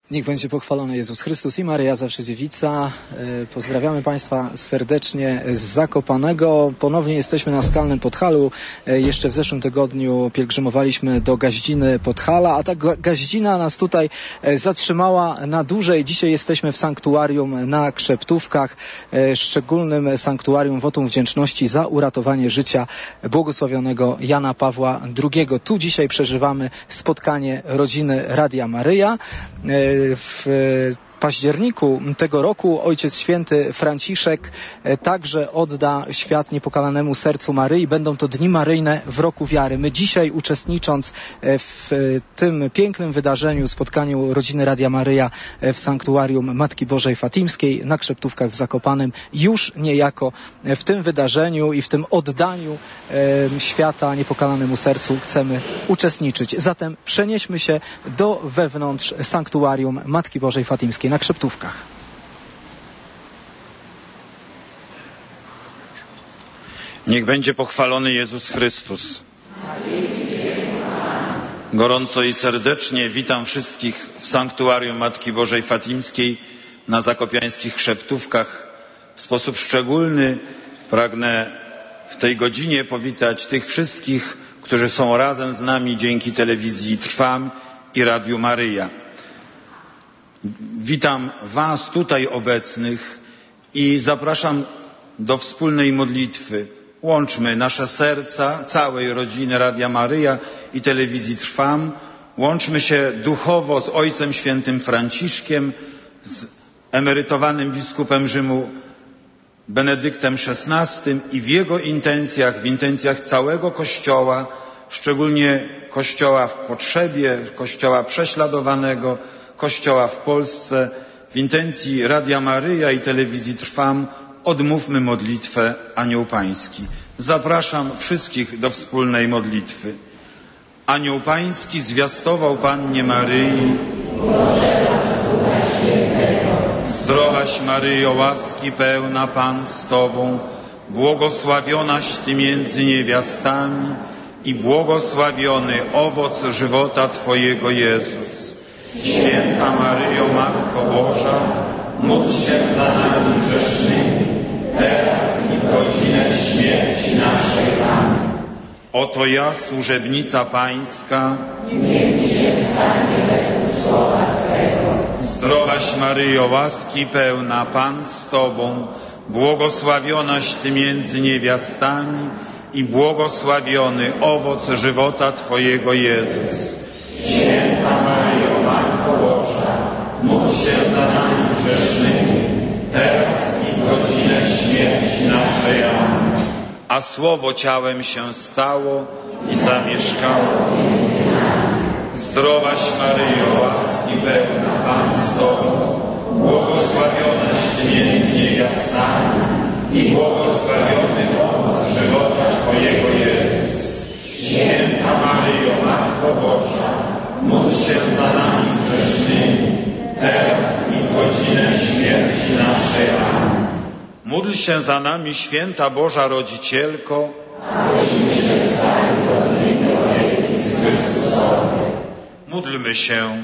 Niech będzie pochwalony Jezus Chrystus i Maryja Zawsze Dziewica. Pozdrawiamy Państwa serdecznie z Zakopanego. Ponownie jesteśmy na Skalnym Podhalu. Jeszcze w zeszłym tygodniu pielgrzymowaliśmy do Gaździny Podhala, a ta Gaździna nas tutaj zatrzymała na dłużej. Dzisiaj jesteśmy w sanktuarium na Krzeptówkach, szczególnym sanktuarium wotum wdzięczności za uratowanie życia błogosławionego Jana Pawła II. Tu dzisiaj przeżywamy spotkanie rodziny Radia Maryja. W październiku tego roku Ojciec Święty Franciszek także odda świat niepokalanemu sercu Maryi. Będą to dni maryjne w roku wiary. My dzisiaj, uczestnicząc w tym pięknym wydarzeniu, spotkaniu rodziny Radia Maryja w sanktuarium Matki Bożej Fatimskiej na Krzeptówkach w Zakopanem, już niejako w tym wydarzeniu i w tym oddaniu świata niepokalanemu sercu chcemy uczestniczyć. Zatem przenieśmy się do wewnątrz sanktuarium Matki Bożej Fatimskiej na Krzeptówkach. Niech będzie pochwalony Jezus Chrystus. Gorąco i serdecznie witam wszystkich w sanktuarium Matki Bożej Fatimskiej na zakopiańskich Krzeptówkach. W sposób szczególny pragnę w tej godzinie powitać tych wszystkich, którzy są razem z nami dzięki telewizji Trwam i Radiu Maryja. Witam Was tutaj obecnych i zapraszam do wspólnej modlitwy. Łączmy nasze serca, całej rodziny Radia Maryja i telewizji Trwam. Łączmy się duchowo z Ojcem Świętym Franciszkiem, z emerytowanym biskupem Rzymu Benedyktem XVI i w jego intencjach, w intencjach całego Kościoła, szczególnie Kościoła w potrzebie, Kościoła prześladowanego, Kościoła w Polsce, w intencji Radia Maryja i telewizji Trwam odmówmy modlitwę Anioł Pański. Zapraszam wszystkich do wspólnej modlitwy. Anioł Pański zwiastował Pannie Maryi: Zdrowaś Maryjo, łaski pełna, Pan z Tobą, błogosławionaś Ty między niewiastami i błogosławiony owoc żywota Twojego Jezus. Święta Maryjo, Matko Boża, módl się za nami grzesznymi, teraz i w godzinę śmierci naszej. Amen. Oto ja, służebnica Pańska, niech mi się stanie według słowa Twego. Zdrowaś Maryjo, łaski pełna, Pan z Tobą, błogosławionaś Ty między niewiastami i błogosławiony owoc żywota Twojego Jezus. Święta Maryjo, Matko Boża, módl się za nami grzesznymi, teraz i w godzinę śmierci naszej. Amen. A Słowo ciałem się stało i zamieszkało między nami. Zdrowaś Maryjo, łaski pełna, Pan z Tobą, błogosławionaś Ty między niewiastami i błogosławiony owoc żywota Twojego Jezus. Święta Maryjo, Matko Boża, módl się za nami grzesznymi, teraz i w godzinę śmierci naszej. Amen. Módl się za nami, Święta Boża Rodzicielko, abyśmy się stali godnymi opieki Chrystusowej. Módlmy się.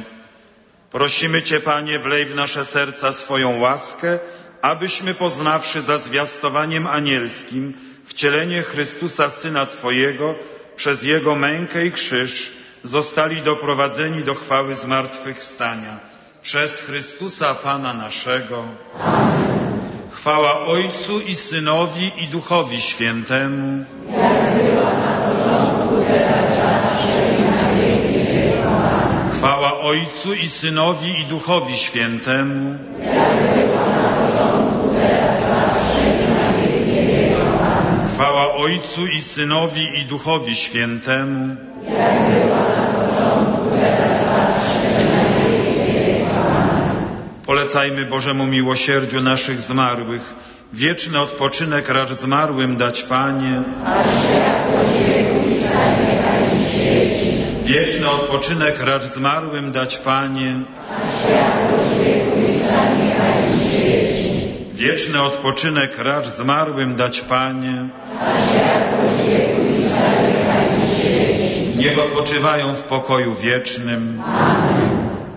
Prosimy Cię, Panie, wlej w nasze serca swoją łaskę, abyśmy poznawszy za zwiastowaniem anielskim wcielenie Chrystusa, Syna Twojego, przez Jego mękę i krzyż zostali doprowadzeni do chwały zmartwychwstania. Przez Chrystusa Pana naszego. Amen. Chwała Ojcu i Synowi i Duchowi Świętemu. Jak była na początku, teraz zawsze i na wieki wieków. Amen. Chwała Ojcu i Synowi i Duchowi Świętemu. Jak była na początku, teraz zawsze i na wieki wieków. Amen. Chwała Ojcu i Synowi i Duchowi Świętemu. Jak była na początku, teraz zawsze i na wieki wieków. Amen. Polecajmy Bożemu miłosierdziu naszych zmarłych, wieczny odpoczynek racz zmarłym dać, Panie. Aż światłość wieków i stanie Pani świeci. Wieczny odpoczynek racz zmarłym dać, Panie. Aż światłość wieków i stanie Pani świeci. Wieczny odpoczynek racz zmarłym dać, Panie. Aż światłość wieków i stanie Pani świeci. Niech odpoczywają w pokoju wiecznym. Amen.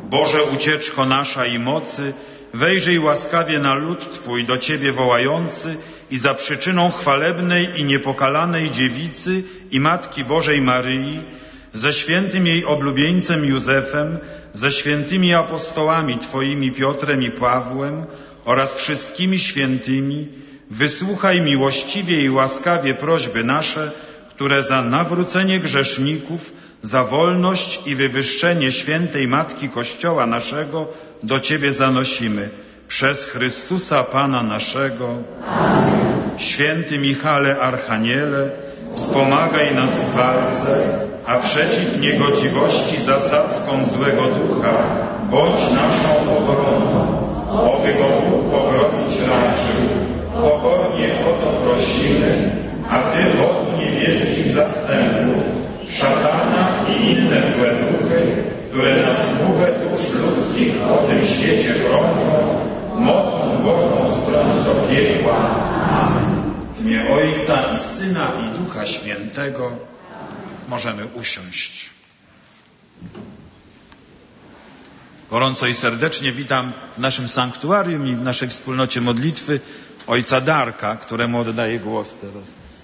Boże ucieczko nasza i mocy, wejrzyj łaskawie na lud Twój do Ciebie wołający i za przyczyną chwalebnej i niepokalanej dziewicy i Matki Bożej Maryi, ze świętym jej oblubieńcem Józefem, ze świętymi apostołami Twoimi Piotrem i Pawłem oraz wszystkimi świętymi, wysłuchaj miłościwie i łaskawie prośby nasze, które za nawrócenie grzeszników, za wolność i wywyższenie świętej Matki Kościoła naszego do Ciebie zanosimy. Przez Chrystusa Pana naszego. Amen. Święty Michale Archaniele, wspomagaj nas w walce, a przeciw niegodziwości zasadzkom złego ducha bądź naszą obroną, oby go Bóg pogromić raczył. Pokornie o to prosimy, a Ty od niebieskich zastępów, szatana i inne złe duchy, które na zmuchę dusz ludzkich po tym świecie krążą, mocą Bożą strąć do piekła. Amen. W imię Ojca i Syna i Ducha Świętego możemy usiąść. Gorąco i serdecznie witam w naszym sanktuarium i w naszej wspólnocie modlitwy ojca Darka, któremu oddaję głos teraz.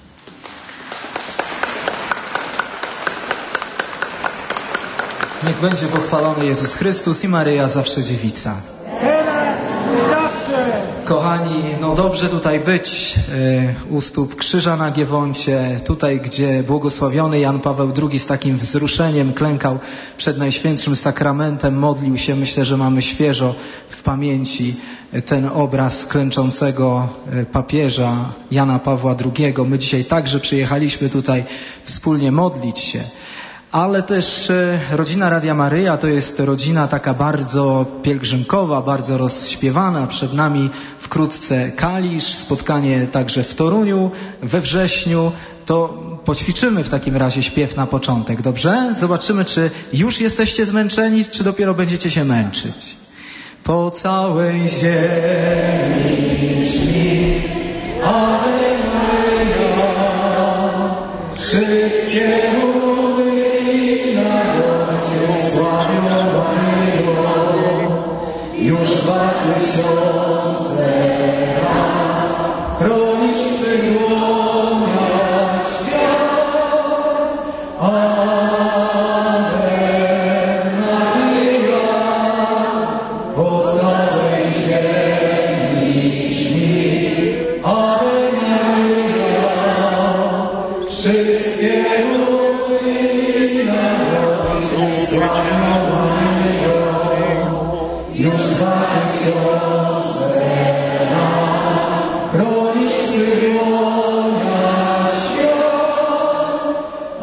Niech będzie pochwalony Jezus Chrystus i Maryja zawsze dziewica. Teraz i zawsze. Kochani, no dobrze tutaj być u stóp krzyża na Giewoncie, tutaj gdzie błogosławiony Jan Paweł II z takim wzruszeniem klękał przed Najświętszym Sakramentem, modlił się. Myślę, że mamy świeżo w pamięci ten obraz klęczącego papieża Jana Pawła II. My dzisiaj także przyjechaliśmy tutaj wspólnie modlić się. Ale też rodzina Radia Maryja to jest rodzina taka bardzo pielgrzymkowa, bardzo rozśpiewana. Przed nami wkrótce Kalisz, spotkanie także w Toruniu we wrześniu. To poćwiczymy w takim razie śpiew na początek, dobrze? Zobaczymy, czy już jesteście zmęczeni, czy dopiero będziecie się męczyć. Po całej ziemi szli, Ave Maria, wszystkie sławią Maryjo, już 2000 lat chronisz w swych dłoniach świat. Ave Maryja, po całej ziemi szli. Ave Maryja, wszystkie sławią Maryjo, już 2000 lat chronisz w swych dłoniach świat.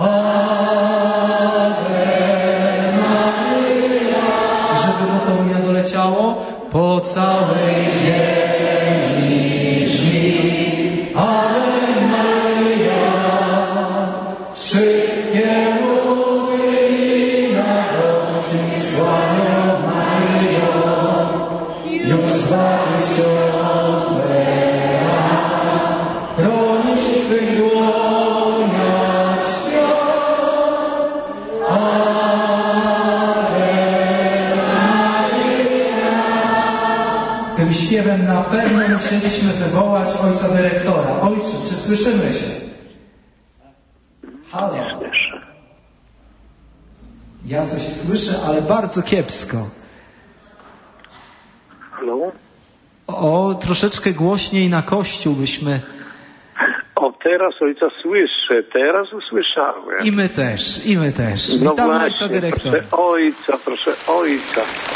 Ave Maryja, żeby do Torunia doleciało, po całej ziemi żmi. Ave Maryja, wszystkie sławią Maryjo, już 2000 lat chronisz w swych dłoniach świat. Ave Maryja. Tym śpiewem na pewno musieliśmy wywołać ojca dyrektora. Ojcze, czy słyszymy się? Halo. Ja coś słyszę, ale bardzo kiepsko. Halo? O, troszeczkę głośniej na kościół byśmy... O, teraz ojca słyszę, teraz usłyszałem. I my też, i my też. No Witamy właśnie, ojca dyrektora. Proszę ojca.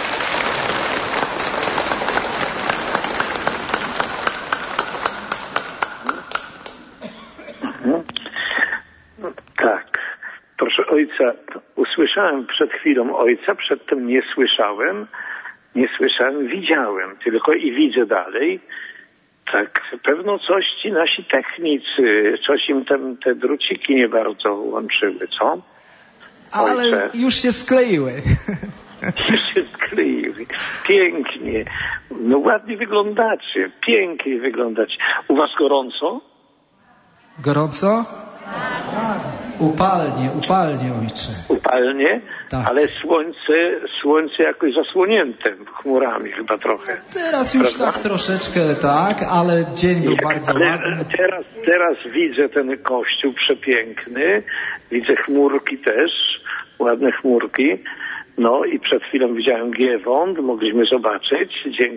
Tak. Proszę ojca, usłyszałem przed chwilą ojca, przedtem nie słyszałem, widziałem tylko i widzę dalej. Tak, pewno coś ci nasi technicy, coś im te druciki nie bardzo łączyły, co? Ale ojcze, już się skleiły. już się skleiły. Pięknie. No ładnie wyglądacie, pięknie wyglądacie. U was gorąco? Gorąco? Tak. Upalnie, ojcze. Upalnie, Tak. ale słońce jakoś zasłonięte chmurami chyba trochę. Teraz już prawda? tak troszeczkę, tak, ale dzień był bardzo ładny. Teraz widzę ten kościół przepiękny, widzę chmurki też, ładne chmurki. No i przed chwilą widziałem Giewont, mogliśmy zobaczyć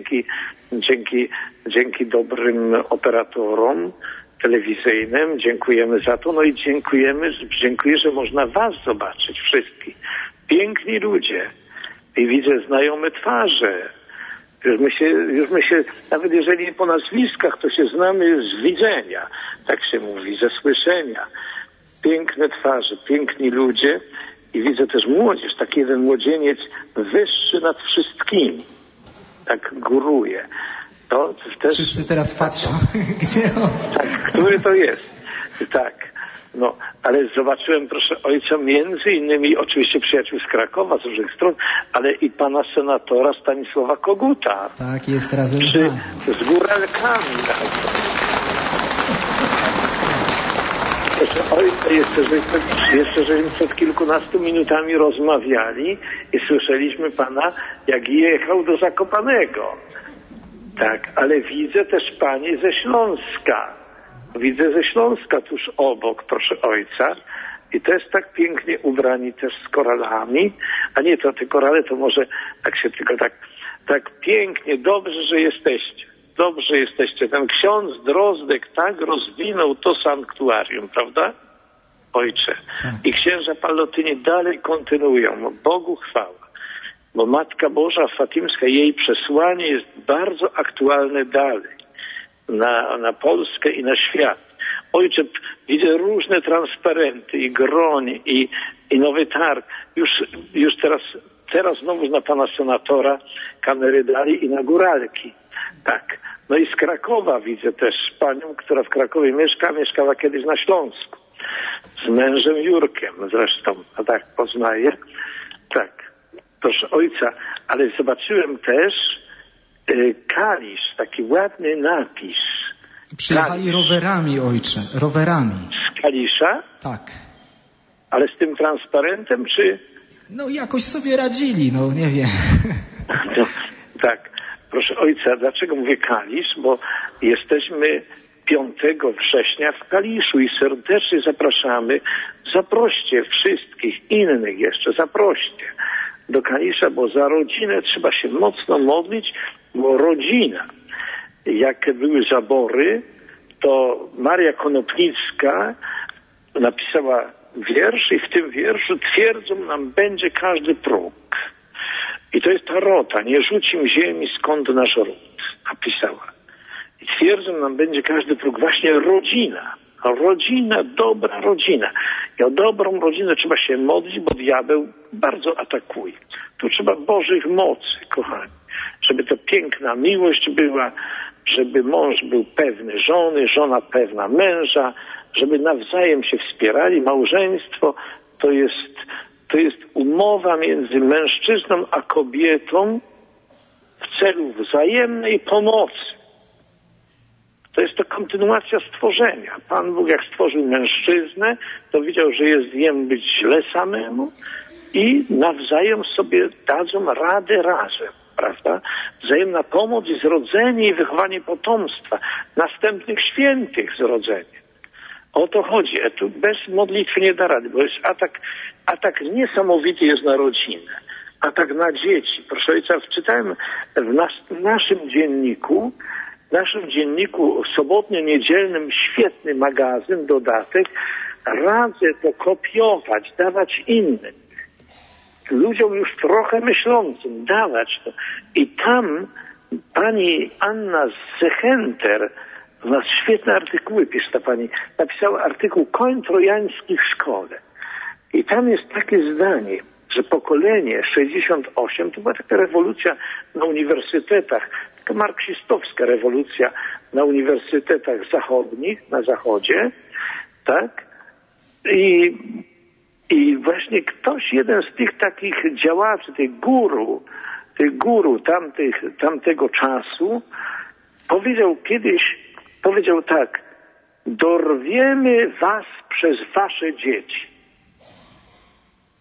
dzięki dobrym operatorom telewizyjnym. Dziękujemy za to. No i dziękuję, że można was zobaczyć wszystkich. Piękni ludzie. I widzę znajome twarze. Już my się, nawet jeżeli nie po nazwiskach, to się znamy z widzenia. Tak się mówi, ze słyszenia. Piękne twarze, piękni ludzie. I widzę też młodzież, taki jeden młodzieniec wyższy nad wszystkimi. Tak góruje. To też... Wszyscy teraz patrzą, gdzie on... Tak, który to jest? Tak. No, ale zobaczyłem, proszę ojca, między innymi oczywiście przyjaciół z Krakowa, z różnych stron, ale i pana senatora Stanisława Koguta. Tak, jest razem z nami. Z góralkami. Proszę ojca, jeszcze żeśmy przed kilkunastu minutami rozmawiali i słyszeliśmy pana, jak jechał do Zakopanego. Tak, ale widzę też panie ze Śląska. Widzę ze Śląska tuż obok, proszę ojca. I też tak pięknie ubrani też z koralami. A nie, to te korale to może tak się tylko tak pięknie, dobrze, że jesteście. Dobrze jesteście. Ten ksiądz Drozdek tak rozwinął to sanktuarium, prawda? Ojcze. I księża Pallotyni dalej kontynuują. Bogu chwała. Bo Matka Boża Fatimska, jej przesłanie jest bardzo aktualne dalej. Na Polskę i na świat. Ojcze, widzę różne transparenty i groń i nowy targ. Już teraz znowu na pana senatora kamery dali i na góralki. Tak. No i z Krakowa widzę też panią, która w Krakowie mieszkała kiedyś na Śląsku. Z mężem Jurkiem zresztą. A tak poznaję. Tak. Proszę ojca, ale zobaczyłem też Kalisz, taki ładny napis. Przyjechali Kalisz. rowerami, ojcze, rowerami. Z Kalisza? Tak. Ale z tym transparentem, czy... No jakoś sobie radzili, no nie wiem. No, tak. Proszę ojca, dlaczego mówię Kalisz? Bo jesteśmy 5 września w Kaliszu i serdecznie zapraszamy. Zaproście wszystkich innych jeszcze, zaproście do Kalisza, bo za rodzinę trzeba się mocno modlić, bo rodzina, jak były zabory, to Maria Konopnicka napisała wiersz i w tym wierszu twierdzą nam będzie każdy próg. I to jest ta rota, nie rzucim ziemi skąd nasz ród, napisała. I twierdzą nam będzie każdy próg, właśnie rodzina. Rodzina, dobra rodzina. I o dobrą rodzinę trzeba się modlić, bo diabeł bardzo atakuje. Tu trzeba Bożych mocy, kochani. Żeby to piękna miłość była, żeby mąż był pewny żony, żona pewna męża, żeby nawzajem się wspierali. Małżeństwo to jest umowa między mężczyzną a kobietą w celu wzajemnej pomocy. To jest to kontynuacja stworzenia. Pan Bóg jak stworzył mężczyznę, to widział, że jest jemu być źle samemu i nawzajem sobie dadzą radę razem, prawda? Wzajemna pomoc i zrodzenie i wychowanie potomstwa, następnych świętych zrodzenie. O to chodzi. Tu bez modlitwy nie da rady, bo jest atak niesamowity jest na rodzinę. Atak na dzieci. Proszę ojca, wczytałem w naszym dzienniku sobotnio-niedzielnym świetny magazyn, dodatek. Radzę to kopiować, dawać innym. Ludziom już trochę myślącym, dawać to. I tam pani Anna Zechenter, na świetne artykuły pisze ta pani, napisała artykuł Koń trojański w szkole. I tam jest takie zdanie, że pokolenie 68 to była taka rewolucja na uniwersytetach, taka marksistowska rewolucja na uniwersytetach zachodnich, na zachodzie, tak? I właśnie ktoś, jeden z tych takich działaczy, tych guru tamtego czasu, powiedział tak: dorwiemy was przez wasze dzieci.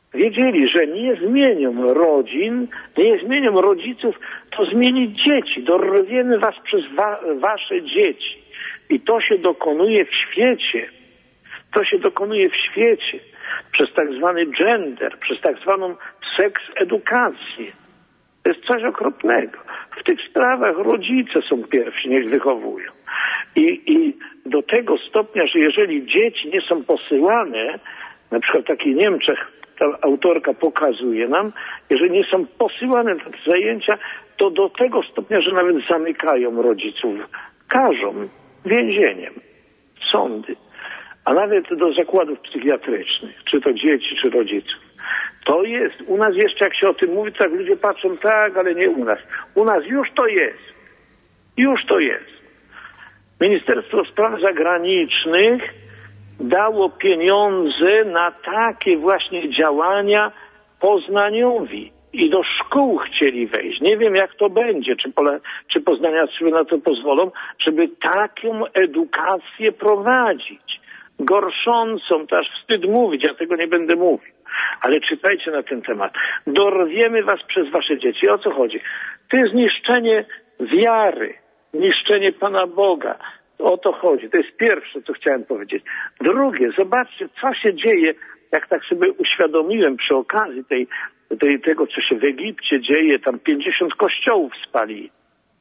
wiedzieli, że nie zmienią rodzin, nie zmienią rodziców, to zmieni dzieci. Dorwiemy was przez wasze dzieci. I to się dokonuje w świecie. To się dokonuje w świecie. Przez tak zwany gender, przez tak zwaną seks-edukację. To jest coś okropnego. W tych sprawach rodzice są pierwsi, niech wychowują. I do tego stopnia, że jeżeli dzieci nie są posyłane, na przykład w takich Niemczech, ta autorka pokazuje nam, jeżeli nie są posyłane na te zajęcia, to do tego stopnia, że nawet zamykają rodziców, karzą więzieniem, sądy, a nawet do zakładów psychiatrycznych, czy to dzieci, czy rodziców. To jest, u nas jeszcze jak się o tym mówi, tak ludzie patrzą, tak, ale nie u nas. U nas już to jest. Już to jest. Ministerstwo Spraw Zagranicznych dało pieniądze na takie właśnie działania Poznaniowi i do szkół chcieli wejść. Nie wiem, jak to będzie, czy poznaniacy sobie na to pozwolą, żeby taką edukację prowadzić. Gorszącą, to aż wstyd mówić, ja tego nie będę mówił. Ale czytajcie na ten temat. Dorwiemy was przez wasze dzieci. O co chodzi? To jest niszczenie wiary, niszczenie Pana Boga. O to chodzi. To jest pierwsze, co chciałem powiedzieć. Drugie, zobaczcie, co się dzieje, jak tak sobie uświadomiłem przy okazji tego, co się w Egipcie dzieje, tam 50 kościołów spali.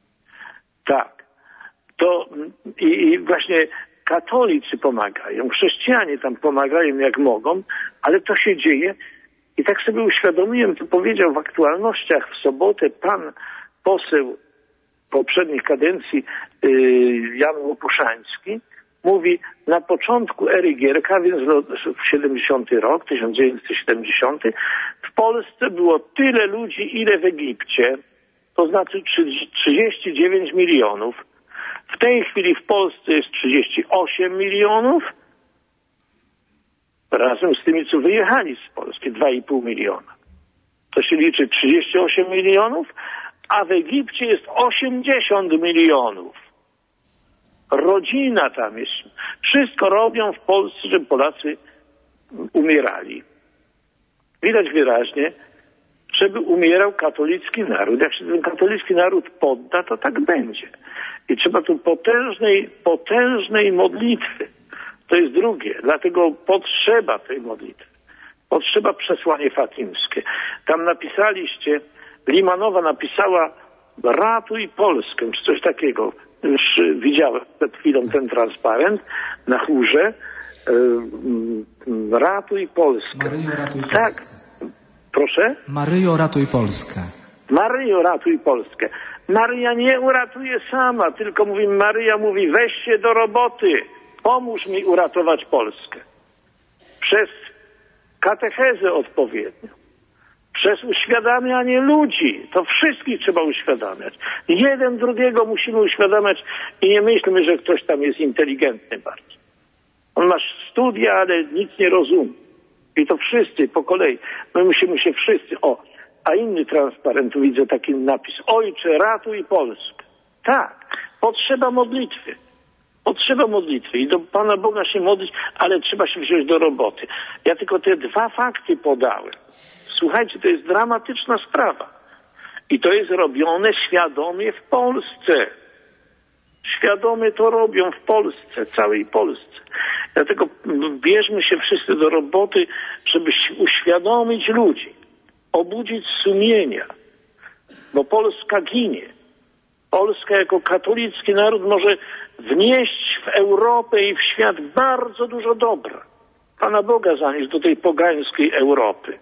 Tak. To i właśnie katolicy pomagają, chrześcijanie tam pomagają jak mogą, ale to się dzieje. I tak sobie uświadomiłem, to powiedział w aktualnościach w sobotę pan poseł poprzedniej kadencji Jan Łopuszański, mówi, na początku ery Gierka, więc w 70 rok, 1970, w Polsce było tyle ludzi, ile w Egipcie, to znaczy 39 milionów. W tej chwili w Polsce jest 38 milionów, razem z tymi, co wyjechali z Polski, 2,5 miliona. To się liczy 38 milionów, a w Egipcie jest 80 milionów. Rodzina tam jest. Wszystko robią w Polsce, żeby Polacy umierali. Widać wyraźnie, żeby umierał katolicki naród. Jak się ten katolicki naród podda, to tak będzie. I trzeba tu potężnej modlitwy. To jest drugie. Dlatego potrzeba tej modlitwy. Potrzeba przesłanie fatimskie. Tam napisaliście, Limanowa napisała ratuj Polskę, czy coś takiego. Już widziałem przed chwilą ten transparent na chórze. Ratuj Polskę. Maryjo, ratuj Polskę. Tak. Proszę? Maryjo, ratuj Polskę. Maryjo, ratuj Polskę. Maryja nie uratuje sama, tylko Maryja mówi, weź się do roboty, pomóż mi uratować Polskę. Przez katechezę odpowiednią, przez uświadamianie ludzi, to wszystkich trzeba uświadamiać. Jeden drugiego musimy uświadamiać i nie myślmy, że ktoś tam jest inteligentny bardzo. On ma studia, ale nic nie rozumie. I to wszyscy po kolei. My musimy się wszyscy... A inny transparent, tu widzę taki napis. Ojcze, ratuj Polskę. Tak, potrzeba modlitwy. Potrzeba modlitwy i do Pana Boga się modlić, ale trzeba się wziąć do roboty. Ja tylko te dwa fakty podałem. Słuchajcie, to jest dramatyczna sprawa. I to jest robione świadomie w Polsce. Świadomie to robią w Polsce, całej Polsce. Dlatego bierzmy się wszyscy do roboty, żeby uświadomić ludzi. Obudzić sumienia, bo Polska ginie. Polska jako katolicki naród może wnieść w Europę i w świat bardzo dużo dobra. Pana Boga zanieść do tej pogańskiej Europy.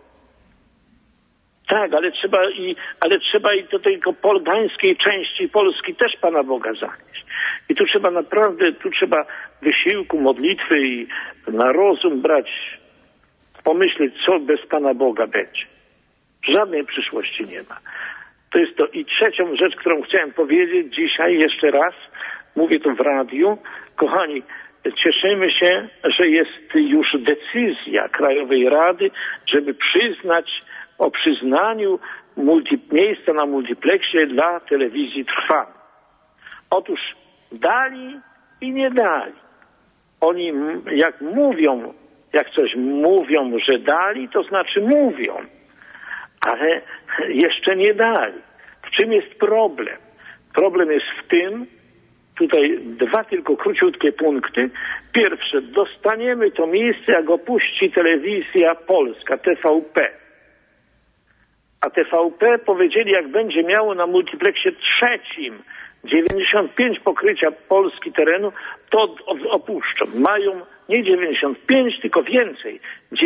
Tak, ale trzeba i do tej pogańskiej części Polski też Pana Boga zanieść. I tu trzeba naprawdę, wysiłku, modlitwy i na rozum brać, pomyśleć, co bez Pana Boga będzie. Żadnej przyszłości nie ma. To jest to. I trzecią rzecz, którą chciałem powiedzieć dzisiaj jeszcze raz, mówię to w radiu. Kochani, cieszymy się, że jest już decyzja Krajowej Rady, żeby przyznać o przyznaniu miejsca na multiplexie dla telewizji Trwam. Otóż dali i nie dali. Oni jak Jak coś mówią, że dali, to znaczy mówią, ale jeszcze nie dali. W czym jest problem? Problem jest w tym, tutaj dwa tylko króciutkie punkty. Pierwsze, dostaniemy to miejsce, jak opuści telewizja polska, TVP. A TVP powiedzieli, jak będzie miało na multipleksie trzecim 95 pokrycia Polski terenu, to opuszczą. Mają nie 95, tylko więcej.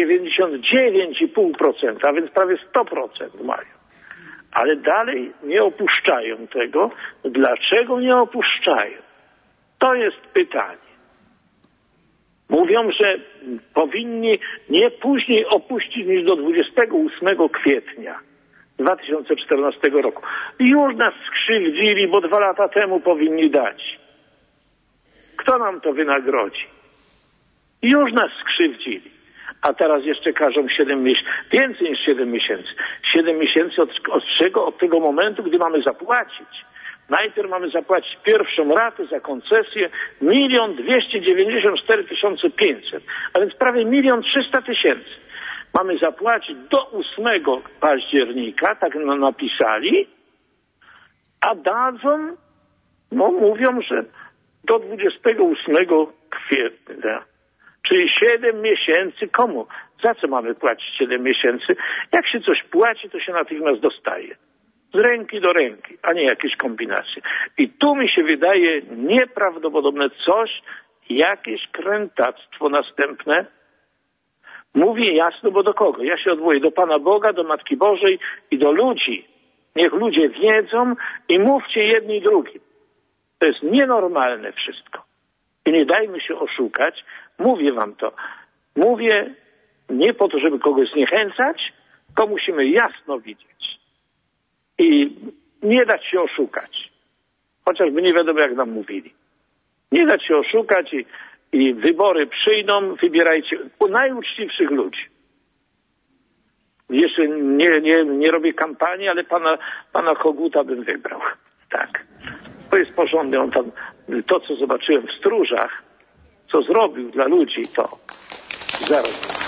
99,5%, a więc prawie 100% mają. Ale dalej nie opuszczają tego. Dlaczego nie opuszczają? To jest pytanie. Mówią, że powinni nie później opuścić niż do 28 kwietnia 2014 roku. Już nas skrzywdzili, bo 2 lata temu powinni dać. Kto nam to wynagrodzi? Już nas skrzywdzili. A teraz jeszcze każą 7 miesięcy, więcej niż 7 miesięcy. 7 miesięcy od czego? Od tego momentu, gdy mamy zapłacić. Najpierw mamy zapłacić pierwszą ratę za koncesję 1 294 500, a więc prawie 1 300 000. Mamy zapłacić do 8 października, tak nam napisali, a dadzą, no mówią, że do 28 kwietnia. Czyli 7 miesięcy komu? Za co mamy płacić 7 miesięcy? Jak się coś płaci, to się natychmiast dostaje. Z ręki do ręki, a nie jakieś kombinacje. I tu mi się wydaje nieprawdopodobne coś, jakieś krętactwo następne. Mówię jasno, bo do kogo? Ja się odwołuję do Pana Boga, do Matki Bożej i do ludzi. Niech ludzie wiedzą i mówcie jedni i drugim. To jest nienormalne wszystko. I nie dajmy się oszukać. Mówię wam to. Mówię nie po to, żeby kogoś zniechęcać, tylko musimy jasno widzieć. I nie dać się oszukać. Chociażby nie wiadomo, jak nam mówili. Nie dać się oszukać i wybory przyjdą, wybierajcie najuczciwszych ludzi. Jeszcze nie robię kampanii, ale pana Koguta bym wybrał. Tak. To jest porządny. On tam, to co zobaczyłem w Stróżach, co zrobił dla ludzi, to zaraz.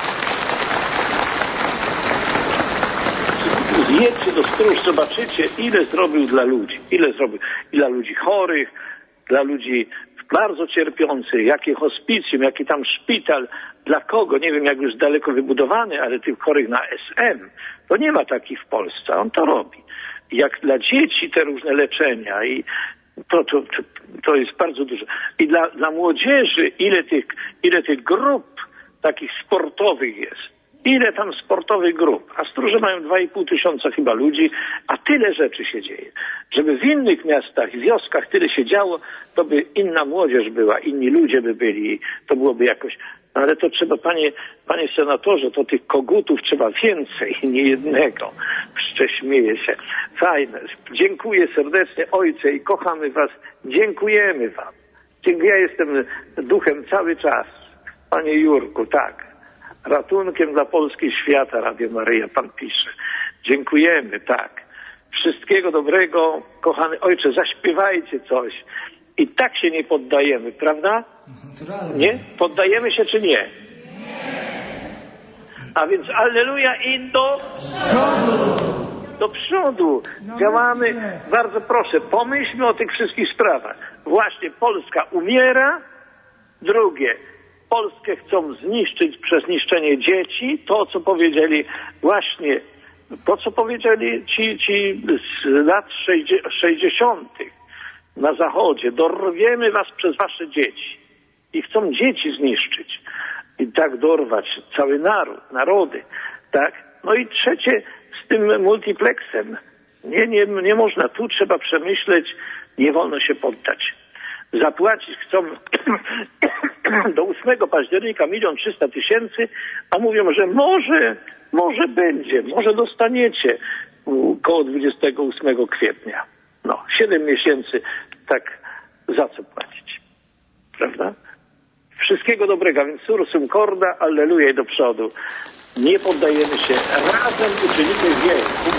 Zjedźcie do Stróż, zobaczycie, ile zrobił dla ludzi. Ile zrobił i dla ludzi chorych, dla ludzi bardzo cierpiących, jakie hospicjum, jaki tam szpital, dla kogo, nie wiem, jak już daleko wybudowany, ale tych chorych na SM, to nie ma takich w Polsce, on to robi. Jak dla dzieci te różne leczenia i to jest bardzo dużo. I dla młodzieży, ile tych grup takich sportowych jest. Ile tam sportowych grup. A Stróże mają 2,5 tysiąca chyba ludzi, a tyle rzeczy się dzieje. Żeby w innych miastach, wioskach tyle się działo, to by inna młodzież była, inni ludzie by byli, to byłoby jakoś... No ale to trzeba, panie senatorze, to tych kogutów trzeba więcej, nie jednego. Śmieję się. Fajne. Dziękuję serdecznie, ojcze, i kochamy was. Dziękujemy wam. Ja jestem duchem cały czas. Panie Jurku, tak. Ratunkiem dla Polski świata, Radio Maryja, pan pisze. Dziękujemy, tak. Wszystkiego dobrego, kochany ojcze, zaśpiewajcie coś. I tak się nie poddajemy, prawda? Nie? Poddajemy się czy nie? A więc alleluja i do przodu. Działamy. Bardzo proszę, pomyślmy o tych wszystkich sprawach. Właśnie Polska umiera. Drugie, Polskę chcą zniszczyć przez niszczenie dzieci. To, co powiedzieli właśnie, to, co powiedzieli ci z lat 60. na Zachodzie. Dorwiemy was przez wasze dzieci. I chcą dzieci zniszczyć. I tak dorwać cały naród, narody. Tak? No i trzecie, z tym multiplexem. Nie można. Tu trzeba przemyśleć. Nie wolno się poddać. Zapłacić chcą do 8 października 1 300 000, a mówią, że może będzie, może dostaniecie koło 28 kwietnia. No, 7 miesięcy, tak za co płacić? Prawda? Wszystkiego dobrego, więc sursum corda, alleluja i do przodu. Nie poddajemy się. Razem uczynimy wiele. Bóg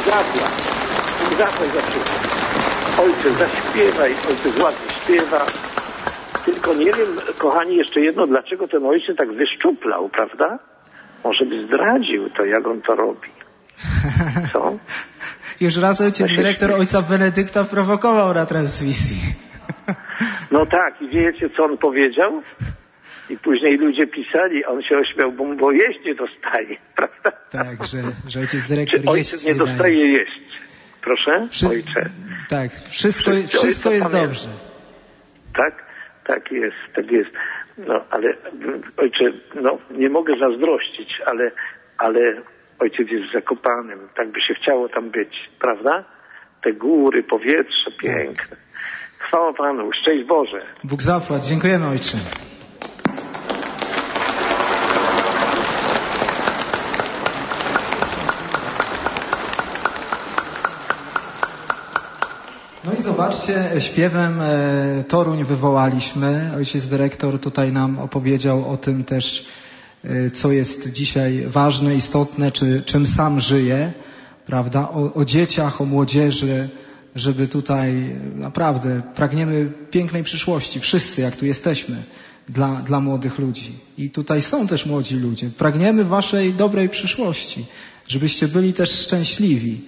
zapłać za wszystko. Ojcze, zaśpiewaj, ojciec ładnie śpiewa. tylko nie wiem, kochani, jeszcze jedno, dlaczego ten ojciec tak wyszczuplał, prawda? Może by zdradził to, jak on to robi. Co? Już raz ojciec dyrektor ojca Benedykta prowokował na transmisji. No tak, i wiecie, co on powiedział? I później ludzie pisali, on się ośmiał, bo jeść nie dostaje, prawda? Tak, że ojciec dyrektor Czy ojciec nie dostaje jeść? Proszę? Ojcze. Tak, wszystko jest dobrze. Tak? Tak jest, tak jest. No, ale ojcze, no, nie mogę zazdrościć, ale ojciec jest w Zakopanem, tak by się chciało tam być, prawda? Te góry, powietrze piękne. Chwała Panu, szczęść Boże. Bóg zapłać, dziękujemy ojcze. No i zobaczcie, śpiewem Toruń wywołaliśmy. Ojciec dyrektor tutaj nam opowiedział o tym też, co jest dzisiaj ważne, istotne, czym sam żyje, prawda? O dzieciach, o młodzieży, żeby tutaj naprawdę pragniemy pięknej przyszłości. Wszyscy, jak tu jesteśmy, dla młodych ludzi. I tutaj są też młodzi ludzie. Pragniemy waszej dobrej przyszłości, żebyście byli też szczęśliwi.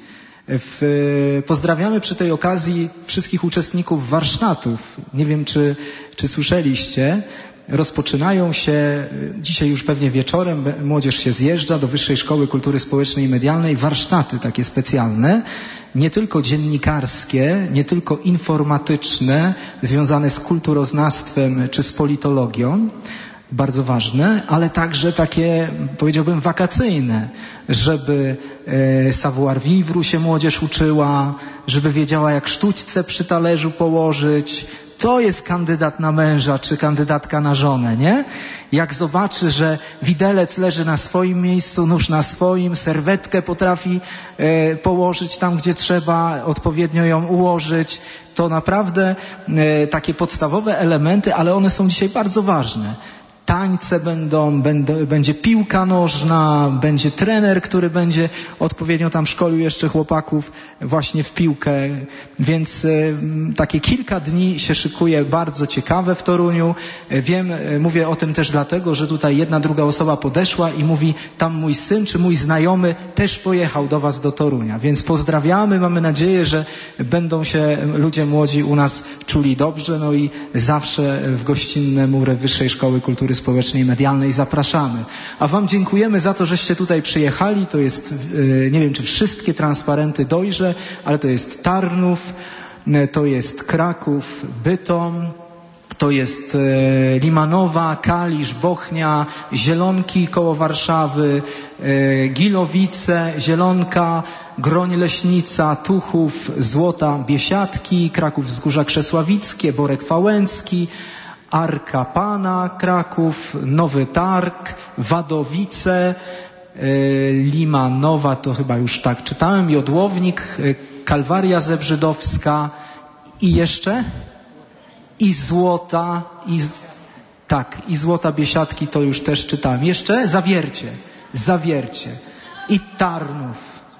Pozdrawiamy przy tej okazji wszystkich uczestników warsztatów. Nie wiem, czy słyszeliście. Rozpoczynają się dzisiaj już pewnie wieczorem. Młodzież się zjeżdża do Wyższej Szkoły Kultury Społecznej i Medialnej. Warsztaty takie specjalne, nie tylko dziennikarskie, nie tylko informatyczne, związane z kulturoznawstwem czy z politologią. Bardzo ważne, ale także takie, powiedziałbym, wakacyjne, żeby savoir-vivre się młodzież uczyła, żeby wiedziała, jak sztućce przy talerzu położyć. To jest kandydat na męża czy kandydatka na żonę, nie? Jak zobaczy, że widelec leży na swoim miejscu, nóż na swoim, serwetkę potrafi położyć tam, gdzie trzeba, odpowiednio ją ułożyć, to naprawdę takie podstawowe elementy, ale one są dzisiaj bardzo ważne. Tańce będzie piłka nożna, będzie trener, który będzie odpowiednio tam szkolił jeszcze chłopaków właśnie w piłkę. Więc takie kilka dni się szykuje bardzo ciekawe w Toruniu. Mówię o tym też dlatego, że tutaj jedna, druga osoba podeszła i mówi, tam mój syn czy mój znajomy też pojechał do was do Torunia. Więc pozdrawiamy, mamy nadzieję, że będą się ludzie młodzi u nas czuli dobrze. No i zawsze w gościnne mury Wyższej Szkoły Kultury Społecznej i Medialnej zapraszamy. A wam dziękujemy za to, żeście tutaj przyjechali. To jest, nie wiem, czy wszystkie transparenty dojrzę, ale to jest Tarnów, to jest Kraków, Bytom, to jest Limanowa, Kalisz, Bochnia, Zielonki koło Warszawy, Gilowice, Zielonka, Groń Leśnica, Tuchów, Złota Biesiadki, Kraków Wzgórza Krzesławickie, Borek Fałęcki, Arka Pana, Kraków, Nowy Targ, Wadowice, Limanowa, to chyba już tak czytałem, Jodłownik, Kalwaria Zebrzydowska i jeszcze? I Złota, i Złota Biesiadki to już też czytałem. Jeszcze? Zawiercie. I Tarnów.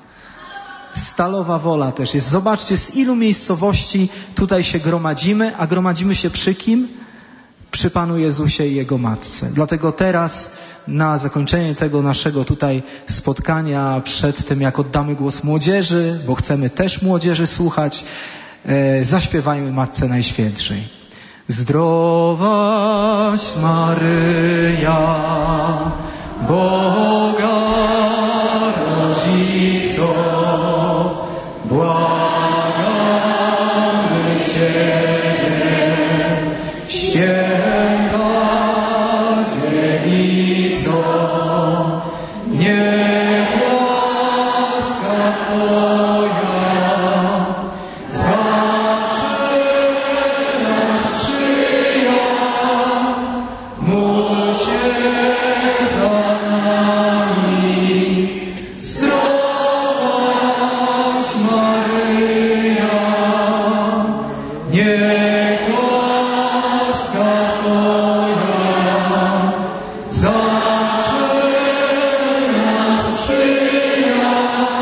Stalowa Wola też jest. Zobaczcie, z ilu miejscowości tutaj się gromadzimy, a gromadzimy się przy kim? Przy Panu Jezusie i Jego Matce. Dlatego teraz na zakończenie tego naszego tutaj spotkania, przed tym jak oddamy głos młodzieży, bo chcemy też młodzieży słuchać, zaśpiewajmy Matce Najświętszej. Zdrowaś Maryja, Boga Rodzico, błagamy Ciebie, Święta Dziewico, niech łaska Twoja zawsze nas sprzyja, módl się za nami. Zdrowaś Maryja, niech łaska Twoja zawsze nas sprzyja,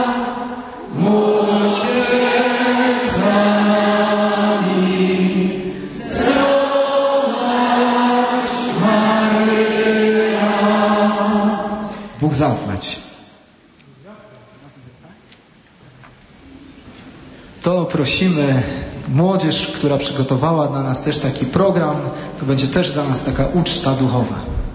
módl się za nami. Zdrowaś to prosimy młodzież, która przygotowała dla nas też taki program. To będzie też dla nas taka uczta duchowa.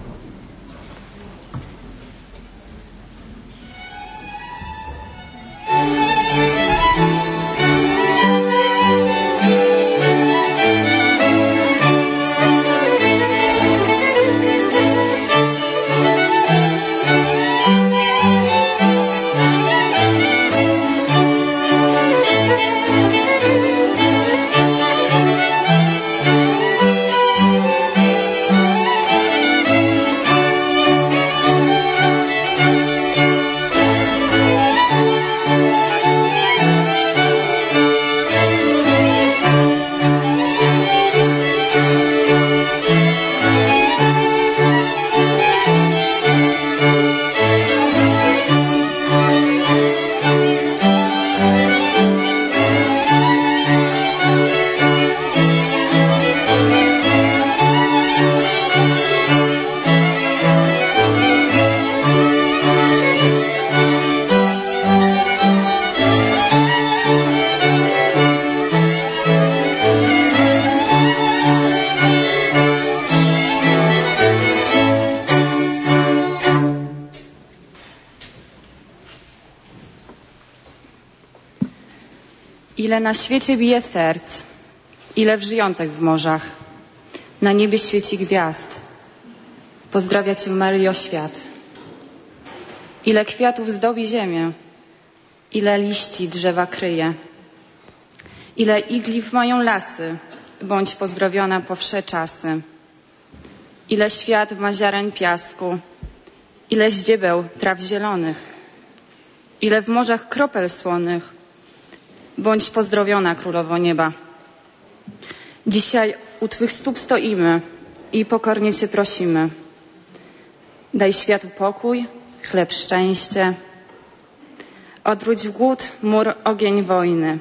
Ile na świecie bije serc, ile wrzyjątek w morzach, na niebie świeci gwiazd. Pozdrawia Cię, Maryjo, świat. Ile kwiatów zdobi ziemię, ile liści drzewa kryje, ile igliw mają lasy, bądź pozdrowiona po wsze czasy. Ile świat ma ziaren piasku, ile ździebeł traw zielonych, ile w morzach kropel słonych, bądź pozdrowiona, Królowo Nieba. Dzisiaj u Twych stóp stoimy i pokornie Cię prosimy. Daj światu pokój, chleb szczęście. Odwróć w głód mur, ogień wojny.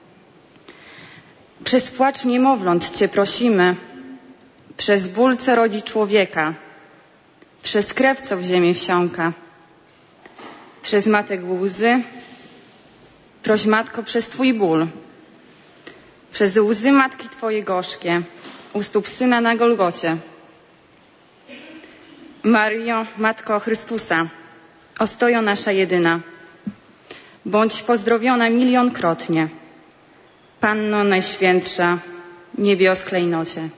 Przez płacz niemowląt Cię prosimy, przez ból, co rodzi człowieka, przez krew, co w ziemię wsiąka, przez matek łzy. Proś, Matko, przez Twój ból, przez łzy Matki Twoje gorzkie, u stóp Syna na Golgocie. Maryjo, Matko Chrystusa, ostojo nasza jedyna, bądź pozdrowiona milionkrotnie. Panno Najświętsza, niebios klejnocie.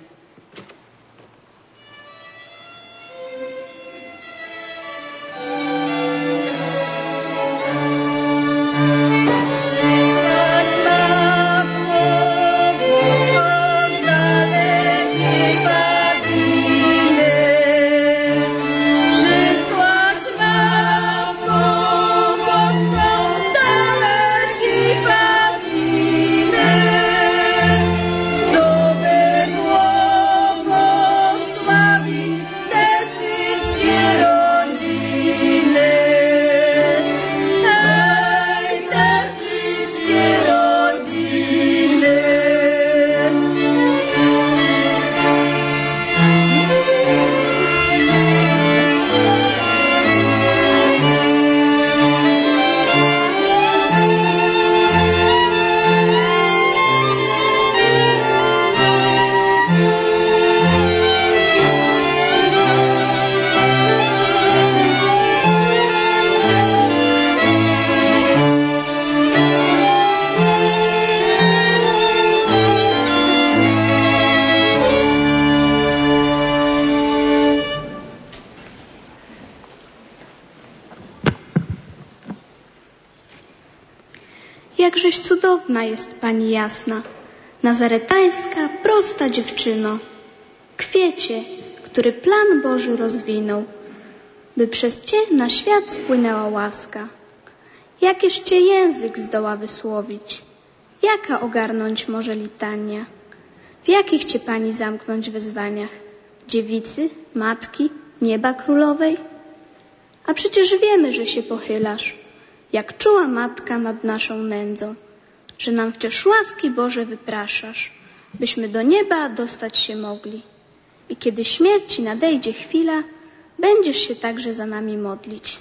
Jakżeś cudowna jest Pani jasna, nazaretańska, prosta dziewczyno, kwiecie, który plan Boży rozwinął, by przez Cię na świat spłynęła łaska. Jakież Cię język zdoła wysłowić, jaka ogarnąć może litania, w jakich Cię Pani zamknąć wezwaniach, dziewicy, matki, nieba królowej? A przecież wiemy, że się pochylasz, jak czuła matka nad naszą nędzą, że nam wciąż łaski Boże wypraszasz, byśmy do nieba dostać się mogli. I kiedy śmierci nadejdzie chwila, będziesz się także za nami modlić.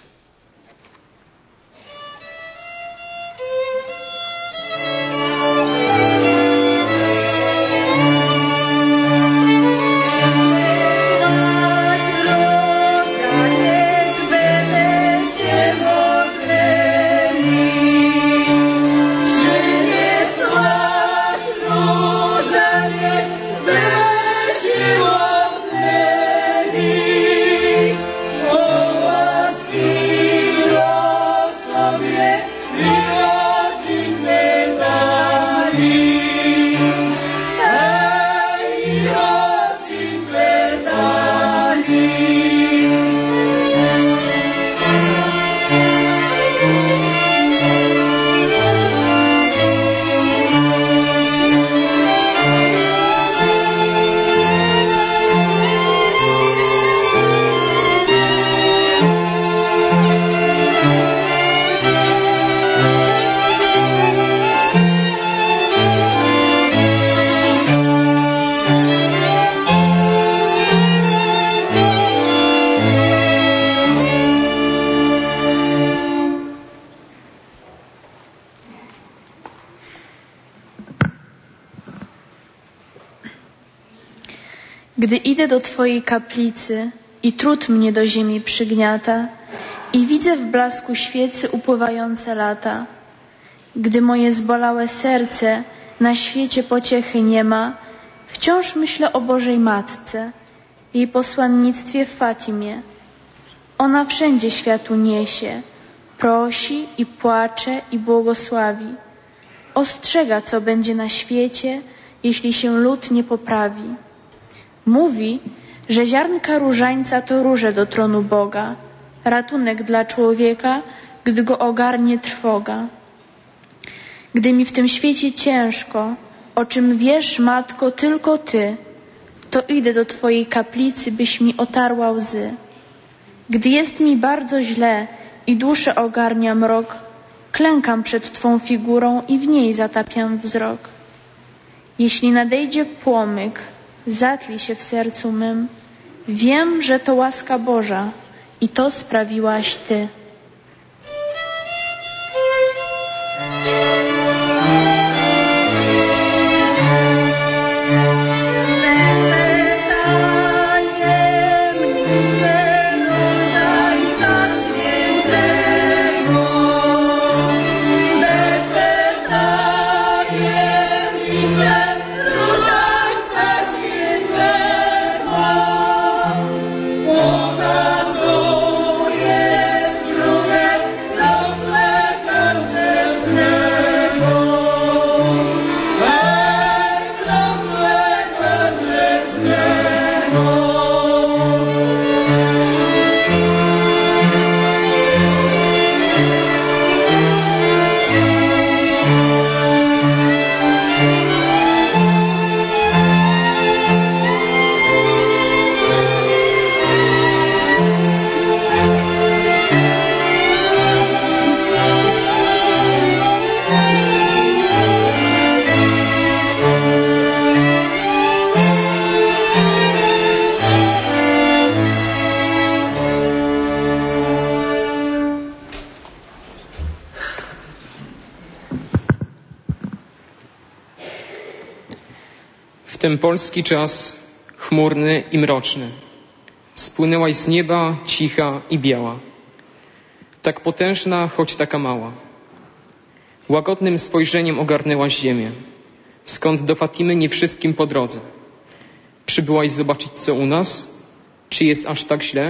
Gdy idę do Twojej kaplicy i trud mnie do ziemi przygniata i widzę w blasku świecy upływające lata, gdy moje zbolałe serce na świecie pociechy nie ma, wciąż myślę o Bożej Matce, jej posłannictwie w Fatimie. Ona wszędzie światu niesie, prosi i płacze i błogosławi. Ostrzega, co będzie na świecie, jeśli się lud nie poprawi. Mówi, że ziarnka różańca to róże do tronu Boga, ratunek dla człowieka, gdy go ogarnie trwoga. Gdy mi w tym świecie ciężko, o czym wiesz, Matko, tylko Ty, to idę do Twojej kaplicy, byś mi otarła łzy. Gdy jest mi bardzo źle i duszę ogarnia mrok, klękam przed Twą figurą i w niej zatapiam wzrok. Jeśli nadejdzie płomyk, zatli się w sercu mym, wiem, że to łaska Boża i to sprawiłaś Ty. W ten polski czas, chmurny i mroczny, spłynęłaś z nieba, cicha i biała, tak potężna, choć taka mała. Łagodnym spojrzeniem ogarnęłaś ziemię, skąd do Fatimy nie wszystkim po drodze. Przybyłaś zobaczyć, co u nas? Czy jest aż tak źle?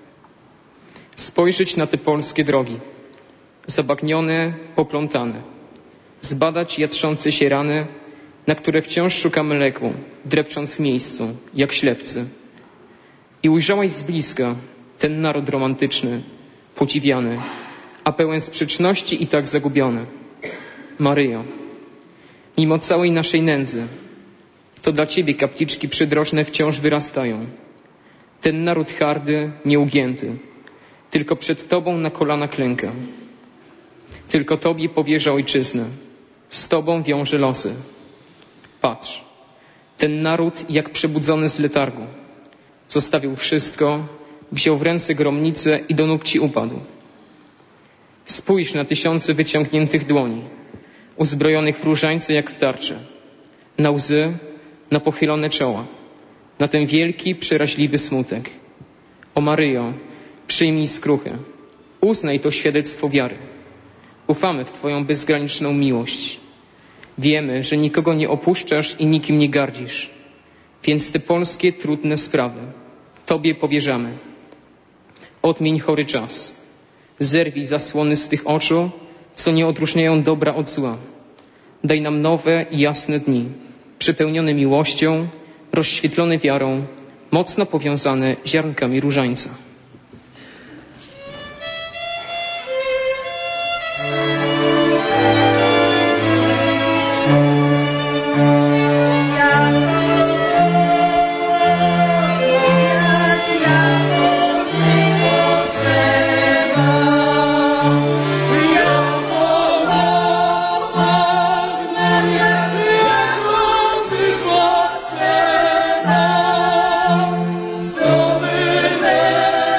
Spojrzeć na te polskie drogi, zabagnione, poplątane, zbadać jatrzące się rany, na które wciąż szukamy leku, drepcząc w miejscu, jak ślepcy. I ujrzałaś z bliska ten naród romantyczny, podziwiany, a pełen sprzeczności i tak zagubiony. Maryjo, mimo całej naszej nędzy, to dla Ciebie kapliczki przydrożne wciąż wyrastają. Ten naród hardy, nieugięty, tylko przed Tobą na kolana klęka. Tylko Tobie powierza ojczyznę, z Tobą wiąże losy. Patrz, ten naród jak przebudzony z letargu. Zostawił wszystko, wziął w ręce gromnicę i do nóg Ci upadł. Spójrz na tysiące wyciągniętych dłoni, uzbrojonych w różańce jak w tarczę, na łzy, na pochylone czoła, na ten wielki, przeraźliwy smutek. O Maryjo, przyjmij skruchę, uznaj to świadectwo wiary. Ufamy w Twoją bezgraniczną miłość. Wiemy, że nikogo nie opuszczasz i nikim nie gardzisz, więc te polskie, trudne sprawy Tobie powierzamy. Odmień chory czas, zerwij zasłony z tych oczu, co nie odróżniają dobra od zła. Daj nam nowe i jasne dni, przepełnione miłością, rozświetlone wiarą, mocno powiązane ziarnkami różańca. Zdobymy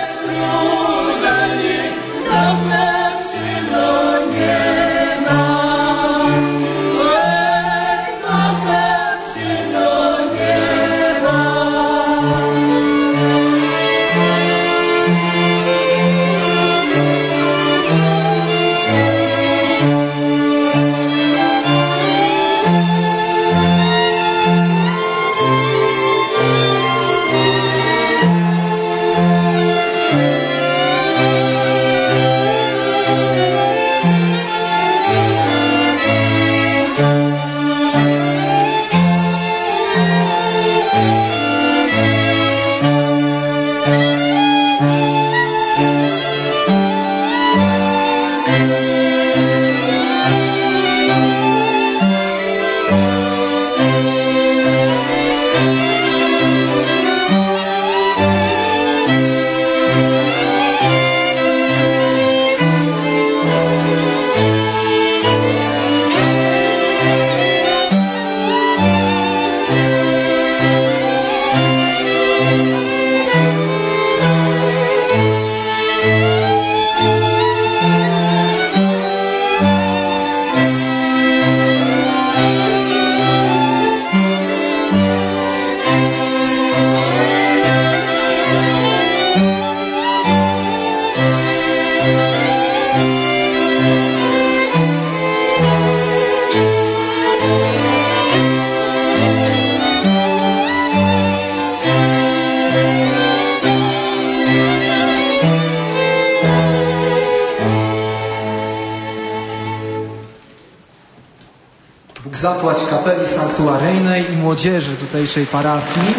zapłać kapeli sanktuaryjnej i młodzieży tutejszej parafii.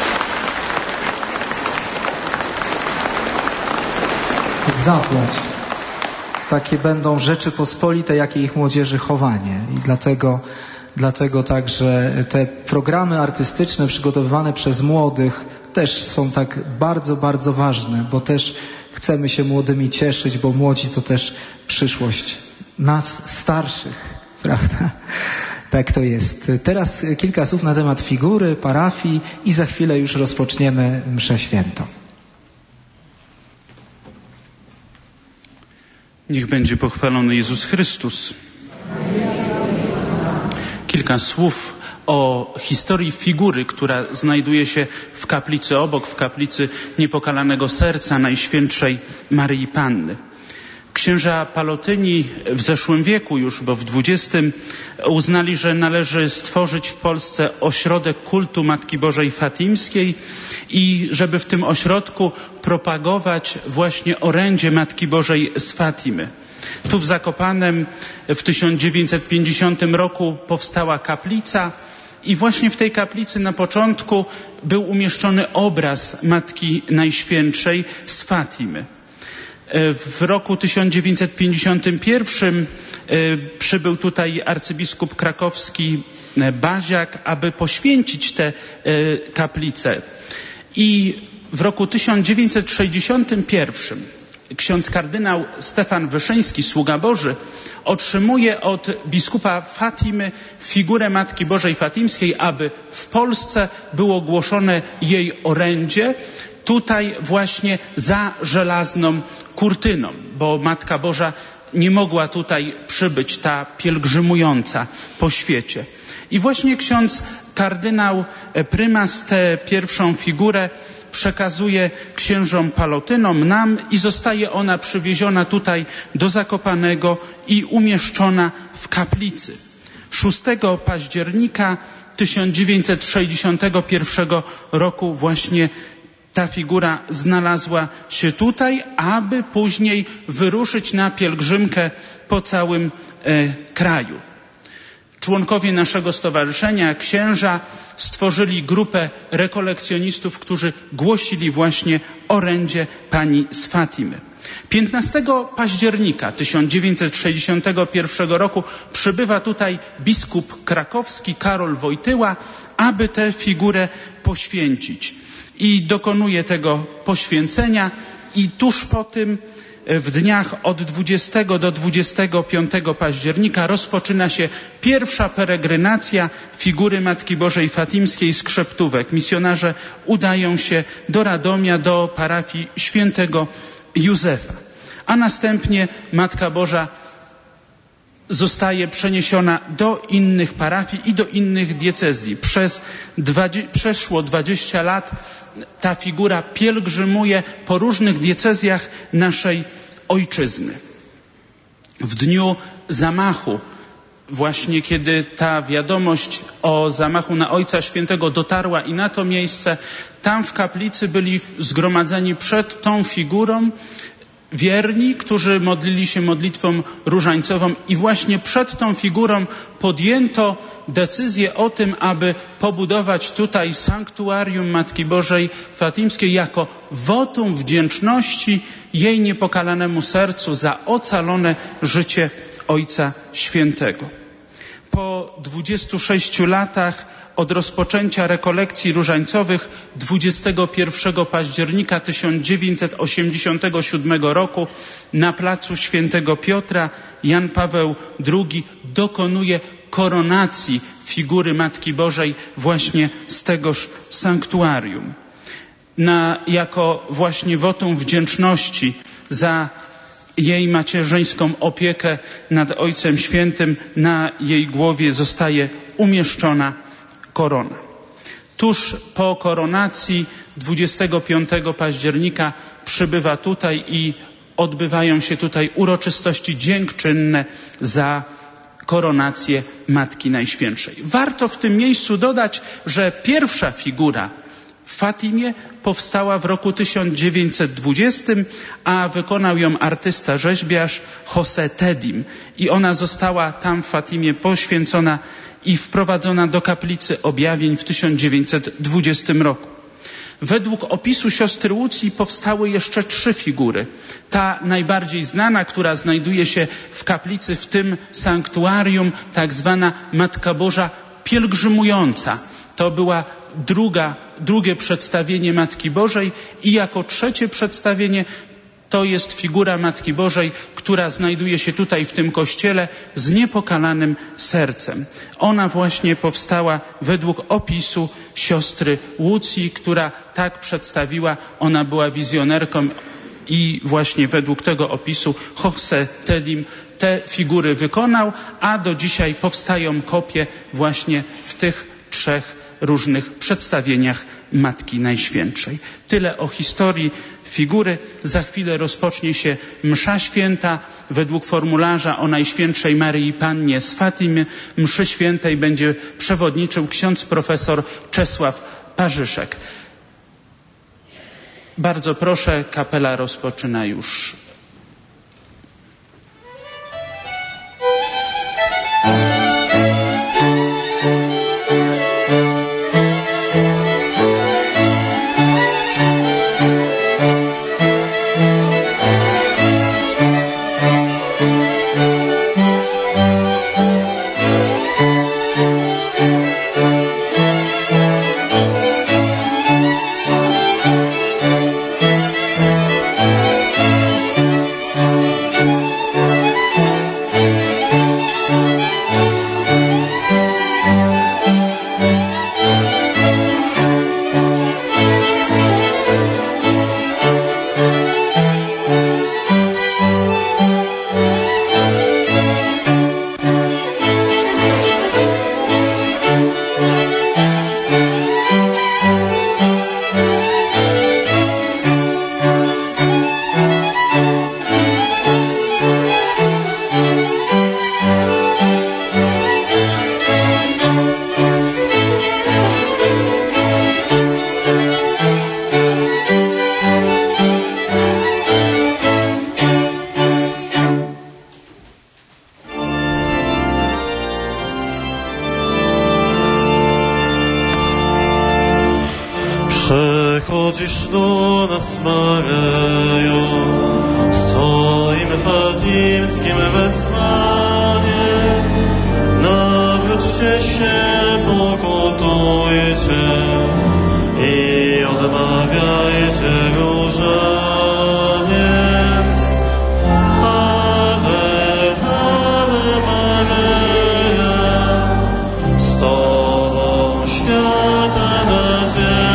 Zapłać. Takie będą Rzeczypospolite, jak i ich młodzieży chowanie. I dlatego także te programy artystyczne przygotowywane przez młodych też są tak bardzo, bardzo ważne, bo też chcemy się młodymi cieszyć, bo młodzi to też przyszłość nas starszych, prawda? Tak to jest. Teraz kilka słów na temat figury, parafii i za chwilę już rozpoczniemy mszę świętą. Niech będzie pochwalony Jezus Chrystus. Kilka słów o historii figury, która znajduje się w kaplicy obok, w kaplicy Niepokalanego Serca Najświętszej Maryi Panny. Księża Palotyni w zeszłym wieku już, bo w XX, uznali, że należy stworzyć w Polsce ośrodek kultu Matki Bożej Fatimskiej i żeby w tym ośrodku propagować właśnie orędzie Matki Bożej z Fatimy. Tu w Zakopanem w 1950 roku powstała kaplica i właśnie w tej kaplicy na początku był umieszczony obraz Matki Najświętszej z Fatimy. W roku 1951 przybył tutaj arcybiskup krakowski Baziak, aby poświęcić tę kaplicę. I w roku 1961 ksiądz kardynał Stefan Wyszyński, sługa Boży, otrzymuje od biskupa Fatimy figurę Matki Bożej Fatimskiej, aby w Polsce było głoszone jej orędzie, tutaj właśnie za żelazną kurtyną, bo Matka Boża nie mogła tutaj przybyć, ta pielgrzymująca po świecie. I właśnie ksiądz kardynał prymas tę pierwszą figurę przekazuje księżom Palotynom, nam, i zostaje ona przywieziona tutaj do Zakopanego i umieszczona w kaplicy. 6 października 1961 roku właśnie ta figura znalazła się tutaj, aby później wyruszyć na pielgrzymkę po całym kraju. Członkowie naszego stowarzyszenia, księża, stworzyli grupę rekolekcjonistów, którzy głosili właśnie orędzie Pani z Fatimy. 15 października 1961 roku przybywa tutaj biskup krakowski Karol Wojtyła, aby tę figurę poświęcić. I dokonuje tego poświęcenia i tuż po tym w dniach od 20 do 25 października rozpoczyna się pierwsza peregrinacja figury Matki Bożej Fatimskiej z Krzeptówek. Misjonarze udają się do Radomia, do parafii świętego Józefa. A następnie Matka Boża zostaje przeniesiona do innych parafii i do innych diecezji. Przeszło 20 lat ta figura pielgrzymuje po różnych diecezjach naszej ojczyzny. W dniu zamachu, właśnie kiedy ta wiadomość o zamachu na Ojca Świętego dotarła i na to miejsce, tam w kaplicy byli zgromadzeni przed tą figurą wierni, którzy modlili się modlitwą różańcową i właśnie przed tą figurą podjęto decyzję o tym, aby pobudować tutaj sanktuarium Matki Bożej Fatimskiej jako wotum wdzięczności jej niepokalanemu sercu za ocalone życie Ojca Świętego. Po 26 latach od rozpoczęcia rekolekcji różańcowych 21 października 1987 roku na placu Świętego Piotra Jan Paweł II dokonuje koronacji figury Matki Bożej właśnie z tegoż sanktuarium. Jako właśnie wotum wdzięczności za jej macierzyńską opiekę nad Ojcem Świętym na jej głowie zostaje umieszczona korona. Tuż po koronacji 25 października przybywa tutaj i odbywają się tutaj uroczystości dziękczynne za koronację Matki Najświętszej. Warto w tym miejscu dodać, że pierwsza figura w Fatimie powstała w roku 1920, a wykonał ją artysta rzeźbiarz José Tedim i ona została tam w Fatimie poświęcona i wprowadzona do kaplicy objawień w 1920 roku. Według opisu siostry Łucji powstały jeszcze 3 figury. Ta najbardziej znana, która znajduje się w kaplicy, w tym sanktuarium, tak zwana Matka Boża pielgrzymująca. To była drugie przedstawienie Matki Bożej i jako trzecie przedstawienie to jest figura Matki Bożej, która znajduje się tutaj w tym kościele z niepokalanym sercem. Ona właśnie powstała według opisu siostry Łucji, która tak przedstawiła, ona była wizjonerką i właśnie według tego opisu José Tedim te figury wykonał, a do dzisiaj powstają kopie właśnie w tych 3 różnych przedstawieniach Matki Najświętszej. Tyle o historii figury. Za chwilę rozpocznie się msza święta. Według formularza o Najświętszej Maryi Pannie z Fatimy mszy świętej będzie przewodniczył ksiądz profesor Czesław Parzyszek. Bardzo proszę, kapela rozpoczyna już. Przychodzisz do nas, Maryjo, z Twoim fatimskim wezwaniem. Nawróćcie się, pokutujcie i odmawiajcie różaniec. Ave, Ave Maryja, z Tobą świata nadzieja.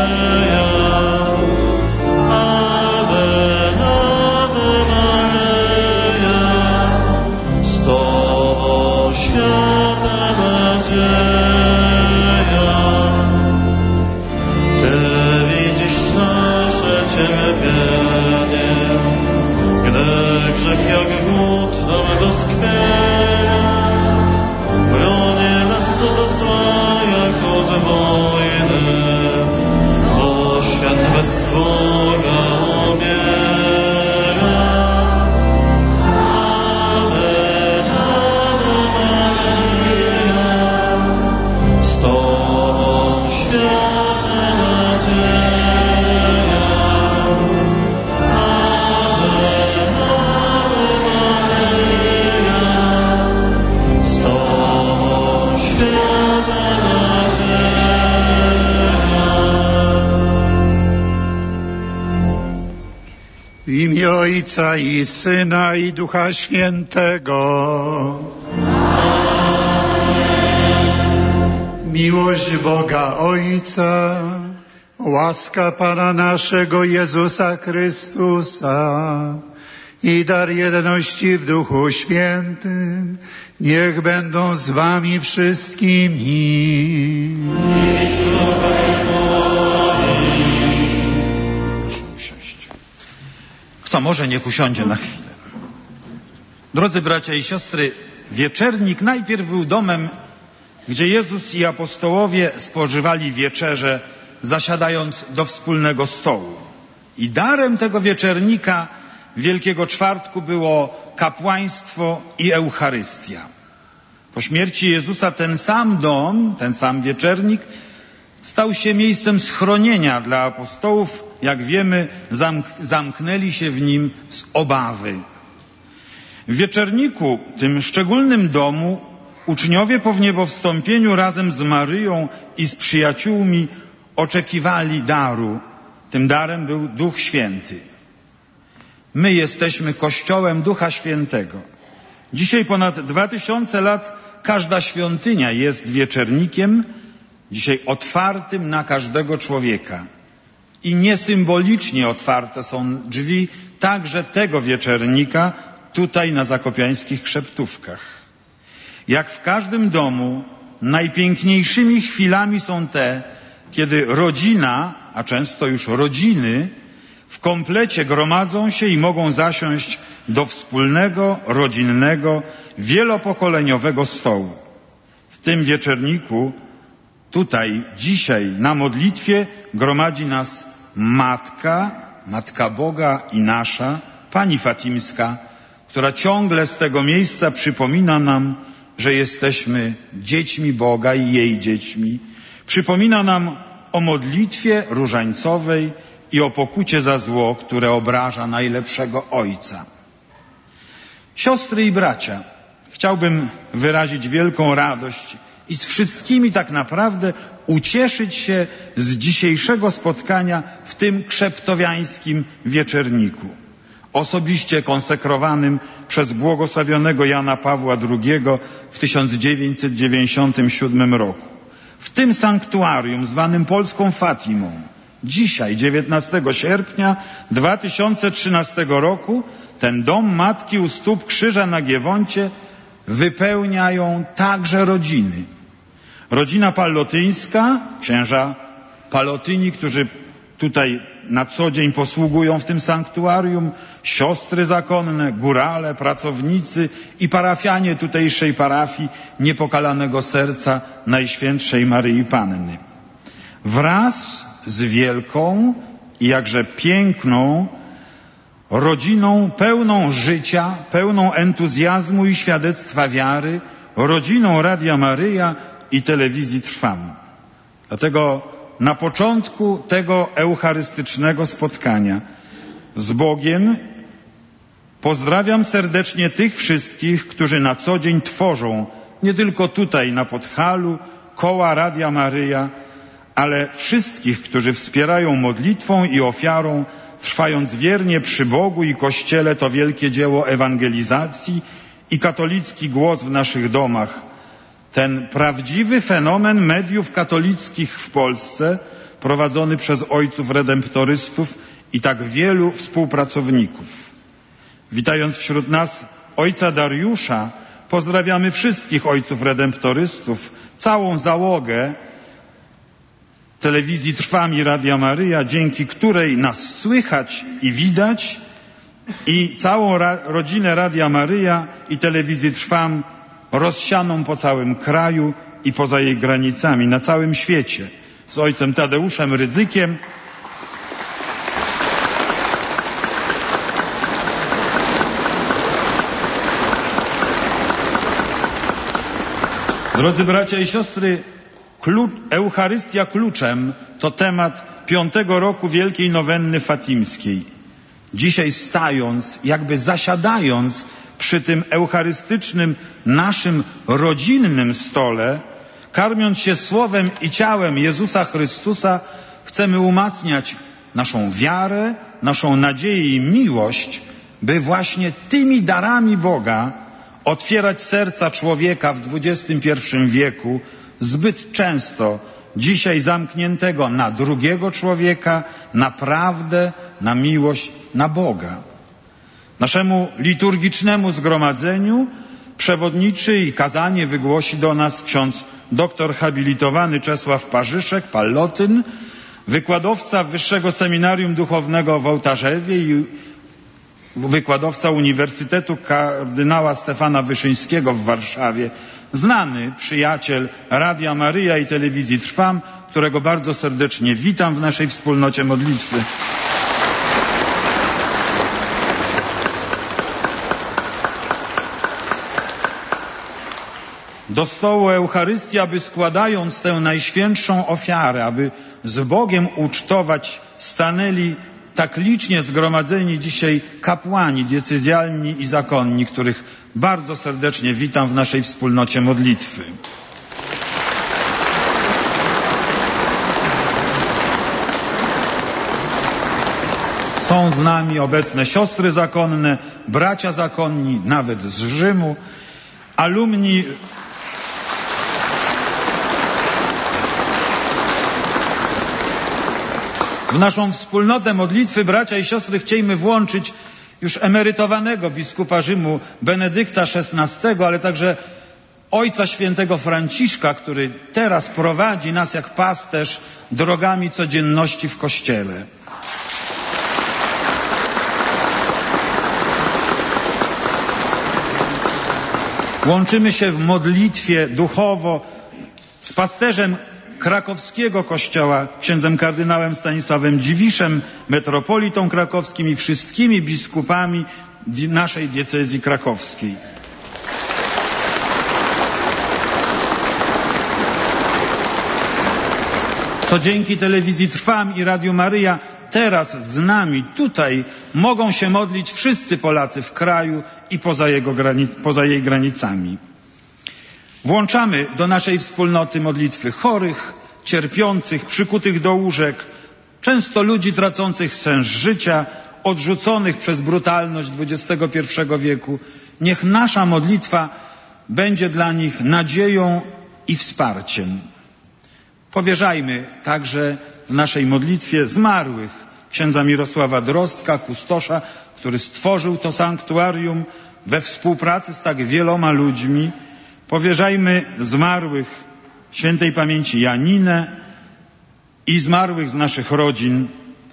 Grzech jak głód nam doskwiera, broni nas od zła jak od wojny, bo świat bez Boga umiera. Ave, Ave Maryja, z Tobą świata nadzieja. W imię Ojca i Syna i Ducha Świętego. Miłość Boga Ojca, łaska Pana naszego Jezusa Chrystusa i dar jedności w Duchu Świętym niech będą z wami wszystkimi. Kto może, niech usiądzie na chwilę. Drodzy bracia i siostry, wieczernik najpierw był domem, gdzie Jezus i apostołowie spożywali wieczerzę zasiadając do wspólnego stołu. I darem tego wieczernika Wielkiego Czwartku było kapłaństwo i Eucharystia. Po śmierci Jezusa ten sam dom, ten sam wieczernik stał się miejscem schronienia dla apostołów. Jak wiemy, zamknęli się w nim z obawy. W wieczerniku, tym szczególnym domu, uczniowie po wniebowstąpieniu razem z Maryją i z przyjaciółmi oczekiwali daru. Tym darem był Duch Święty. My jesteśmy Kościołem Ducha Świętego. Dzisiaj ponad 2000 lat każda świątynia jest wieczernikiem, dzisiaj otwartym na każdego człowieka. I niesymbolicznie otwarte są drzwi także tego wieczernika tutaj na zakopiańskich Krzeptówkach. Jak w każdym domu, najpiękniejszymi chwilami są te, kiedy rodzina, a często już rodziny, w komplecie gromadzą się i mogą zasiąść do wspólnego, rodzinnego, wielopokoleniowego stołu. W tym wieczerniku, tutaj, dzisiaj, na modlitwie gromadzi nas Matka Boga i nasza, Pani Fatimska, która ciągle z tego miejsca przypomina nam, że jesteśmy dziećmi Boga i jej dziećmi. Przypomina nam o modlitwie różańcowej i o pokucie za zło, które obraża najlepszego Ojca. Siostry i bracia, chciałbym wyrazić wielką radość i z wszystkimi tak naprawdę ucieszyć się z dzisiejszego spotkania w tym krzeptowiańskim wieczerniku, osobiście konsekrowanym przez błogosławionego Jana Pawła II w 1997 roku. W tym sanktuarium zwanym Polską Fatimą, dzisiaj, 19 sierpnia 2013 roku, ten dom Matki u stóp Krzyża na Giewoncie wypełniają także rodziny. Rodzina pallotyńska, księża Pallotyni, którzy tutaj na co dzień posługują w tym sanktuarium, siostry zakonne, górale, pracownicy i parafianie tutejszej parafii Niepokalanego Serca Najświętszej Maryi Panny. Wraz z wielką i jakże piękną rodziną pełną życia, pełną entuzjazmu i świadectwa wiary, rodziną Radia Maryja i Telewizji Trwam. Dlatego na początku tego eucharystycznego spotkania z Bogiem pozdrawiam serdecznie tych wszystkich, którzy na co dzień tworzą, nie tylko tutaj na Podhalu, koła Radia Maryja, ale wszystkich, którzy wspierają modlitwą i ofiarą, trwając wiernie przy Bogu i Kościele to wielkie dzieło ewangelizacji i katolicki głos w naszych domach. Ten prawdziwy fenomen mediów katolickich w Polsce, prowadzony przez ojców redemptorystów i tak wielu współpracowników. Witając wśród nas ojca Dariusza, pozdrawiamy wszystkich ojców redemptorystów, całą załogę Telewizji Trwam i Radia Maryja, dzięki której nas słychać i widać, i całą rodzinę Radia Maryja i Telewizji Trwam rozsianą po całym kraju i poza jej granicami, na całym świecie. Z ojcem Tadeuszem Rydzykiem, drodzy bracia i siostry, Eucharystia kluczem to temat 5. roku Wielkiej Nowenny Fatimskiej. Dzisiaj stając, jakby zasiadając przy tym eucharystycznym, naszym rodzinnym stole, karmiąc się słowem i ciałem Jezusa Chrystusa, chcemy umacniać naszą wiarę, naszą nadzieję i miłość, by właśnie tymi darami Boga otwierać serca człowieka w XXI wieku, zbyt często dzisiaj zamkniętego na drugiego człowieka, na prawdę, na miłość, na Boga. Naszemu liturgicznemu zgromadzeniu przewodniczy i kazanie wygłosi do nas ksiądz doktor habilitowany Czesław Parzyszek, Pallotyn, wykładowca Wyższego Seminarium Duchownego w Ołtarzewie i wykładowca Uniwersytetu kardynała Stefana Wyszyńskiego w Warszawie, znany przyjaciel Radia Maryja i Telewizji Trwam, którego bardzo serdecznie witam w naszej wspólnocie modlitwy. Do stołu Eucharystii, aby składając tę najświętszą ofiarę, aby z Bogiem ucztować, stanęli tak licznie zgromadzeni dzisiaj kapłani diecezjalni i zakonni, których bardzo serdecznie witam w naszej wspólnocie modlitwy. Są z nami obecne siostry zakonne, bracia zakonni, nawet z Rzymu, alumni w naszą wspólnotę modlitwy, bracia i siostry, chcielibyśmy włączyć już emerytowanego biskupa Rzymu Benedykta XVI, ale także Ojca Świętego Franciszka, który teraz prowadzi nas jak pasterz drogami codzienności w Kościele. Łączymy się w modlitwie duchowo z pasterzem krakowskiego kościoła, księdzem kardynałem Stanisławem Dziwiszem, metropolitą krakowskim i wszystkimi biskupami naszej diecezji krakowskiej. To dzięki telewizji Trwam i Radiu Maryja teraz z nami tutaj mogą się modlić wszyscy Polacy w kraju i poza jej granicami. Włączamy do naszej wspólnoty modlitwy chorych, cierpiących, przykutych do łóżek, często ludzi tracących sens życia, odrzuconych przez brutalność XXI wieku. Niech nasza modlitwa będzie dla nich nadzieją i wsparciem. Powierzajmy także w naszej modlitwie zmarłych księdza Mirosława Drostka, kustosza, który stworzył to sanktuarium we współpracy z tak wieloma ludźmi. Powierzajmy zmarłych świętej pamięci Janinę i zmarłych z naszych rodzin.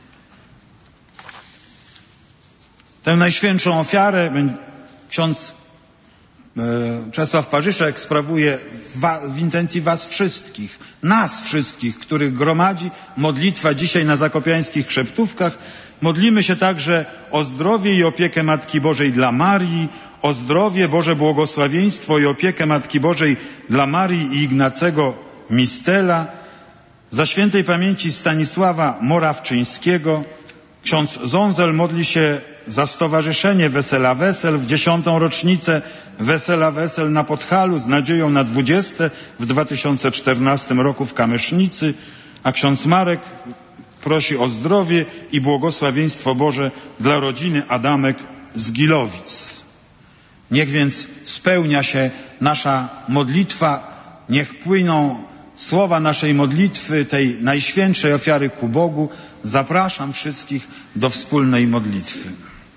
Tę najświętszą ofiarę ksiądz Czesław Parzyszek sprawuje w intencji was wszystkich, nas wszystkich, których gromadzi modlitwa dzisiaj na zakopiańskich Krzeptówkach. Modlimy się także o zdrowie i opiekę Matki Bożej dla Marii, o zdrowie, Boże błogosławieństwo i opiekę Matki Bożej dla Marii i Ignacego Mistela, za świętej pamięci Stanisława Morawczyńskiego. Ksiądz Zązel modli się za Stowarzyszenie Wesela Wesel w 10. rocznicę Wesela Wesel na Podhalu z nadzieją na 20. w 2014 roku w Kamysznicy, a ksiądz Marek prosi o zdrowie i błogosławieństwo Boże dla rodziny Adamek z Gilowic. Niech więc spełnia się nasza modlitwa, niech płyną słowa naszej modlitwy, tej najświętszej ofiary ku Bogu. Zapraszam wszystkich do wspólnej modlitwy.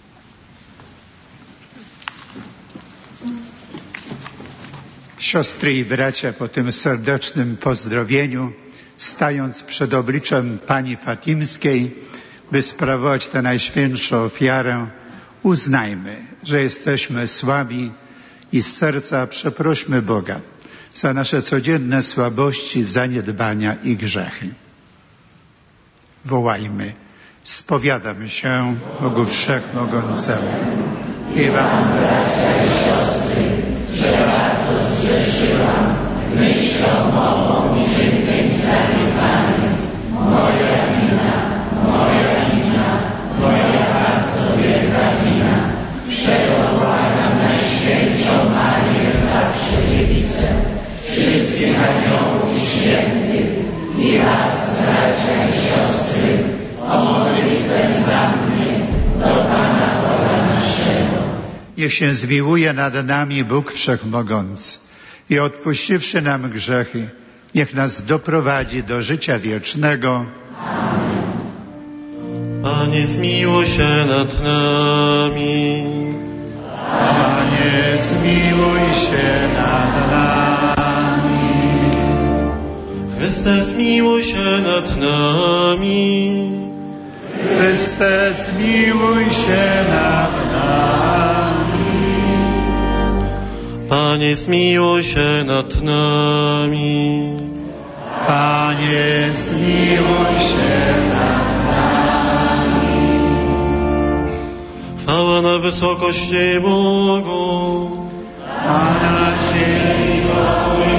Siostry i bracia, po tym serdecznym pozdrowieniu, stając przed obliczem Pani Fatimskiej, by sprawować tę najświętszą ofiarę, uznajmy, że jesteśmy słabi i z serca przeprośmy Boga za nasze codzienne słabości, zaniedbania i grzechy. Wołajmy: spowiadam się Bogu Wszechmogącemu i wam, bracia i siostry, że bardzo zgrzeszyłam myślą, mową i czynnym zaniedbaniem. Moja wina, moja bardzo wielka wina. Czego błagam Najświętszą Marię, zawsze Dziewicę, wszystkich aniołów i świętych i was, bracia i siostry, o modlitwę za mnie do Pana Boga naszego. Niech się zmiłuje nad nami Bóg Wszechmogący i odpuściwszy nam grzechy, niech nas doprowadzi do życia wiecznego. Amen. Panie, zmiłuj się nad nami. Panie, zmiłuj się nad nami. Chryste, zmiłuj się nad nami. Chryste, zmiłuj się nad nami. Panie, zmiłuj się nad nami. Panie, zmiłuj się nad nami. Chwała na wysokości Bogu, a na ziemi pokój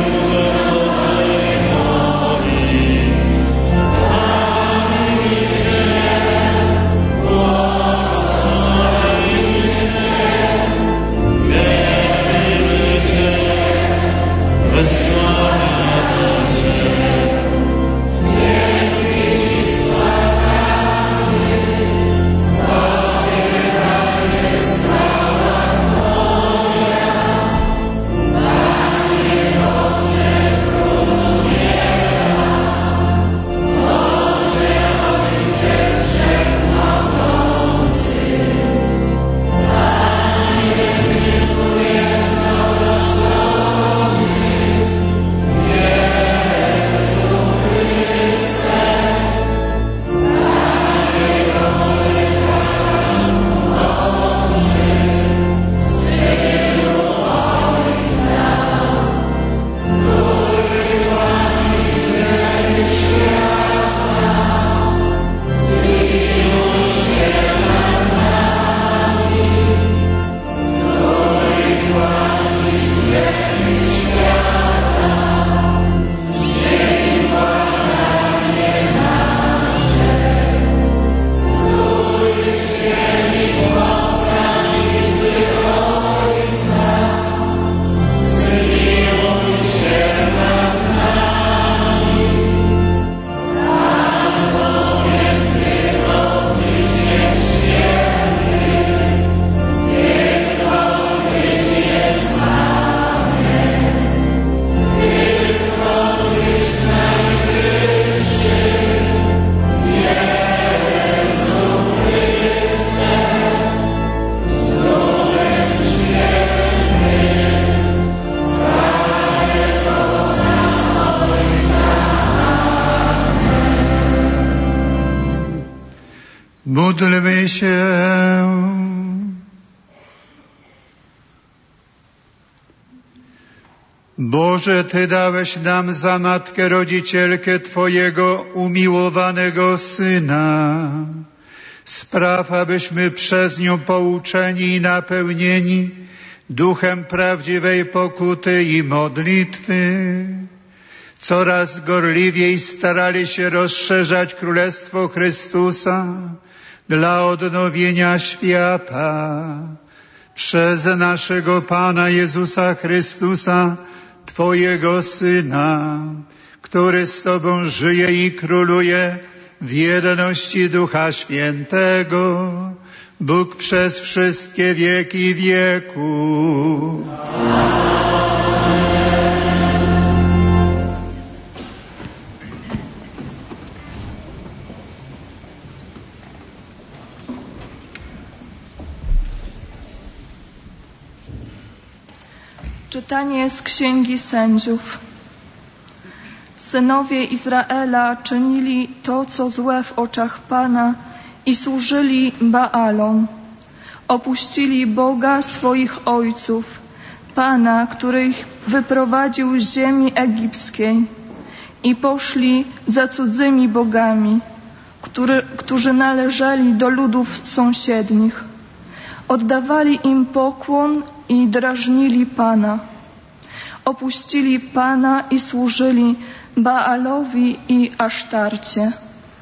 Módlmy się. Boże, Ty dałeś nam za matkę rodzicielkę Twojego umiłowanego Syna. Spraw, abyśmy przez nią pouczeni i napełnieni duchem prawdziwej pokuty i modlitwy coraz gorliwiej starali się rozszerzać Królestwo Chrystusa dla odnowienia świata przez naszego Pana Jezusa Chrystusa, Twojego Syna, który z Tobą żyje i króluje w jedności Ducha Świętego, Bóg przez wszystkie wieki wieków. Czytanie z Księgi Sędziów. Synowie Izraela czynili to, co złe w oczach Pana i służyli Baalom. Opuścili Boga swoich ojców, Pana, który ich wyprowadził z ziemi egipskiej, i poszli za cudzymi bogami, którzy należeli do ludów sąsiednich. Oddawali im pokłon i drażnili Pana. Opuścili Pana i służyli Baalowi i Asztarcie.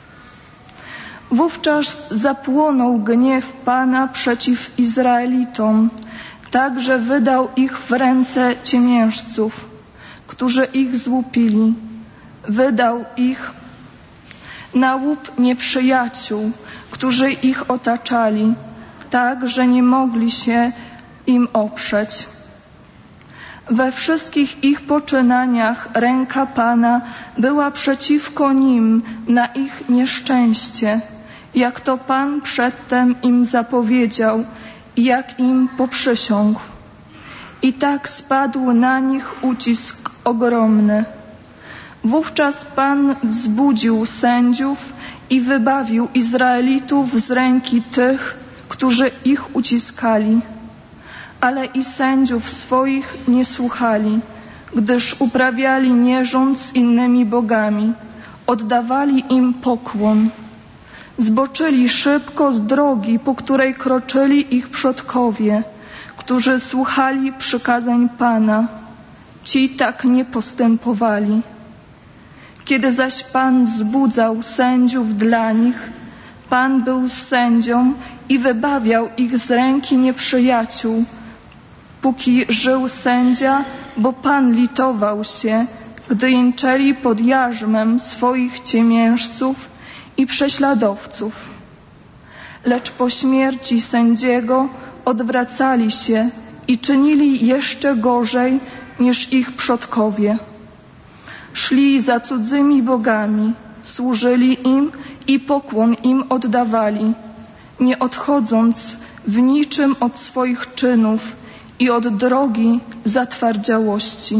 Wówczas zapłonął gniew Pana przeciw Izraelitom, tak że wydał ich w ręce ciemiężców, którzy ich złupili. Wydał ich na łup nieprzyjaciół, którzy ich otaczali, tak że nie mogli się im oprzeć. We wszystkich ich poczynaniach ręka Pana była przeciwko nim na ich nieszczęście, jak to Pan przedtem im zapowiedział i jak im poprzysiągł. I tak spadł na nich ucisk ogromny. Wówczas Pan wzbudził sędziów i wybawił Izraelitów z ręki tych, którzy ich uciskali. Ale i sędziów swoich nie słuchali, gdyż uprawiali nierząd z innymi bogami, oddawali im pokłon. Zboczyli szybko z drogi, po której kroczyli ich przodkowie, którzy słuchali przykazań Pana. Ci tak nie postępowali. Kiedy zaś Pan wzbudzał sędziów dla nich, Pan był sędzią i wybawiał ich z ręki nieprzyjaciół, póki żył sędzia, bo Pan litował się, gdy jęczeli pod jarzmem swoich ciemiężców i prześladowców. Lecz po śmierci sędziego odwracali się i czynili jeszcze gorzej niż ich przodkowie. Szli za cudzymi bogami, służyli im i pokłon im oddawali, nie odchodząc w niczym od swoich czynów i od drogi zatwardziałości.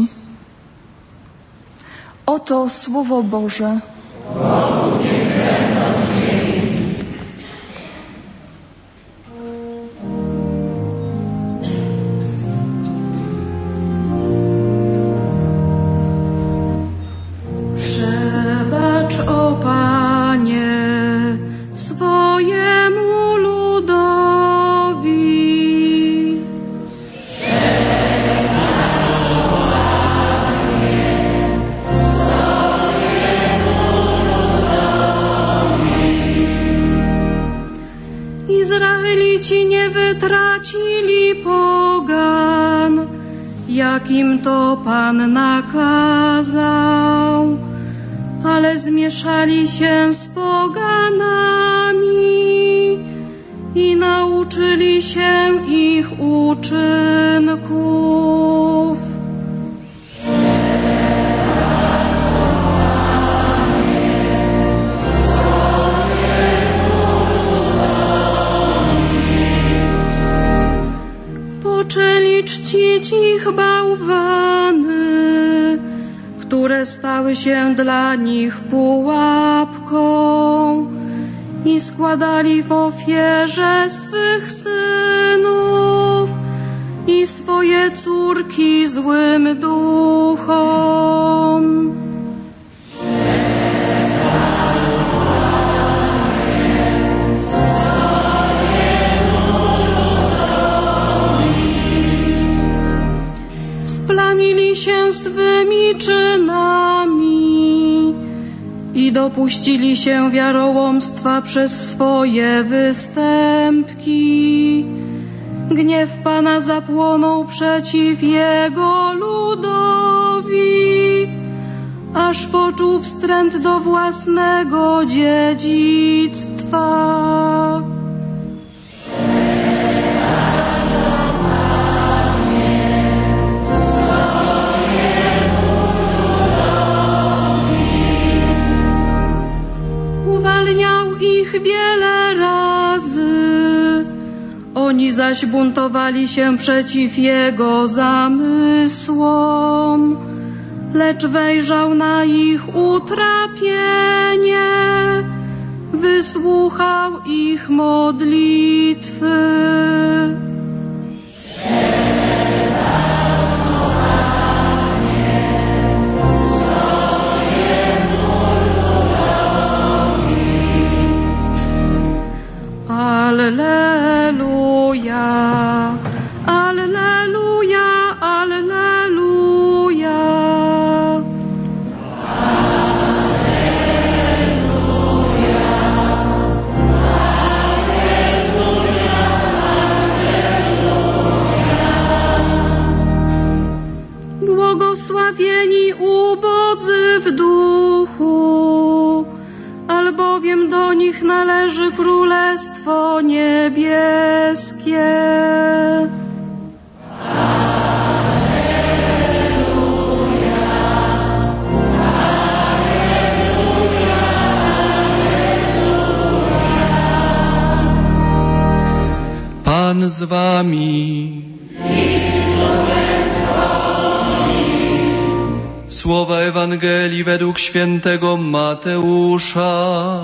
Oto Słowo Boże. Przebacz, o Panie, swojemu ludowi. Izraelici nie wytracili pogan, jakim to Pan nakazał, ale zmieszali się z poganami i nauczyli się ich uczynków. Poczęli czcić ich bałwany, które stały się dla nich pułapką, i składali w ofierze swych synów i swoje córki złym duchom. Splamili się swymi czynami i dopuścili się wiarołomstwa przez swoje występki. Gniew Pana zapłonął przeciw Jego ludowi, aż poczuł wstręt do własnego dziedzictwa. Uwalniał ich wiele razy, oni zaś buntowali się przeciw Jego zamysłom, lecz wejrzał na ich utrapienie, wysłuchał ich modlitwy. Alleluja, alleluja, alleluja. Błogosławieni ubodzy w duchu, albowiem do nich należy Królestwo Niebieskie. Pan z wami. Słowa Ewangelii według świętego Mateusza.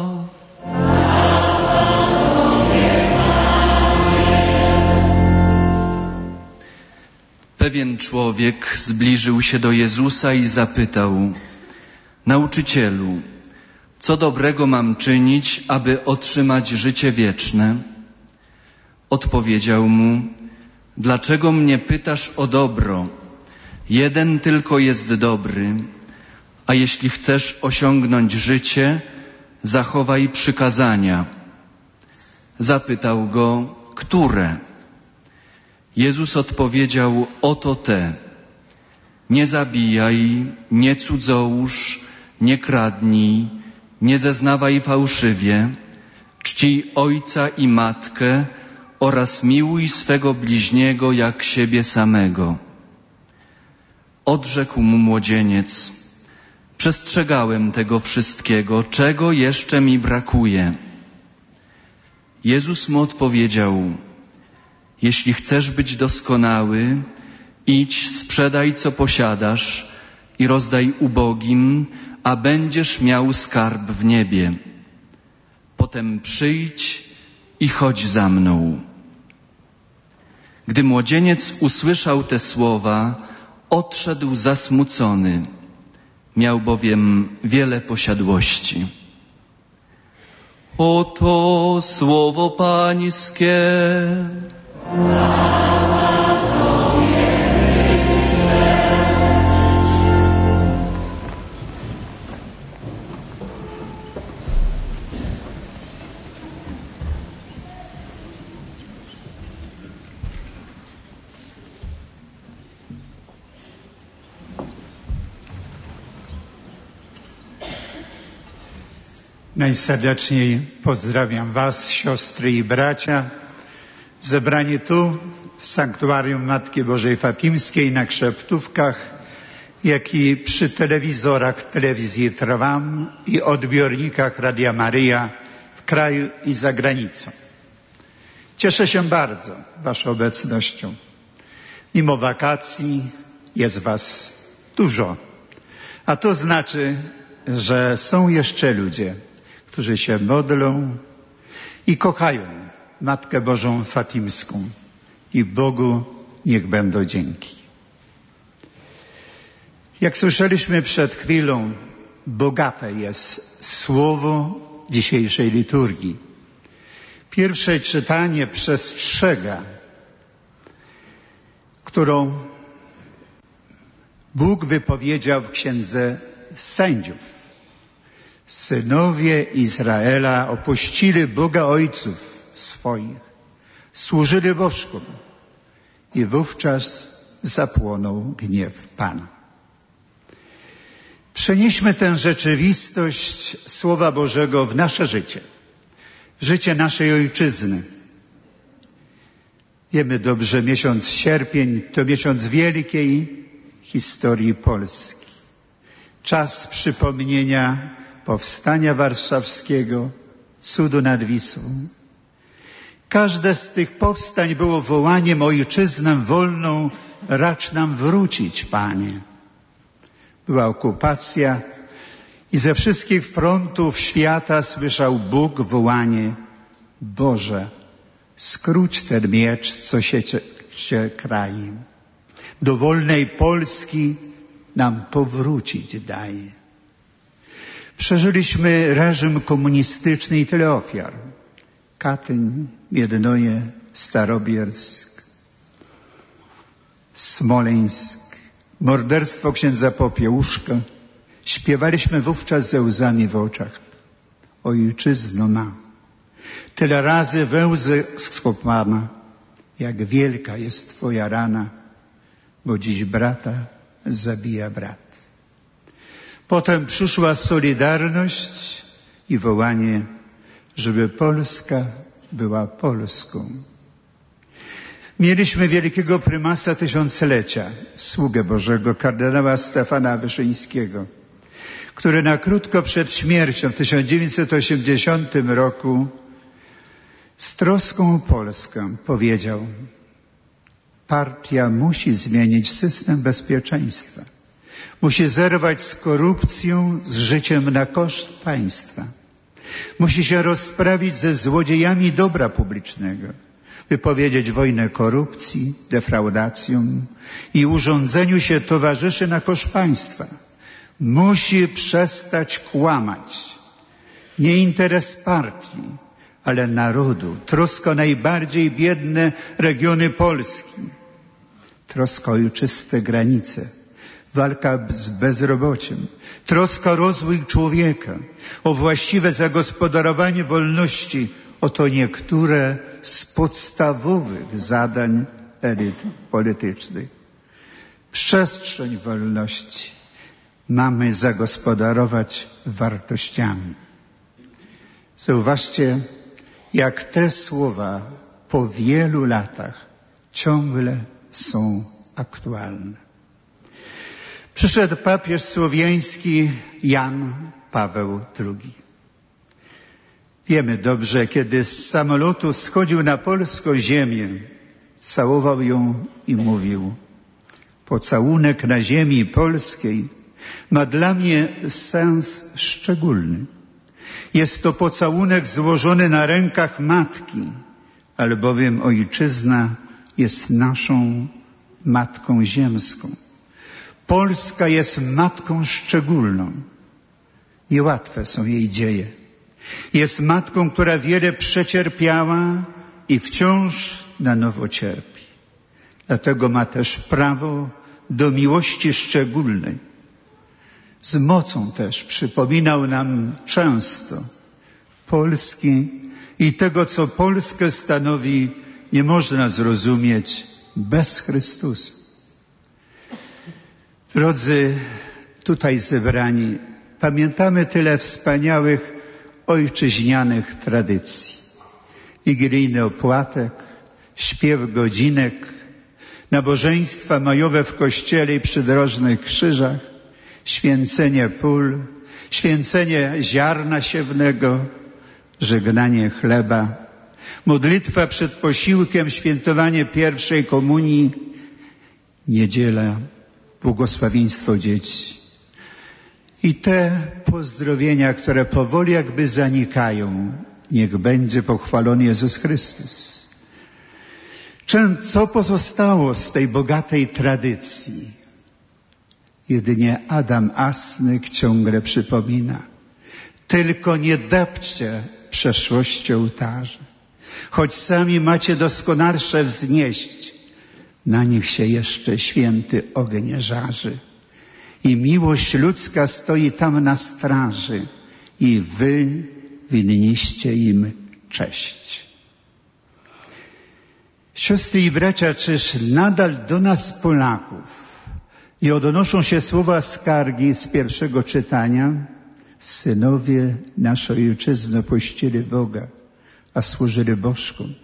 Pewien człowiek zbliżył się do Jezusa i zapytał: Nauczycielu, co dobrego mam czynić, aby otrzymać życie wieczne? Odpowiedział mu: dlaczego mnie pytasz o dobro? Jeden tylko jest dobry, a jeśli chcesz osiągnąć życie, zachowaj przykazania. Zapytał go: które? Jezus odpowiedział: oto te. Nie zabijaj, nie cudzołóż, nie kradnij, nie zeznawaj fałszywie, czcij ojca i matkę oraz miłuj swego bliźniego jak siebie samego. Odrzekł mu młodzieniec: przestrzegałem tego wszystkiego, czego jeszcze mi brakuje? Jezus mu odpowiedział: jeśli chcesz być doskonały, idź, sprzedaj co posiadasz i rozdaj ubogim, a będziesz miał skarb w niebie. Potem przyjdź i chodź za mną. Gdy młodzieniec usłyszał te słowa, odszedł zasmucony. Miał bowiem wiele posiadłości. Oto słowo Pańskie. Najserdeczniej pozdrawiam Was, siostry i bracia, zebrani tu w sanktuarium Matki Bożej Fatimskiej na Krzeptówkach, jak i przy telewizorach telewizji Trwam i odbiornikach Radia Maryja w kraju i za granicą. Cieszę się bardzo Waszą obecnością. Mimo wakacji jest Was dużo, a to znaczy, że są jeszcze ludzie, którzy się modlą i kochają Matkę Bożą Fatimską i Bogu niech będą dzięki. Jak słyszeliśmy przed chwilą, bogate jest słowo dzisiejszej liturgii. Pierwsze czytanie przestrzega, którą Bóg wypowiedział w Księdze Sędziów. Synowie Izraela opuścili Boga ojców swoich, służyli bożkom i wówczas zapłonął gniew Pana. Przenieśmy tę rzeczywistość Słowa Bożego w nasze życie, w życie naszej ojczyzny. Wiemy dobrze, miesiąc sierpień to miesiąc wielkiej historii Polski. Czas przypomnienia Powstania Warszawskiego, cudu nad Wisłą. Każde z tych powstań było wołaniem: ojczyznę wolną racz nam wrócić, Panie. Była okupacja i ze wszystkich frontów świata słyszał Bóg wołanie: Boże, skróć ten miecz, co się kroi. Do wolnej Polski nam powrócić daj. Przeżyliśmy reżim komunistyczny i tyle ofiar. Katyń, Miednoje, Starobiersk, Smoleńsk, morderstwo księdza Popiełuszka. Śpiewaliśmy wówczas ze łzami w oczach: ojczyzno ma, tyle razy we łzy skopana, jak wielka jest Twoja rana, bo dziś brata zabija brat. Potem przyszła Solidarność i wołanie, żeby Polska była Polską. Mieliśmy wielkiego prymasa tysiąclecia, sługę Bożego, kardynała Stefana Wyszyńskiego, który na krótko przed śmiercią w 1980 roku z troską o Polskę powiedział: partia musi zmienić system bezpieczeństwa. Musi zerwać z korupcją, z życiem na koszt państwa. Musi się rozprawić ze złodziejami dobra publicznego. wypowiedzieć wojnę korupcji, defraudacjom i urządzeniu się towarzyszy na koszt państwa. Musi przestać kłamać. Nie interes partii, ale narodu. Troska o najbardziej biedne regiony Polski. Troska o ojczyste granice. Walka z bezrobociem. Troska o rozwój człowieka. O właściwe zagospodarowanie wolności. Oto niektóre z podstawowych zadań elit politycznych. Przestrzeń wolności mamy zagospodarować wartościami. Zauważcie, jak te słowa po wielu latach ciągle są aktualne. Przyszedł papież słowiański Jan Paweł II. Wiemy dobrze, kiedy z samolotu schodził na polską ziemię, całował ją i mówił: pocałunek na ziemi polskiej ma dla mnie sens szczególny. Jest to pocałunek złożony na rękach matki, albowiem ojczyzna jest naszą matką ziemską. Polska jest matką szczególną. Niełatwe są jej dzieje. Jest matką, która wiele przecierpiała i wciąż na nowo cierpi. Dlatego ma też prawo do miłości szczególnej. Z mocą też przypominał nam często Polski i tego, co Polskę stanowi, nie można zrozumieć bez Chrystusa. Drodzy tutaj zebrani, pamiętamy tyle wspaniałych ojczyźnianych tradycji. Wigilijny opłatek, śpiew godzinek, nabożeństwa majowe w kościele i przydrożnych krzyżach, święcenie pól, święcenie ziarna siewnego, żegnanie chleba, modlitwa przed posiłkiem, świętowanie pierwszej komunii, niedziela, błogosławieństwo dzieci. I te pozdrowienia, które powoli jakby zanikają, niech będzie pochwalony Jezus Chrystus. Co pozostało z tej bogatej tradycji? Jedynie Adam Asnyk ciągle przypomina: tylko nie depczcie przeszłości ołtarza, choć sami macie doskonalsze wznieść, na nich się jeszcze święty ogień żarzy. I miłość ludzka stoi tam na straży i wy winniście im cześć. Siostry i bracia, czyż nadal do nas Polaków nie odnoszą się słowa skargi z pierwszego czytania? Synowie naszej ojczyzny opuścili Boga, a służyli bożkom.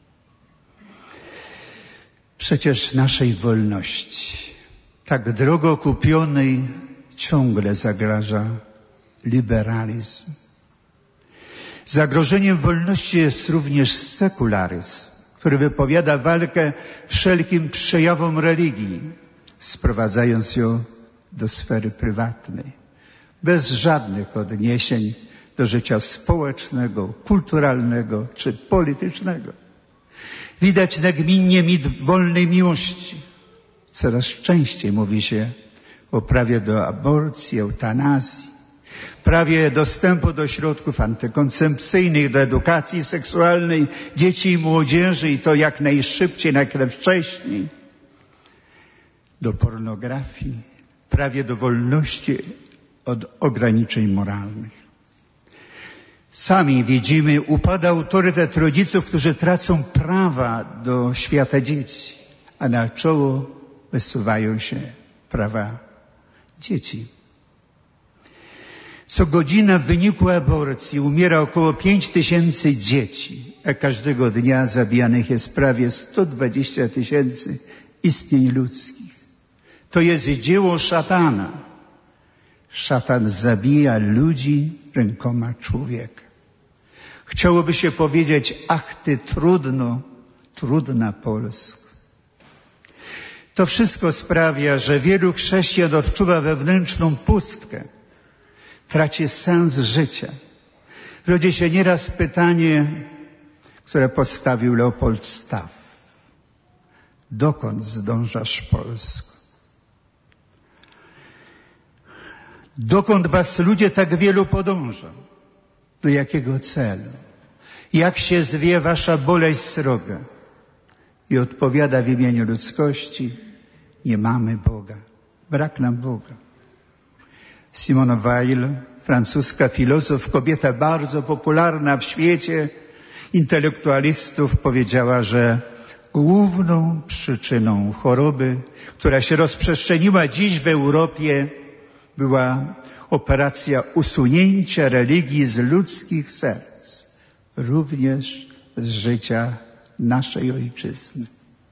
Przecież naszej wolności, tak drogo kupionej, ciągle zagraża liberalizm. Zagrożeniem wolności jest również sekularyzm, który wypowiada walkę wszelkim przejawom religii, sprowadzając ją do sfery prywatnej, bez żadnych odniesień do życia społecznego, kulturalnego czy politycznego. Widać nagminnie mit wolnej miłości. Coraz częściej mówi się o prawie do aborcji, eutanazji, prawie dostępu do środków antykoncepcyjnych, do edukacji seksualnej dzieci i młodzieży i to jak najszybciej, jak najwcześniej, do pornografii, prawie do wolności od ograniczeń moralnych. Sami widzimy, upada autorytet rodziców, którzy tracą prawa do świata dzieci, a na czoło wysuwają się prawa dzieci. Co godzina w wyniku aborcji umiera około 5000 dzieci, a każdego dnia zabijanych jest prawie 120 000 istnień ludzkich. To jest dzieło szatana. Szatan zabija ludzi rękoma człowieka. Chciałoby się powiedzieć: ach ty trudna Polsko. To wszystko sprawia, że wielu chrześcijan odczuwa wewnętrzną pustkę, traci sens życia. Rodzi się nieraz pytanie, które postawił Leopold Staff. Dokąd zdążasz, Polsko? Dokąd was ludzie tak wielu podąża? Do jakiego celu? Jak się zwie wasza boleść sroga? I odpowiada w imieniu ludzkości: nie mamy Boga. Brak nam Boga. Simone Weil, francuska filozof, kobieta bardzo popularna w świecie intelektualistów, powiedziała, że główną przyczyną choroby, która się rozprzestrzeniła dziś w Europie, była operacja usunięcia religii z ludzkich serc, również z życia naszej ojczyzny.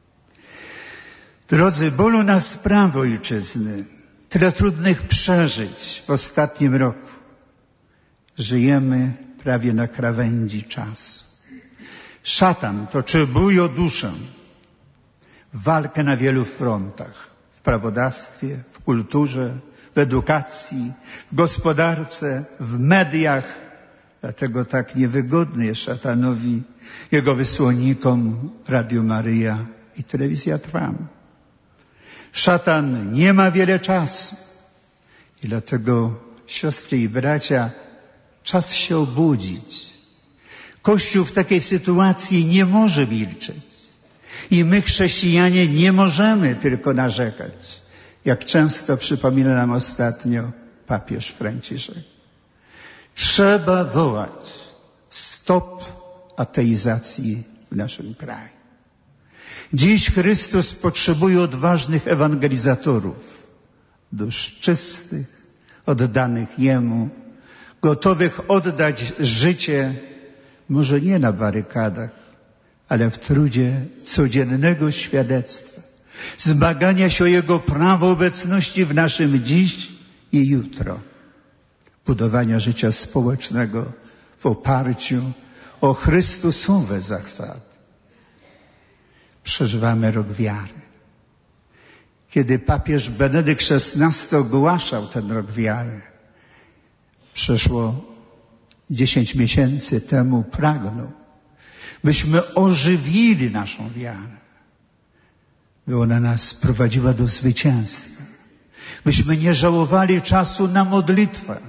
Drodzy, bolu nas sprawy ojczyzny, tyle trudnych przeżyć w ostatnim roku. Żyjemy prawie na krawędzi czasu. Szatan toczy bój o duszę, walkę na wielu frontach, w prawodawstwie, w kulturze, w edukacji, w gospodarce, w mediach. Dlatego tak niewygodny jest szatanowi, jego wysłannikom Radio Maryja i Telewizja Trwam. Szatan nie ma wiele czasu i dlatego, siostry i bracia, czas się obudzić. Kościół w takiej sytuacji nie może milczeć i my, chrześcijanie, nie możemy tylko narzekać, jak często przypomina nam ostatnio papież Franciszek. Trzeba wołać stop ateizacji w naszym kraju. Dziś Chrystus potrzebuje odważnych ewangelizatorów, dusz czystych, oddanych Jemu, gotowych oddać życie, może nie na barykadach, ale w trudzie codziennego świadectwa, zmagania się o Jego prawo obecności w naszym dziś i jutro, budowania życia społecznego w oparciu o Chrystusowe zasady. Przeżywamy rok wiary. Kiedy papież Benedykt XVI ogłaszał ten rok wiary, przeszło 10 miesięcy temu, pragnął, byśmy ożywili naszą wiarę, by ona nas prowadziła do zwycięstwa, byśmy nie żałowali czasu na modlitwę,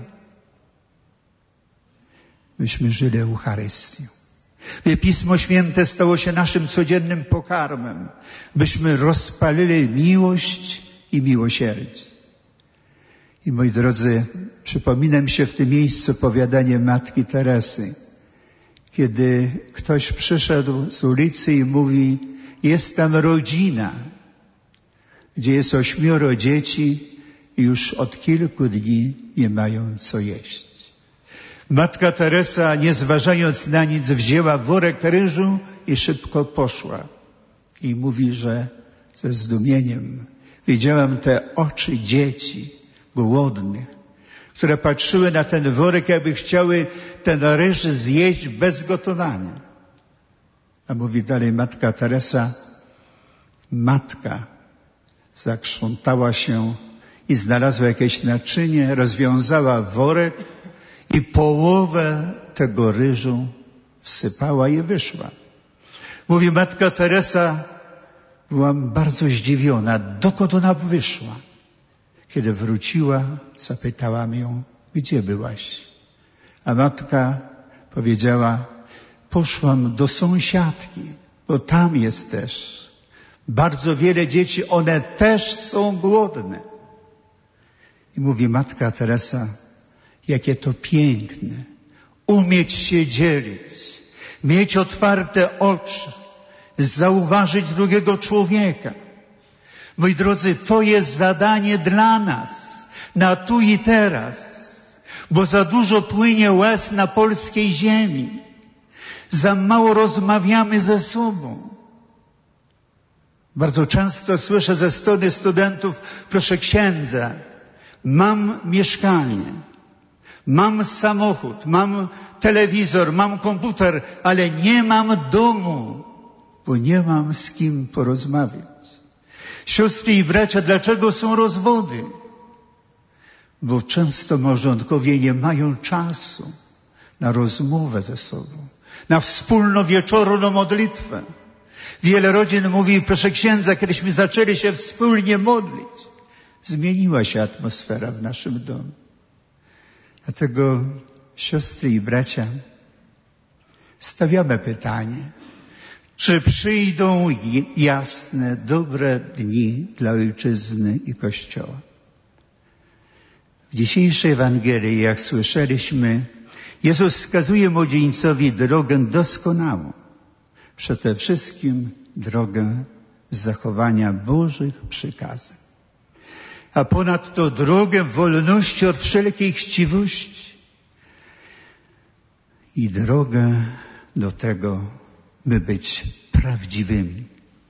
byśmy żyli Eucharystią, by Pismo Święte stało się naszym codziennym pokarmem, byśmy rozpalili miłość i miłosierdzie. I moi drodzy, przypomina mi się w tym miejscu powiadanie Matki Teresy, kiedy ktoś przyszedł z ulicy i mówi: jest tam rodzina, gdzie jest 8 dzieci i już od kilku dni nie mają co jeść. Matka Teresa, nie zważając na nic, wzięła worek ryżu i szybko poszła. I mówi, że ze zdumieniem widziałam te oczy dzieci głodnych, które patrzyły na ten worek, jakby chciały ten ryż zjeść bez gotowania. A mówi dalej Matka Teresa: matka zakrzątała się i znalazła jakieś naczynie, rozwiązała worek i połowę tego ryżu wsypała i wyszła. Mówi Matka Teresa: byłam bardzo zdziwiona, dokąd ona wyszła. Kiedy wróciła, zapytałam ją: gdzie byłaś? A matka powiedziała: poszłam do sąsiadki, bo tam jest też bardzo wiele dzieci, one też są głodne. I mówi Matka Teresa: jakie to piękne, umieć się dzielić, mieć otwarte oczy, zauważyć drugiego człowieka. Moi drodzy, to jest zadanie dla nas, na tu i teraz, bo za dużo płynie łez na polskiej ziemi. Za mało rozmawiamy ze sobą. Bardzo często słyszę ze strony studentów: proszę księdza, mam mieszkanie, mam samochód, mam telewizor, mam komputer, ale nie mam domu, bo nie mam z kim porozmawiać. Siostry i bracia, dlaczego są rozwody? Bo często małżonkowie nie mają czasu na rozmowę ze sobą, na wspólną wieczorną modlitwę. Wiele rodzin mówi, proszę księdza, kiedyśmy zaczęli się wspólnie modlić, zmieniła się atmosfera w naszym domu. Dlatego, siostry i bracia, stawiamy pytanie, czy przyjdą jasne, dobre dni dla Ojczyzny i Kościoła. W dzisiejszej Ewangelii, jak słyszeliśmy, Jezus wskazuje młodzieńcowi drogę doskonałą. Przede wszystkim drogę zachowania Bożych przykazań. A ponadto drogę wolności od wszelkiej chciwości. I drogę do tego, by być prawdziwymi.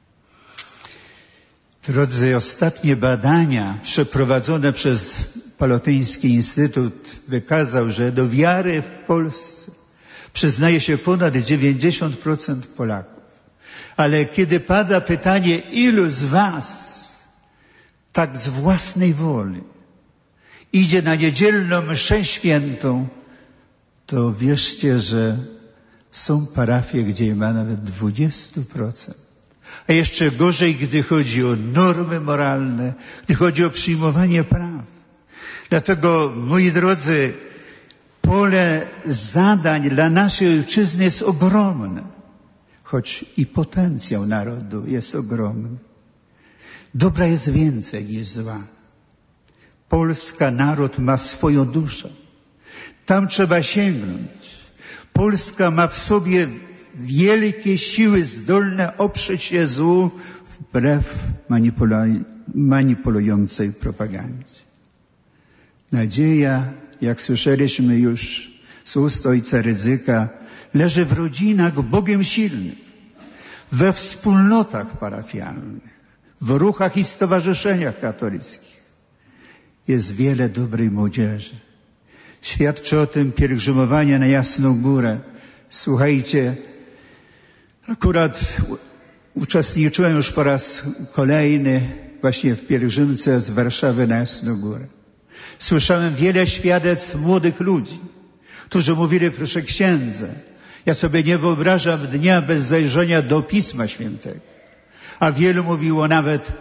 Drodzy, ostatnie badania przeprowadzone przez Palotyński Instytut wykazały, że do wiary w Polsce przyznaje się ponad 90% Polaków. Ale kiedy pada pytanie, ilu z was tak z własnej woli idzie na niedzielną mszę świętą, to wierzcie, że są parafie, gdzie ma nawet 20%. A jeszcze gorzej, gdy chodzi o normy moralne, gdy chodzi o przyjmowanie praw. Dlatego, moi drodzy, pole zadań dla naszej ojczyzny jest ogromne, choć i potencjał narodu jest ogromny. Dobra jest więcej niż zła. Polska, naród ma swoją duszę. Tam trzeba sięgnąć. Polska ma w sobie wielkie siły zdolne oprzeć się złu wbrew manipulującej propagandzie. Nadzieja, jak słyszeliśmy już z ust ojca Rydzyka, leży w rodzinach Bogiem silnych, we wspólnotach parafialnych, w ruchach i stowarzyszeniach katolickich. Jest wiele dobrej młodzieży. Świadczy o tym pielgrzymowanie na Jasną Górę. Słuchajcie, akurat uczestniczyłem już po raz kolejny właśnie w pielgrzymce z Warszawy na Jasną Górę. Słyszałem wiele świadectw młodych ludzi, którzy mówili, proszę księdza, ja sobie nie wyobrażam dnia bez zajrzenia do Pisma Świętego. A wielu mówiło nawet,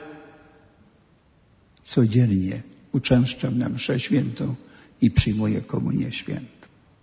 codziennie uczęszczam na mszę świętą i przyjmuję komunię świętą.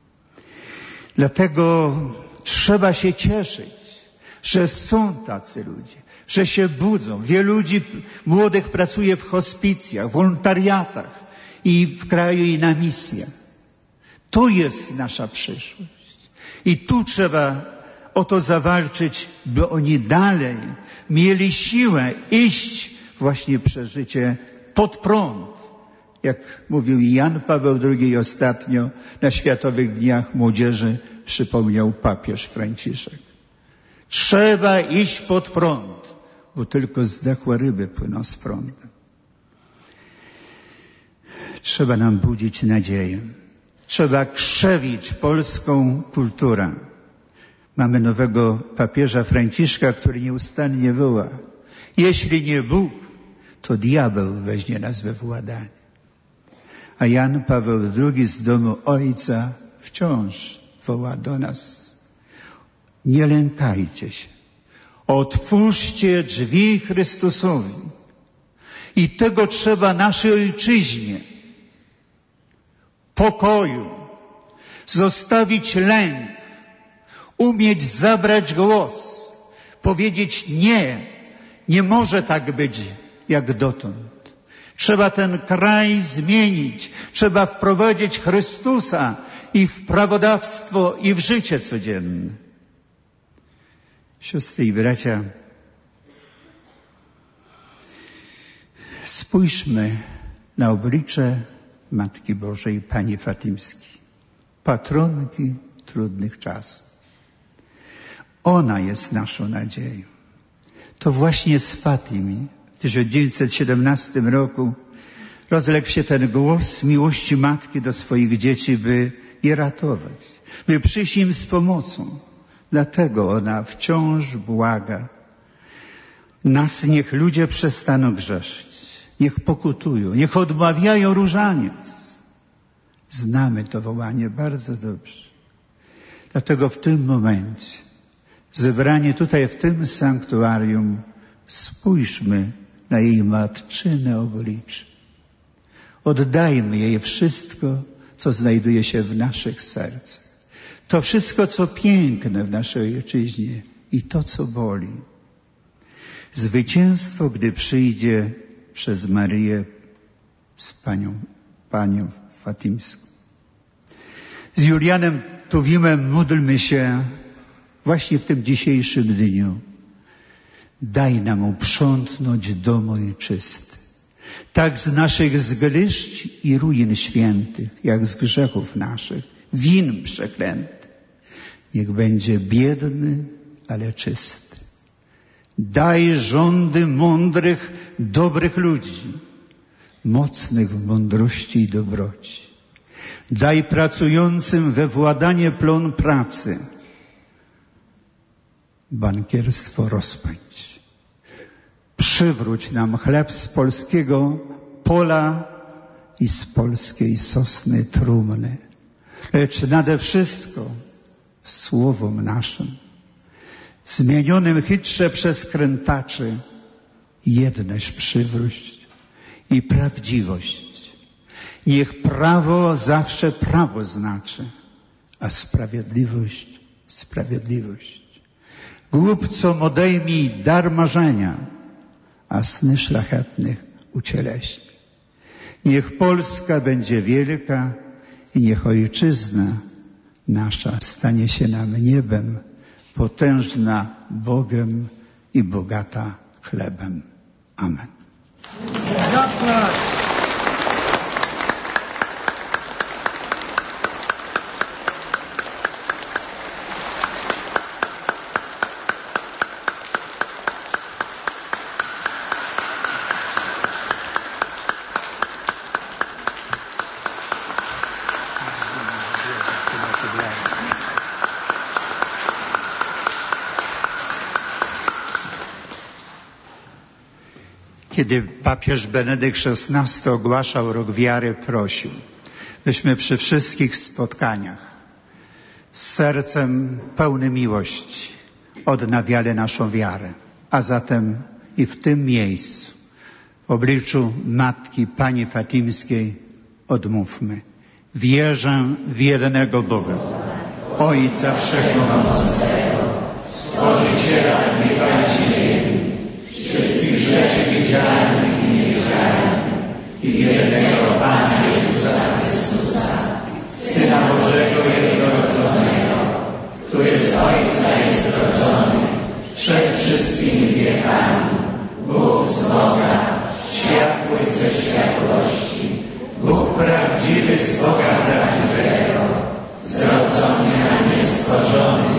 Dlatego trzeba się cieszyć, że są tacy ludzie, że się budzą. Wielu ludzi młodych pracuje w hospicjach, wolontariatach i w kraju i na misjach. To jest nasza przyszłość. I tu trzeba o to zawalczyć, by oni dalej mieli siłę iść właśnie przez życie pod prąd. Jak mówił Jan Paweł II ostatnio na Światowych Dniach Młodzieży, przypomniał papież Franciszek. Trzeba iść pod prąd, bo tylko zdechłe ryby płyną z prądem. Trzeba nam budzić nadzieję. Trzeba krzewić polską kulturę. Mamy nowego papieża Franciszka, który nieustannie woła: jeśli nie Bóg, to diabeł weźmie nas we władanie. A Jan Paweł II z domu Ojca wciąż woła do nas: nie lękajcie się. Otwórzcie drzwi Chrystusowi. I tego trzeba naszej ojczyźnie. Pokoju. Zostawić lęk. Umieć zabrać głos. Powiedzieć nie. Nie może tak być jak dotąd. Trzeba ten kraj zmienić. Trzeba wprowadzić Chrystusa i w prawodawstwo, i w życie codzienne. Siostry i bracia, spójrzmy na oblicze Matki Bożej, Pani Fatimskiej, patronki trudnych czasów. Ona jest naszą nadzieją. To właśnie z Fatimi w 1917 roku rozległ się ten głos miłości matki do swoich dzieci, by je ratować, by przyjść im z pomocą. Dlatego ona wciąż błaga nas, niech ludzie przestaną grzeszyć, niech pokutują, niech odmawiają różaniec. Znamy to wołanie bardzo dobrze. Dlatego w tym momencie, zebrani tutaj w tym sanktuarium, spójrzmy na jej matczyne oblicze. Oddajmy jej wszystko, co znajduje się w naszych sercach. To wszystko, co piękne w naszej ojczyźnie i to, co boli. Zwycięstwo, gdy przyjdzie przez Maryję z Panią Fatimską. Z Julianem Tuwimem módlmy się właśnie w tym dzisiejszym dniu. Daj nam uprzątnąć dom ojczysty. Tak z naszych zgliszcz i ruin świętych, jak z grzechów naszych, win przeklęty. Niech będzie biedny, ale czysty. Daj rządy mądrych, dobrych ludzi, mocnych w mądrości i dobroci. Daj pracującym we władanie plon pracy. Bankierstwo rozpędź. Przywróć nam chleb z polskiego pola i z polskiej sosny trumny. Lecz nade wszystko słowom naszym, zmienionym chytrze przez krętaczy, jedność przywróć i prawdziwość. Niech prawo zawsze prawo znaczy, a sprawiedliwość sprawiedliwość. Głupcom odejmij dar marzenia, a sny szlachetnych ucieleśni. Niech Polska będzie wielka i niech ojczyzna nasza stanie się nam niebem, potężna Bogiem i bogata chlebem. Amen. Kiedy papież Benedykt XVI ogłaszał rok wiary, prosił, byśmy przy wszystkich spotkaniach z sercem pełnym miłości odnawiali naszą wiarę. A zatem i w tym miejscu, w obliczu Matki Pani Fatimskiej, odmówmy: wierzę w jednego Boga, Ojca Wszechmogącego, Stworzyciela nieba i ziemi, wszystkich rzeczy widzialnych i niewidzialnych, i jednego Pana Jezusa Chrystusa, Syna Bożego jednorodzonego, który z Ojca jest rodzony przed wszystkimi wiekami, Bóg z Boga, światły ze światłości, Bóg prawdziwy z Boga prawdziwego, zrodzony, a nie stworzony,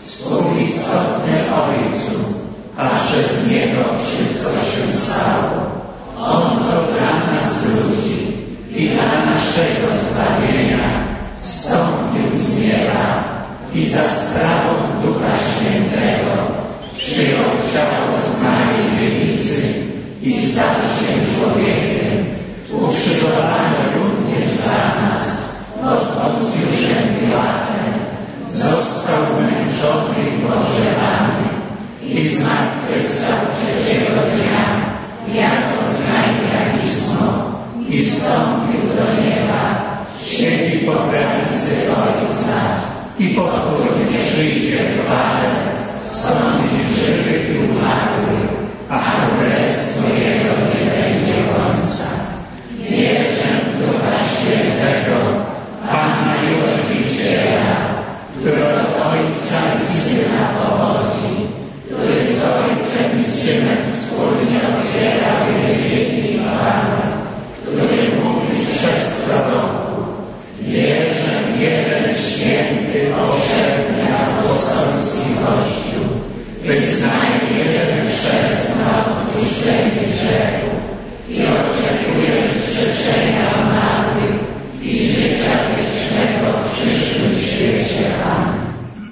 współistotny Ojcu, a przez Niego wszystko się stało. On to dla nas ludzi i dla naszego zbawienia wstąpił z nieba i za sprawą Ducha Świętego przyjął ciało z Maryi Dziewicy i stał się człowiekiem, ukrzyżowany również za nas pod Poncjuszem Piłatem, został męczony i pogrzebany i zmartwychwstał trzeciego dnia, jako znajdę pismo, i wstąpił do nieba, siedzi po prawicy Ojca i powtórnie przyjdzie w chwale, sądzić żywych i umarłych, a królestwo Jego nie będzie końca. Wierzę w Ducha Świętego, Pana i Ożywiciela, który od Ojca i Syna pochodzi, który z Ojcem i Synem wspólnie odbierał wieki i chwałę, który mówi przez proroków: wierzę w jeden święty, powszechny, apostolski Kościół, wyznaję jeden chrzest na odpuszczenie grzechów i oczekuję wskrzeszenia umarłych i życia wiecznego w przyszłym świecie. Amen.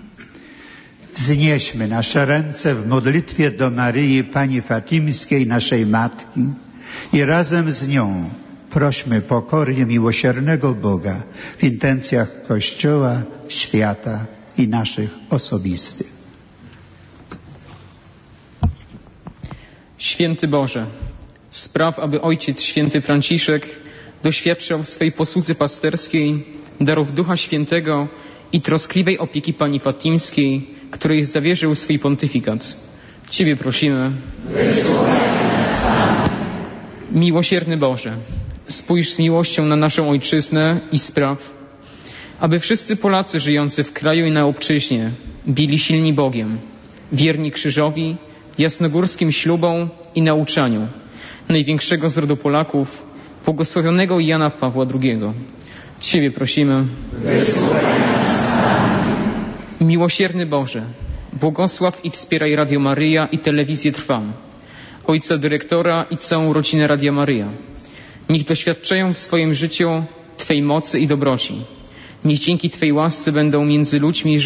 Wznieśmy nasze ręce w modlitwie do Maryi Pani Fatimskiej, naszej Matki, i razem z nią prośmy pokornie miłosiernego Boga w intencjach Kościoła, świata i naszych osobistych. Święty Boże, spraw, aby Ojciec Święty Franciszek doświadczał w swej posłudze pasterskiej darów Ducha Świętego i troskliwej opieki Pani Fatimskiej, której zawierzył swój pontyfikat. Ciebie prosimy. Miłosierny Boże, spójrz z miłością na naszą Ojczyznę i spraw, aby wszyscy Polacy żyjący w kraju i na obczyźnie byli silni Bogiem, wierni krzyżowi, jasnogórskim ślubom i nauczaniu największego z rodu Polaków, błogosławionego Jana Pawła II. Ciebie prosimy. Miłosierny Boże, błogosław i wspieraj Radio Maryja i Telewizję Trwam, ojca dyrektora i całą rodzinę Radia Maryja. Niech doświadczają w swoim życiu Twej mocy i dobroci. Niech dzięki Twej łasce będą między ludźmi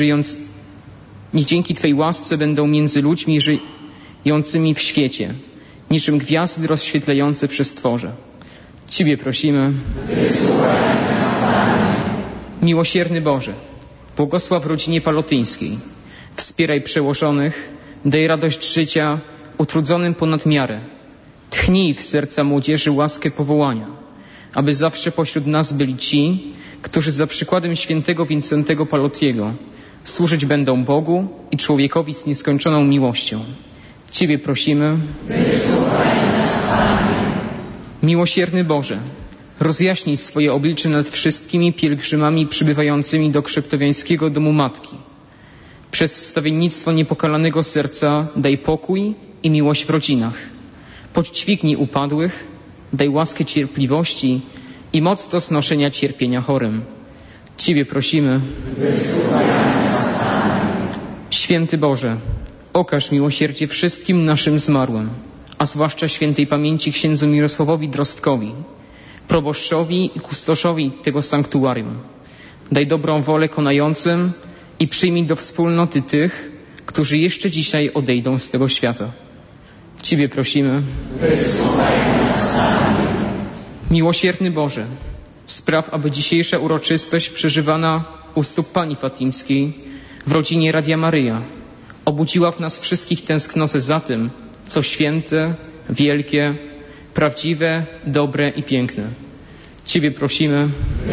żyjącymi w świecie, niczym gwiazdy rozświetlające przez Tworze. Ciebie prosimy. Miłosierny Boże, błogosław rodzinie palotyńskiej, wspieraj przełożonych, daj radość życia utrudzonym ponad miarę. Tchnij w serca młodzieży łaskę powołania, aby zawsze pośród nas byli ci, którzy za przykładem świętego Wincentego Palotiego służyć będą Bogu i człowiekowi z nieskończoną miłością. Ciebie prosimy. Miłosierny Boże, rozjaśnij swoje oblicze nad wszystkimi pielgrzymami przybywającymi do Krzeptowiańskiego Domu Matki. Przez wstawiennictwo niepokalanego serca daj pokój i miłość w rodzinach. Podźwignij upadłych, daj łaskę cierpliwości i moc do znoszenia cierpienia chorym. Ciebie prosimy. Święty Boże, okaż miłosierdzie wszystkim naszym zmarłym, a zwłaszcza świętej pamięci księdzu Mirosławowi Drostkowi, proboszczowi i kustoszowi tego sanktuarium. Daj dobrą wolę konającym i przyjmij do wspólnoty tych, którzy jeszcze dzisiaj odejdą z tego świata. Ciebie prosimy. Miłosierny Boże, spraw, aby dzisiejsza uroczystość przeżywana u stóp Pani Fatimskiej w rodzinie Radia Maryja obudziła w nas wszystkich tęsknotę za tym, co święte, wielkie, prawdziwe, dobre i piękne. Ciebie prosimy.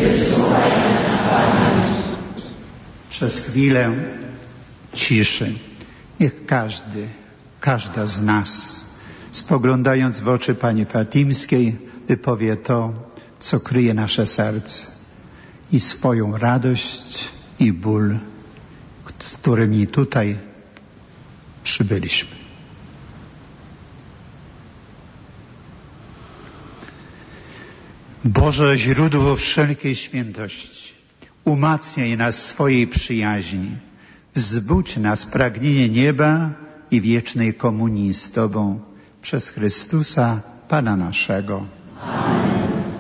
Przez chwilę ciszy niech każda z nas, spoglądając w oczy Pani Fatimskiej, wypowie to, co kryje nasze serce i swoją radość i ból, z którymi tutaj przybyliśmy. Boże, źródło wszelkiej świętości, umacniaj nas swojej przyjaźni, wzbudź nas pragnienie nieba i wiecznej komunii z Tobą przez Chrystusa, Pana naszego. Amen.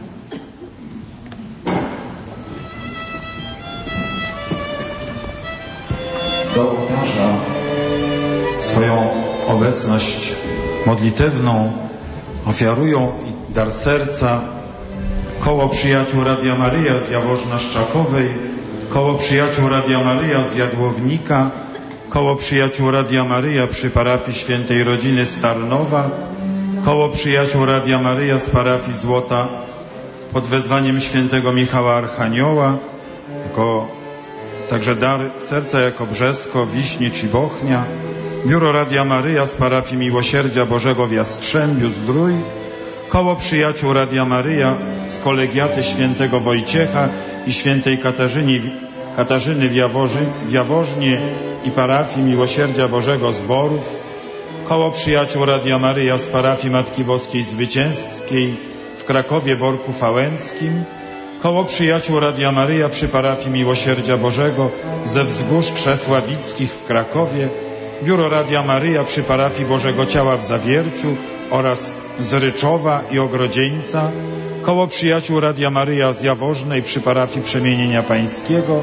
Do ołtarza swoją obecność modlitewną ofiarują i dar serca Koło Przyjaciół Radia Maryja z Jaworzna-Szczakowej, Koło Przyjaciół Radia Maryja z Jadłownika, Koło Przyjaciół Radia Maryja przy parafii Świętej Rodziny z Tarnowa, Koło Przyjaciół Radia Maryja z parafii Złota pod wezwaniem świętego Michała Archanioła, także dar serca jako Brzesko, Wiśnicz i Bochnia, Biuro Radia Maryja z parafii Miłosierdzia Bożego w Jastrzębiu Zdrój, Koło Przyjaciół Radia Maryja z kolegiaty świętego Wojciecha i świętej Katarzyny w Jaworznie i parafii Miłosierdzia Bożego z Borów, Koło Przyjaciół Radia Maryja z parafii Matki Boskiej Zwycięskiej w Krakowie Borku Fałęckim, Koło Przyjaciół Radia Maryja przy parafii Miłosierdzia Bożego ze Wzgórz Krzesławickich w Krakowie, Biuro Radia Maryja przy parafii Bożego Ciała w Zawierciu oraz z Ryczowa i Ogrodzieńca, Koło Przyjaciół Radia Maryja z Jaworznej przy parafii Przemienienia Pańskiego,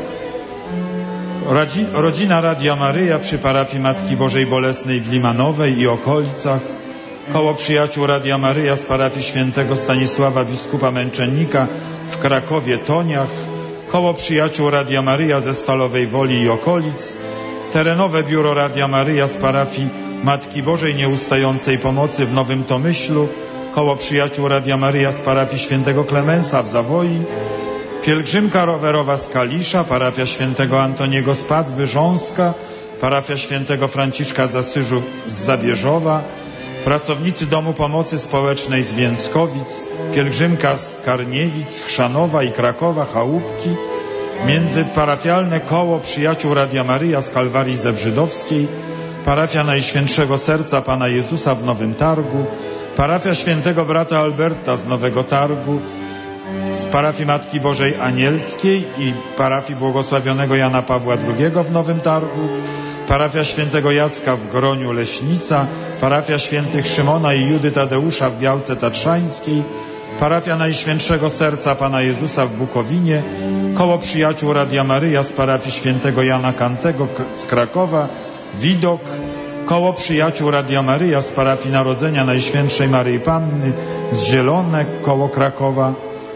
Rodzina Radia Maryja przy parafii Matki Bożej Bolesnej w Limanowej i okolicach, Koło Przyjaciół Radia Maryja z parafii Świętego Stanisława Biskupa Męczennika w Krakowie Toniach, Koło Przyjaciół Radia Maryja ze Stalowej Woli i okolic, terenowe biuro Radia Maryja z parafii Matki Bożej Nieustającej Pomocy w Nowym Tomyślu, Koło Przyjaciół Radia Maryja z parafii Świętego Klemensa w Zawoi, pielgrzymka rowerowa z Kalisza, parafia Świętego Antoniego z Padwy, Rząska, parafia Świętego Franciszka z Asyżu z Zabierzowa, pracownicy Domu Pomocy Społecznej z Więckowic, pielgrzymka z Karniewic, Chrzanowa i Krakowa, Chałupki, międzyparafialne Koło Przyjaciół Radia Maryja z Kalwarii Zebrzydowskiej, parafia Najświętszego Serca Pana Jezusa w Nowym Targu, parafia Świętego Brata Alberta z Nowego Targu, z parafii Matki Bożej Anielskiej i parafii Błogosławionego Jana Pawła II w Nowym Targu, parafia Świętego Jacka w Groniu Leśnica, parafia Świętych Szymona i Judy Tadeusza w Białce Tatrzańskiej, parafia Najświętszego Serca Pana Jezusa w Bukowinie, Koło Przyjaciół Radia Maryja z parafii Świętego Jana Kantego z Krakowa, Widok, Koło Przyjaciół Radia Maryja z parafii Narodzenia Najświętszej Maryi Panny z Zielone koło Krakowa,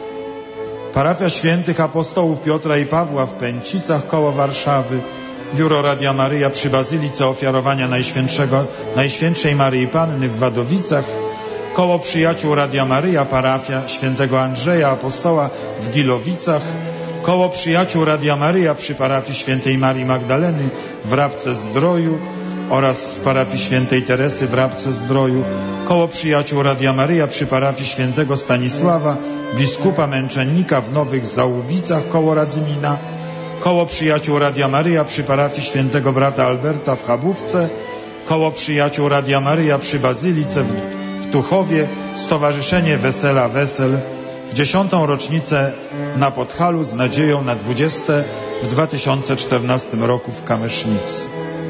parafia Świętych Apostołów Piotra i Pawła w Pęcicach koło Warszawy, biuro Radia Maryja przy Bazylice Ofiarowania Najświętszej Maryi Panny w Wadowicach, Koło Przyjaciół Radia Maryja, parafia Świętego Andrzeja Apostoła w Gilowicach, Koło Przyjaciół Radia Maryja przy parafii Świętej Marii Magdaleny w Rabce-Zdroju oraz z parafii Świętej Teresy w Rabce-Zdroju, Koło Przyjaciół Radia Maryja przy parafii Świętego Stanisława, biskupa męczennika w Nowych Załubicach koło Radzymina, Koło Przyjaciół Radia Maryja przy parafii Świętego Brata Alberta w Chabówce, Koło Przyjaciół Radia Maryja przy Bazylice w Tuchowie, Stowarzyszenie Wesela Wesel w 10. rocznicę na Podhalu z nadzieją na 20. w 2014 roku w Kamysznicy.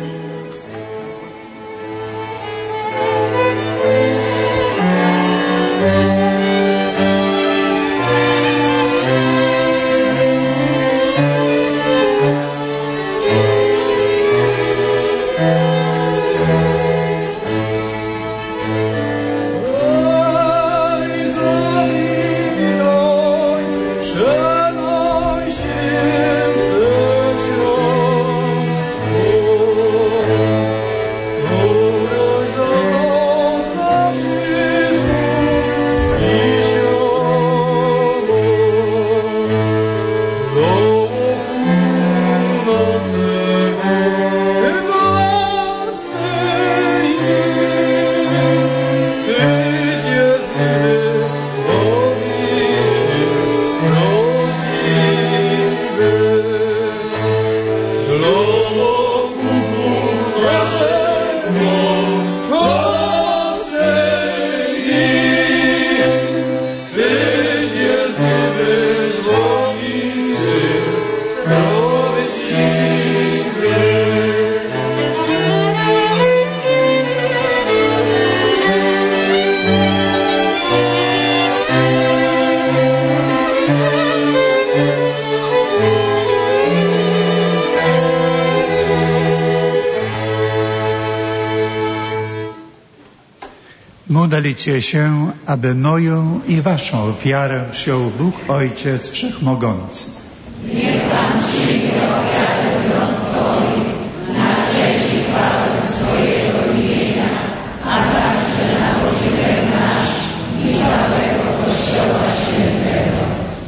Módlcie się, aby moją i waszą ofiarę przyjął Bóg Ojciec Wszechmogący. Niech Pan przyjmie ofiarę z rąk Twoich na cześć i chwałę swojego imienia, a także na pożytek nasz i całego Kościoła Świętego.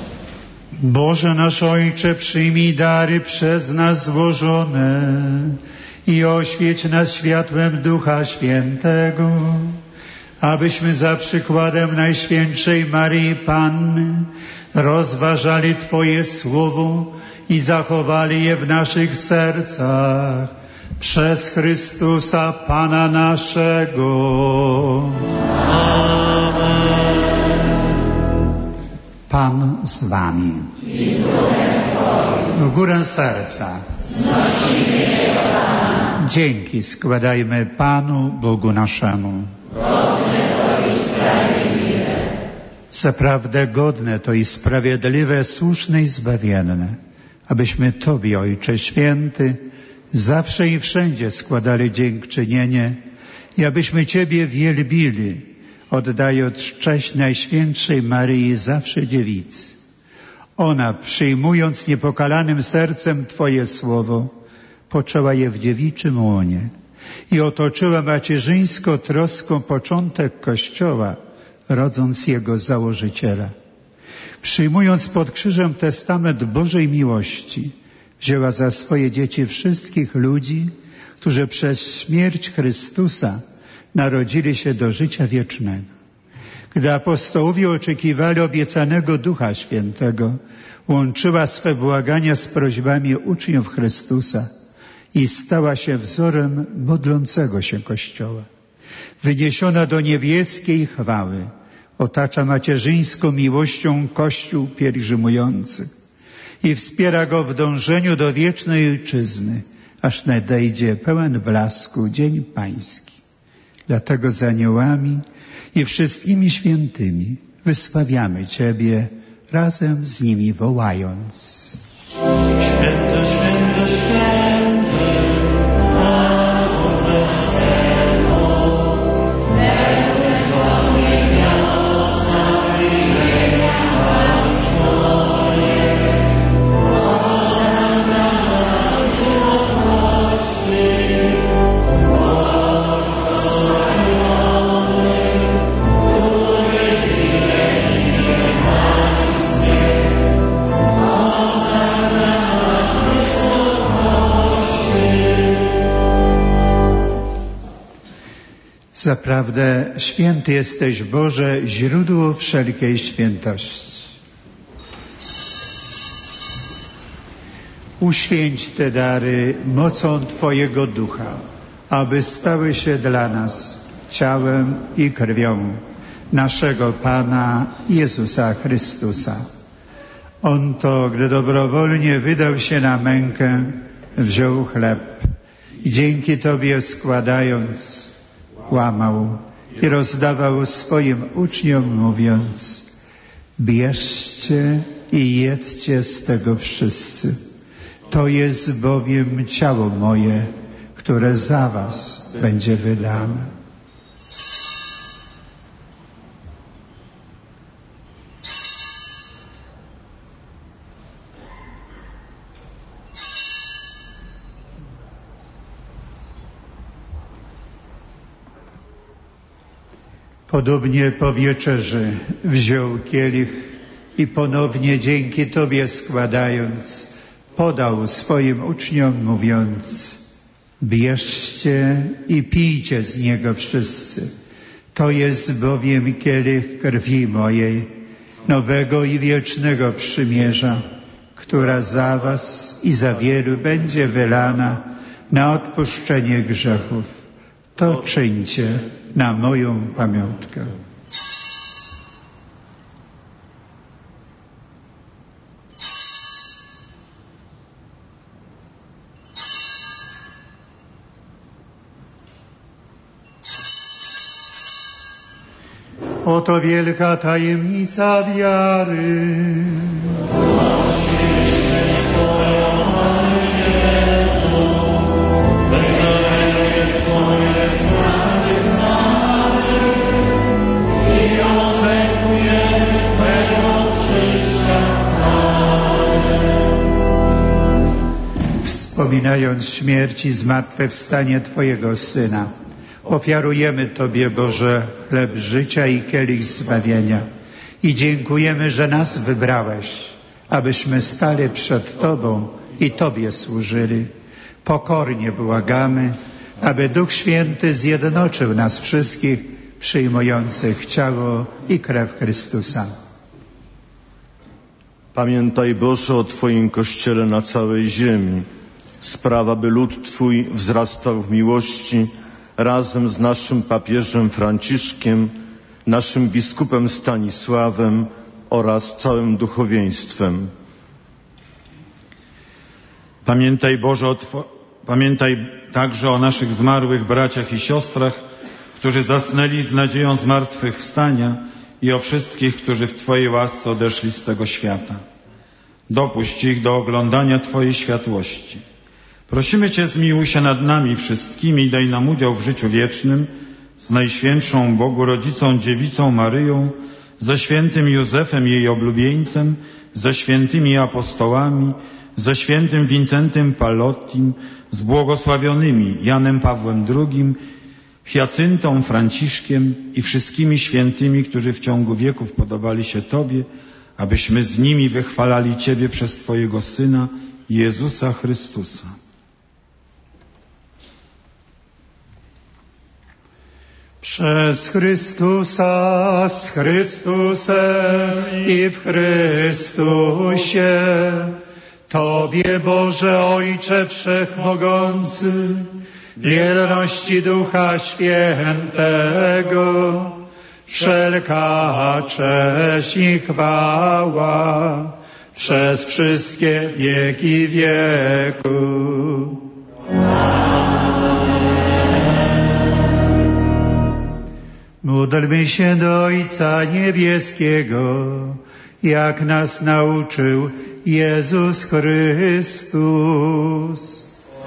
Boże nasz Ojcze, przyjmij dary przez nas złożone i oświeć nas światłem Ducha Świętego, abyśmy za przykładem Najświętszej Maryi Panny rozważali Twoje Słowo i zachowali je w naszych sercach przez Chrystusa Pana naszego. Amen. Pan z Wami. I z duchem Twoim. W górę serca. Znosimy je do Pana. Dzięki składajmy Panu Bogu naszemu. Zaprawdę godne to i sprawiedliwe, słuszne i zbawienne, abyśmy Tobie, Ojcze Święty, zawsze i wszędzie składali dziękczynienie i abyśmy Ciebie wielbili, oddając cześć Najświętszej Maryi zawsze Dziewicy, Ona, przyjmując niepokalanym sercem Twoje słowo, poczęła je w dziewiczym łonie i otoczyła macierzyńską troską początek Kościoła, rodząc jego założyciela. Przyjmując pod krzyżem testament Bożej miłości, wzięła za swoje dzieci wszystkich ludzi, którzy przez śmierć Chrystusa narodzili się do życia wiecznego. Gdy apostołowie oczekiwali obiecanego Ducha Świętego, łączyła swe błagania z prośbami uczniów Chrystusa i stała się wzorem modlącego się Kościoła. Wyniesiona do niebieskiej chwały, otacza macierzyńską miłością Kościół pielgrzymujący i wspiera go w dążeniu do wiecznej Ojczyzny, aż nadejdzie pełen blasku Dzień Pański. Dlatego z aniołami i wszystkimi świętymi wysławiamy Ciebie, razem z nimi wołając: Święty, święty, święty, Pan Bóg Zespołu, pełny zbawienia, zbawienia Twoje, Bożena wysokości, błogosławiony, który wielkie Pańskie, Bożena wysokości. Zaprawdę święty jesteś, Boże, źródło wszelkiej świętości. Uświęć te dary mocą Twojego Ducha, aby stały się dla nas ciałem i krwią naszego Pana Jezusa Chrystusa. On to, gdy dobrowolnie wydał się na mękę, wziął chleb i dzięki Tobie składając, łamał i rozdawał swoim uczniom, mówiąc: bierzcie i jedzcie z tego wszyscy. To jest bowiem ciało moje, które za was będzie wydane. Podobnie po wieczerzy wziął kielich i ponownie dzięki Tobie składając, podał swoim uczniom, mówiąc: bierzcie i pijcie z niego wszyscy. To jest bowiem kielich krwi mojej, nowego i wiecznego przymierza, która za was i za wielu będzie wylana na odpuszczenie grzechów. To czyńcie na moją pamiątkę. Oto wielka tajemnica wiary. Wspominając śmierć i zmartwychwstanie Twojego Syna, ofiarujemy Tobie, Boże, chleb życia i kielich zbawienia i dziękujemy, że nas wybrałeś, abyśmy stali przed Tobą i Tobie służyli. Pokornie błagamy, aby Duch Święty zjednoczył nas wszystkich przyjmujących ciało i krew Chrystusa. Pamiętaj, Boże, o Twoim Kościele na całej ziemi. Spraw, aby lud Twój wzrastał w miłości razem z naszym papieżem Franciszkiem, naszym biskupem Stanisławem oraz całym duchowieństwem. Pamiętaj, Boże, pamiętaj także o naszych zmarłych braciach i siostrach, którzy zasnęli z nadzieją zmartwychwstania, i o wszystkich, którzy w Twojej łasce odeszli z tego świata. Dopuść ich do oglądania Twojej światłości. Prosimy Cię, zmiłuj się nad nami wszystkimi i daj nam udział w życiu wiecznym z Najświętszą Bogu Rodzicą Dziewicą Maryją, ze świętym Józefem, jej oblubieńcem, ze świętymi apostołami, ze świętym Wincentym Pallotim, z błogosławionymi Janem Pawłem II, Hyacyntą, Franciszkiem i wszystkimi świętymi, którzy w ciągu wieków podobali się Tobie, abyśmy z nimi wychwalali Ciebie przez Twojego Syna, Jezusa Chrystusa. Przez Chrystusa, z Chrystusem i w Chrystusie, Tobie, Boże Ojcze Wszechmogący, w jedności Ducha Świętego, wszelka cześć i chwała przez wszystkie wieki wieków. Módlmy się do Ojca Niebieskiego, jak nas nauczył Jezus Chrystus.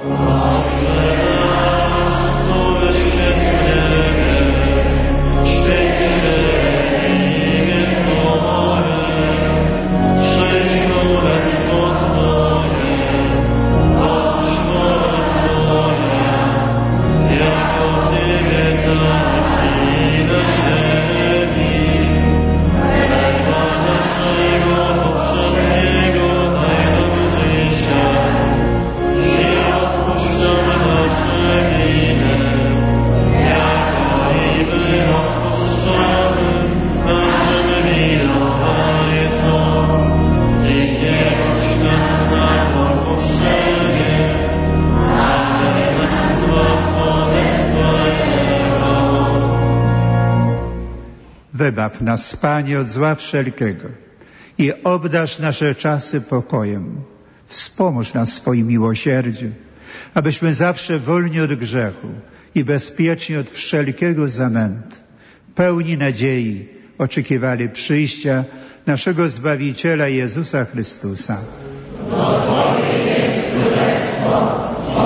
Wybaw nas, Panie, od zła wszelkiego i obdarz nasze czasy pokojem. Wspomóż nas swoim miłosierdziem, abyśmy zawsze wolni od grzechu i bezpieczni od wszelkiego zamętu, pełni nadziei oczekiwali przyjścia naszego Zbawiciela Jezusa Chrystusa. Bo Twoje jest królestwo,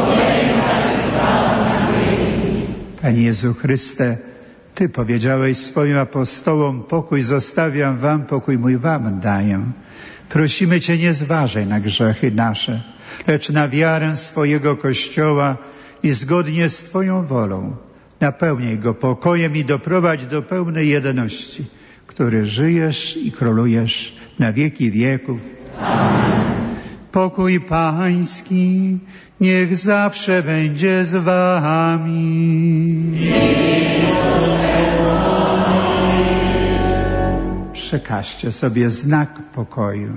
Panie Jezu Chryste, Ty powiedziałeś swoim apostołom, pokój zostawiam wam, pokój mój wam daję. Prosimy Cię, nie zważaj na grzechy nasze, lecz na wiarę swojego Kościoła i zgodnie z Twoją wolą napełniaj go pokojem i doprowadź do pełnej jedności, który żyjesz i królujesz na wieki wieków. Amen. Pokój Pański niech zawsze będzie z wami. Przekażcie sobie znak pokoju.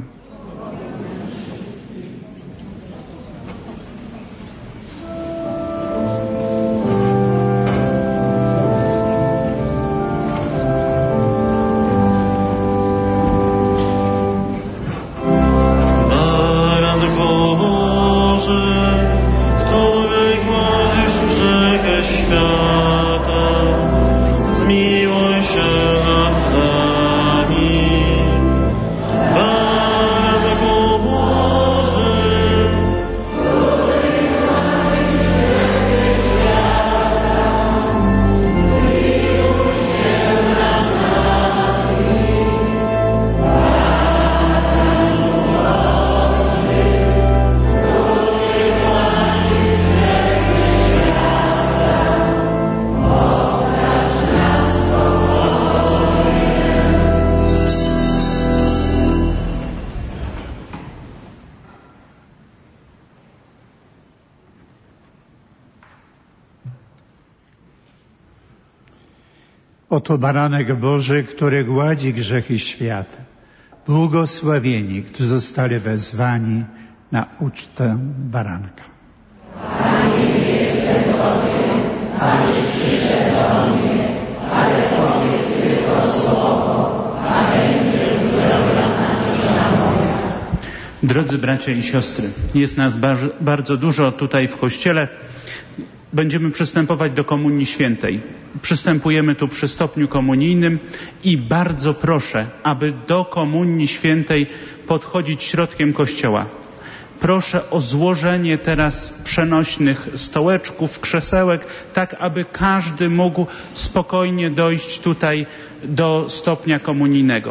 Oto baranek Boży, który gładzi grzechy świata. Błogosławieni, którzy zostali wezwani na ucztę baranka. Panie, nie jestem godny, abyś przyszedł do mnie, ale powiedz tylko słowo, a będzie uzdrowiona dusza moja. Drodzy bracia i siostry, jest nas bardzo dużo tutaj w Kościele. Będziemy przystępować do Komunii Świętej. Przystępujemy tu przy stopniu komunijnym i bardzo proszę, aby do Komunii Świętej podchodzić środkiem Kościoła. Proszę o złożenie teraz przenośnych stołeczków, krzesełek, tak aby każdy mógł spokojnie dojść tutaj do stopnia komunijnego.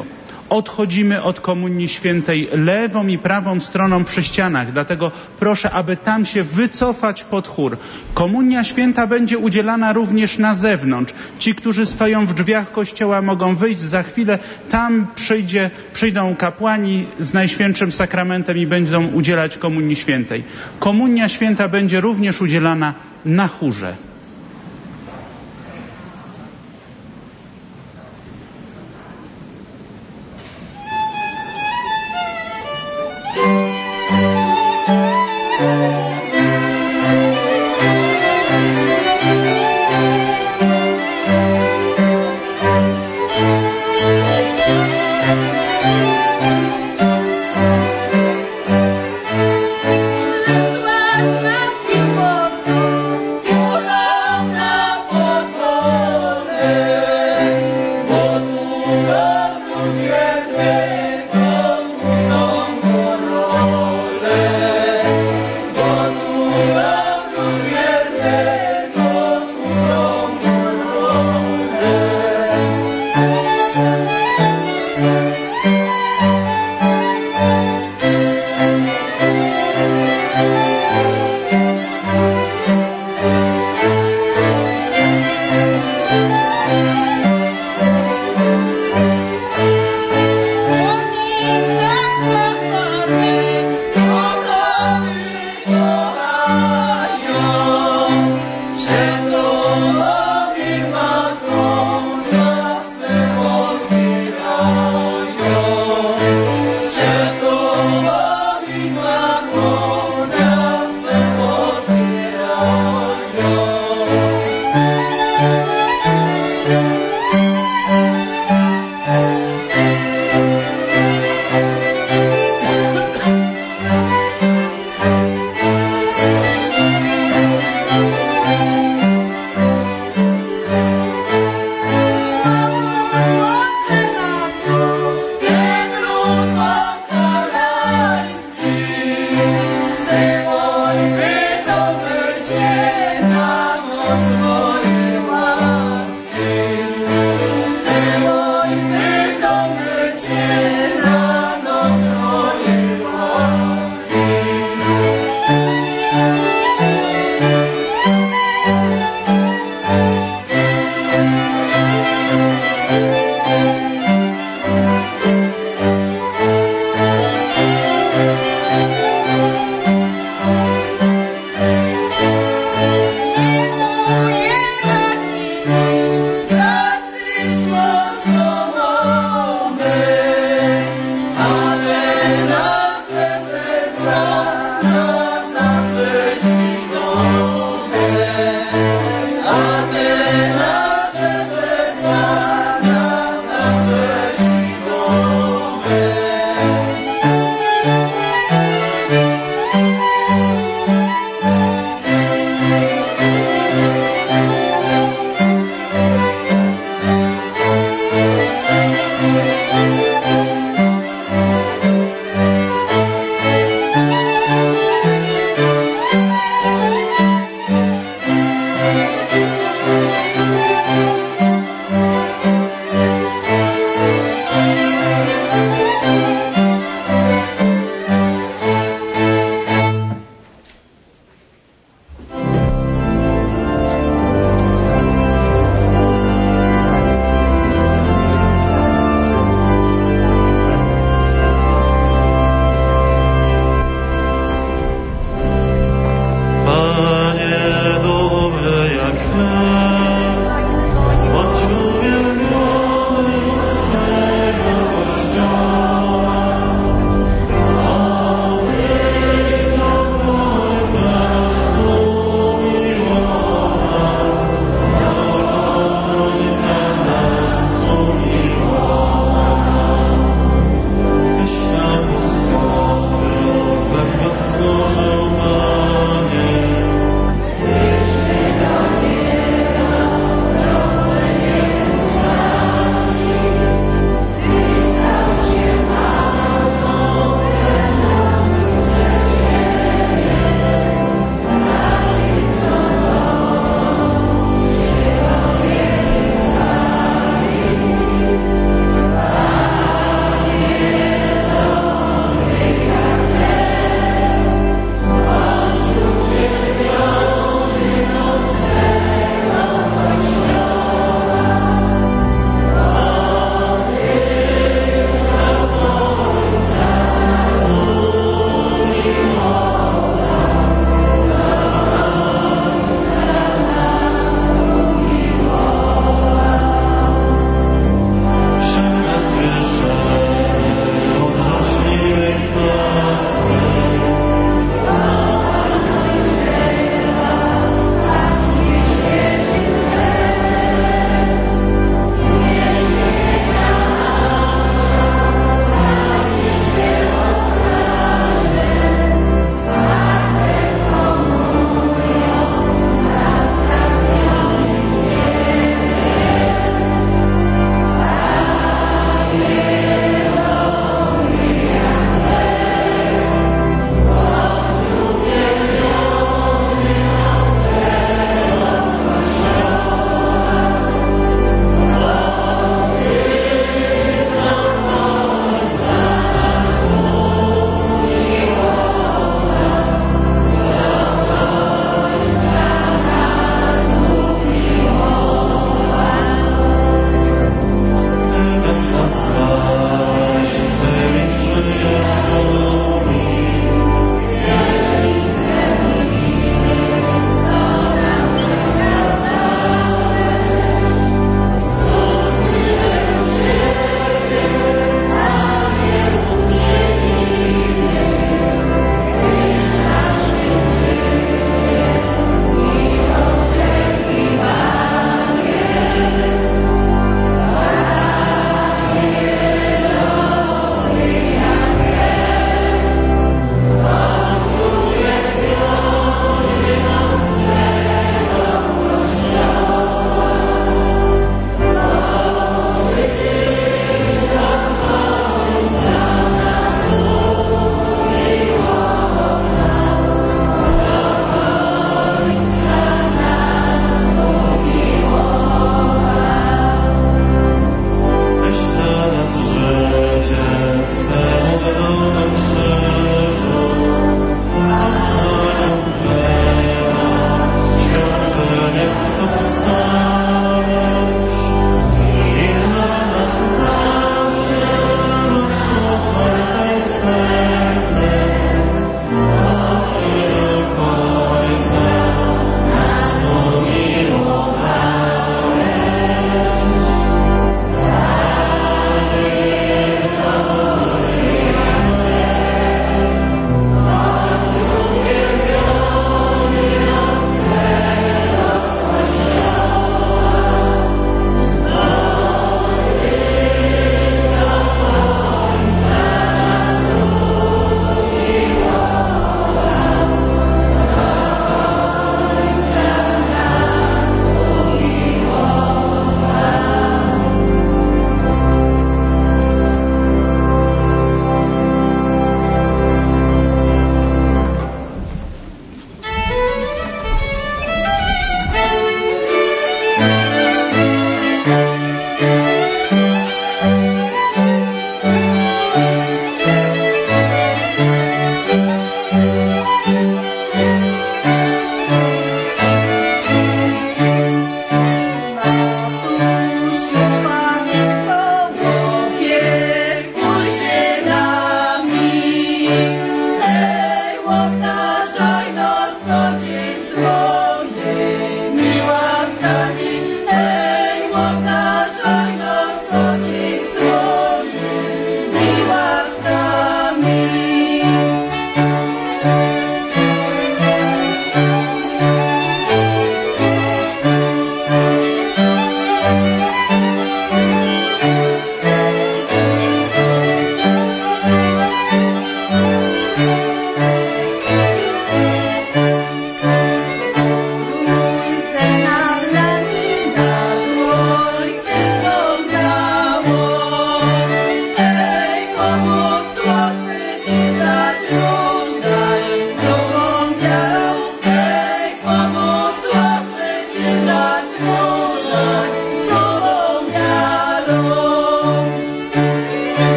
odchodzimy od Komunii Świętej lewą i prawą stroną przy ścianach. Dlatego proszę, aby tam się wycofać pod chór. Komunia Święta będzie udzielana również na zewnątrz. Ci, którzy stoją w drzwiach kościoła, mogą wyjść. Za chwilę tam przyjdą kapłani z Najświętszym Sakramentem i będą udzielać Komunii Świętej. Komunia Święta będzie również udzielana na chórze. Przyszłaś na miłosną,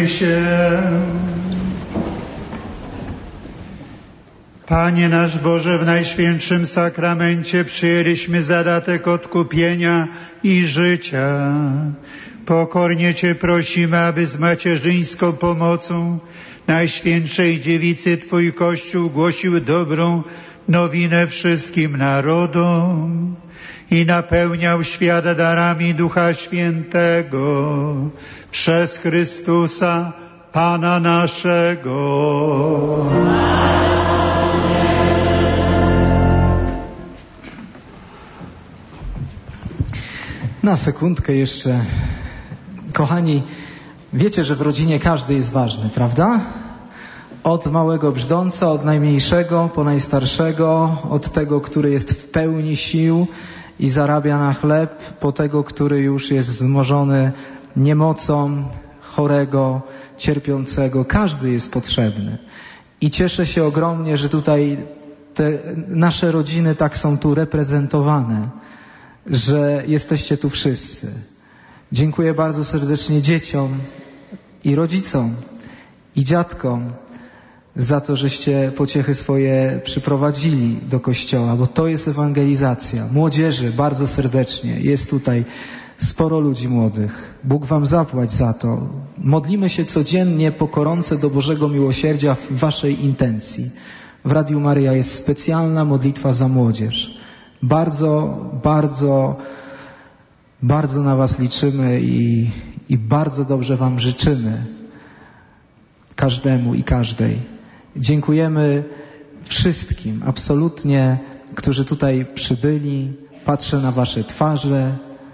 Módlmy się. Panie nasz Boże, w Najświętszym Sakramencie przyjęliśmy zadatek odkupienia i życia. Pokornie Cię prosimy, aby z macierzyńską pomocą Najświętszej Dziewicy Twój Kościół głosił dobrą nowinę wszystkim narodom i napełniał świat darami Ducha Świętego przez Chrystusa, Pana naszego. Na sekundkę jeszcze. Kochani, wiecie, że w rodzinie każdy jest ważny, prawda? Od małego brzdąca, od najmniejszego po najstarszego, od tego, który jest w pełni sił i zarabia na chleb, po tego, który już jest wzmożony niemocą, chorego, cierpiącego. Każdy jest potrzebny. I cieszę się ogromnie, że tutaj te nasze rodziny tak są tu reprezentowane, że jesteście tu wszyscy. Dziękuję bardzo serdecznie dzieciom i rodzicom i dziadkom za to, żeście pociechy swoje przyprowadzili do kościoła, bo to jest ewangelizacja. Młodzieży bardzo serdecznie. Jest tutaj sporo ludzi młodych. Bóg wam zapłać za to. Modlimy się codziennie po koronce do Bożego Miłosierdzia w waszej intencji. W Radiu Maryja jest specjalna modlitwa za młodzież. Bardzo, bardzo, bardzo na was liczymy i bardzo dobrze wam życzymy. Każdemu i każdej. Dziękujemy wszystkim, absolutnie, którzy tutaj przybyli. Patrzę na wasze twarze,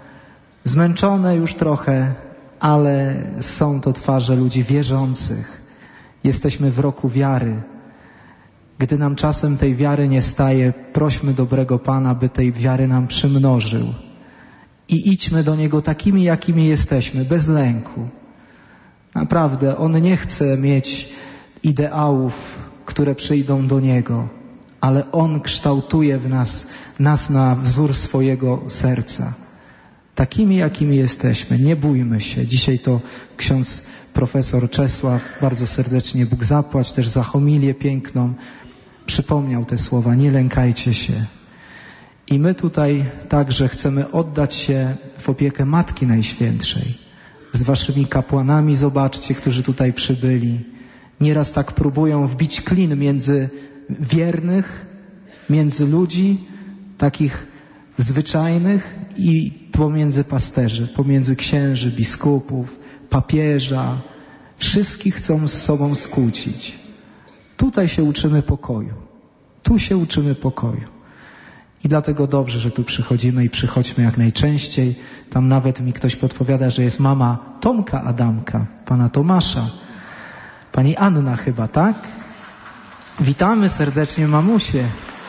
zmęczone już trochę, ale są to twarze ludzi wierzących. Jesteśmy w roku wiary. Gdy nam czasem tej wiary nie staje, prośmy dobrego Pana, by tej wiary nam przymnożył. I idźmy do Niego takimi, jakimi jesteśmy, bez lęku. Naprawdę, On nie chce mieć ideałów, które przyjdą do Niego, ale On kształtuje w nas na wzór swojego serca. Takimi, jakimi jesteśmy. Nie bójmy się. Dzisiaj to ksiądz profesor Czesław, bardzo serdecznie Bóg zapłać też za homilię piękną, przypomniał te słowa. Nie lękajcie się. I my tutaj także chcemy oddać się w opiekę Matki Najświętszej. Z waszymi kapłanami, zobaczcie, którzy tutaj przybyli. Nieraz tak próbują wbić klin między wiernych, między ludzi, takich zwyczajnych i pomiędzy pasterzy, pomiędzy księży, biskupów, papieża. Wszystkich chcą z sobą skłócić. Tutaj się uczymy pokoju. Tu się uczymy pokoju. I dlatego dobrze, że tu przychodzimy i przychodźmy jak najczęściej. Tam nawet mi ktoś podpowiada, że jest mama Tomka Adamka, pana Tomasza. Pani Anna chyba, tak? Witamy serdecznie mamusię.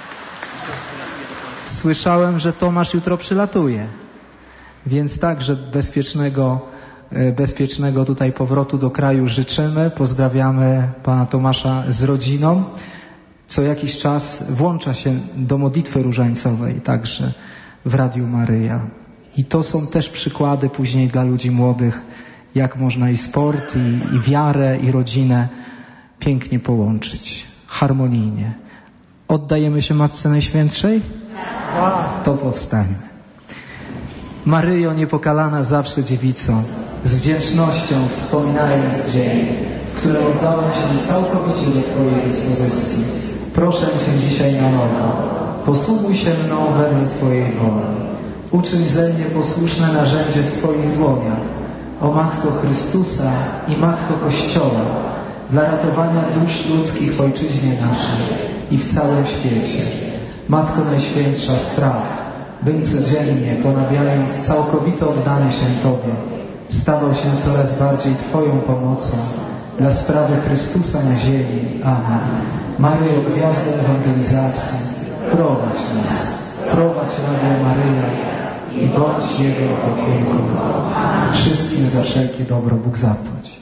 Słyszałem, że Tomasz jutro przylatuje. Więc także bezpiecznego tutaj powrotu do kraju życzymy. Pozdrawiamy pana Tomasza z rodziną. Co jakiś czas włącza się do modlitwy różańcowej, także w Radiu Maryja. I to są też przykłady później dla ludzi młodych, jak można i sport, i wiarę, i rodzinę pięknie połączyć, harmonijnie. Oddajemy się Matce Najświętszej? To powstańmy. Maryjo niepokalana zawsze dziewico, z wdzięcznością wspominając dzień, w którym oddałem się całkowicie do Twojej dyspozycji, proszę Cię dzisiaj na nowo, posługuj się mną wedle Twojej woli. Uczyń ze mnie posłuszne narzędzie w Twoich dłoniach, o Matko Chrystusa i Matko Kościoła, dla ratowania dusz ludzkich w Ojczyźnie naszej i w całym świecie. Matko Najświętsza spraw, bym codziennie, ponawiając całkowite oddanie się Tobie, stawał się coraz bardziej Twoją pomocą dla sprawy Chrystusa na ziemi. Amen. Maryjo, gwiazdo ewangelizacji, prowadź nas, prowadź Radio Maryja i bądź Jego opiekunką. Wszystkim za wszelkie dobro Bóg zapłać.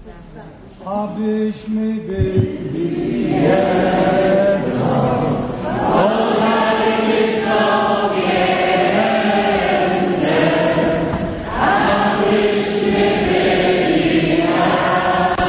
Abyśmy byli jedno, podajmy sobie ręce, abyśmy byli razem.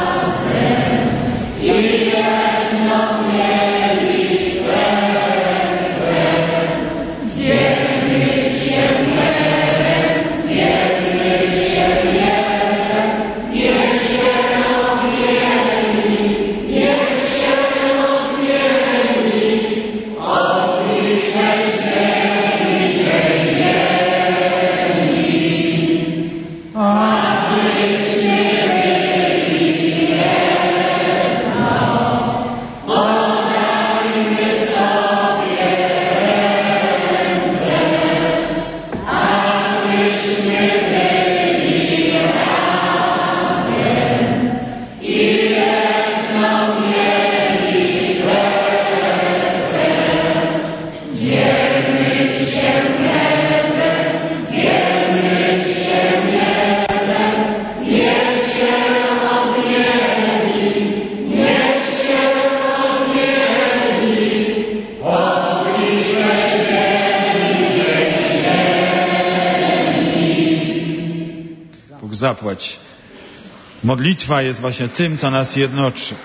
zapłać. Modlitwa jest właśnie tym, co nas jednoczy.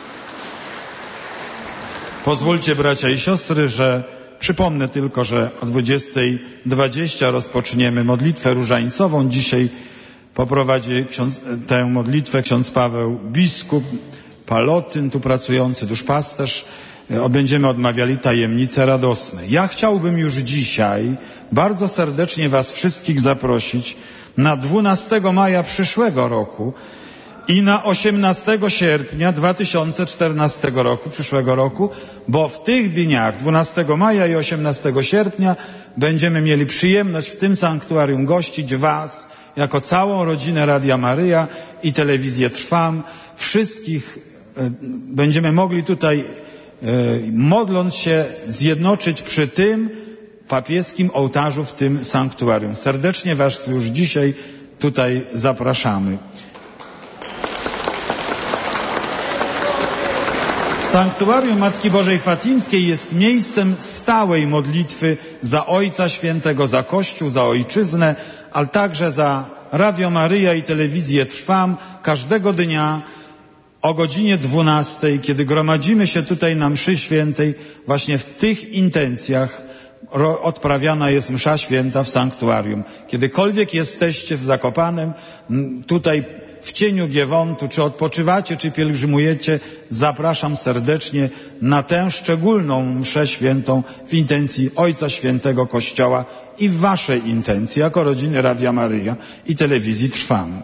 Pozwólcie, bracia i siostry, że przypomnę tylko, że o 20:20 rozpoczniemy modlitwę różańcową. Dzisiaj poprowadzi tę modlitwę ksiądz Paweł, biskup, Palotyn, tu pracujący duszpasterz. Będziemy odmawiali tajemnice radosne. Ja chciałbym już dzisiaj bardzo serdecznie was wszystkich zaprosić na 12 maja przyszłego roku i na 18 sierpnia 2014 roku, przyszłego roku, bo w tych dniach 12 maja i 18 sierpnia będziemy mieli przyjemność w tym sanktuarium gościć was, jako całą rodzinę Radia Maryja i Telewizję Trwam. Wszystkich będziemy mogli tutaj, modląc się, zjednoczyć przy tym papieskim ołtarzu w tym sanktuarium. Serdecznie was już dzisiaj tutaj zapraszamy. Sanktuarium Matki Bożej Fatimskiej jest miejscem stałej modlitwy za Ojca Świętego, za Kościół, za Ojczyznę, ale także za Radio Maryja i Telewizję Trwam każdego dnia o godzinie 12, kiedy gromadzimy się tutaj na mszy świętej, właśnie w tych intencjach odprawiana jest msza święta w sanktuarium. Kiedykolwiek jesteście w Zakopanem, tutaj w cieniu Giewontu, czy odpoczywacie, czy pielgrzymujecie, zapraszam serdecznie na tę szczególną mszę świętą w intencji Ojca Świętego Kościoła i w waszej intencji, jako rodziny Radia Maryja i Telewizji Trwam.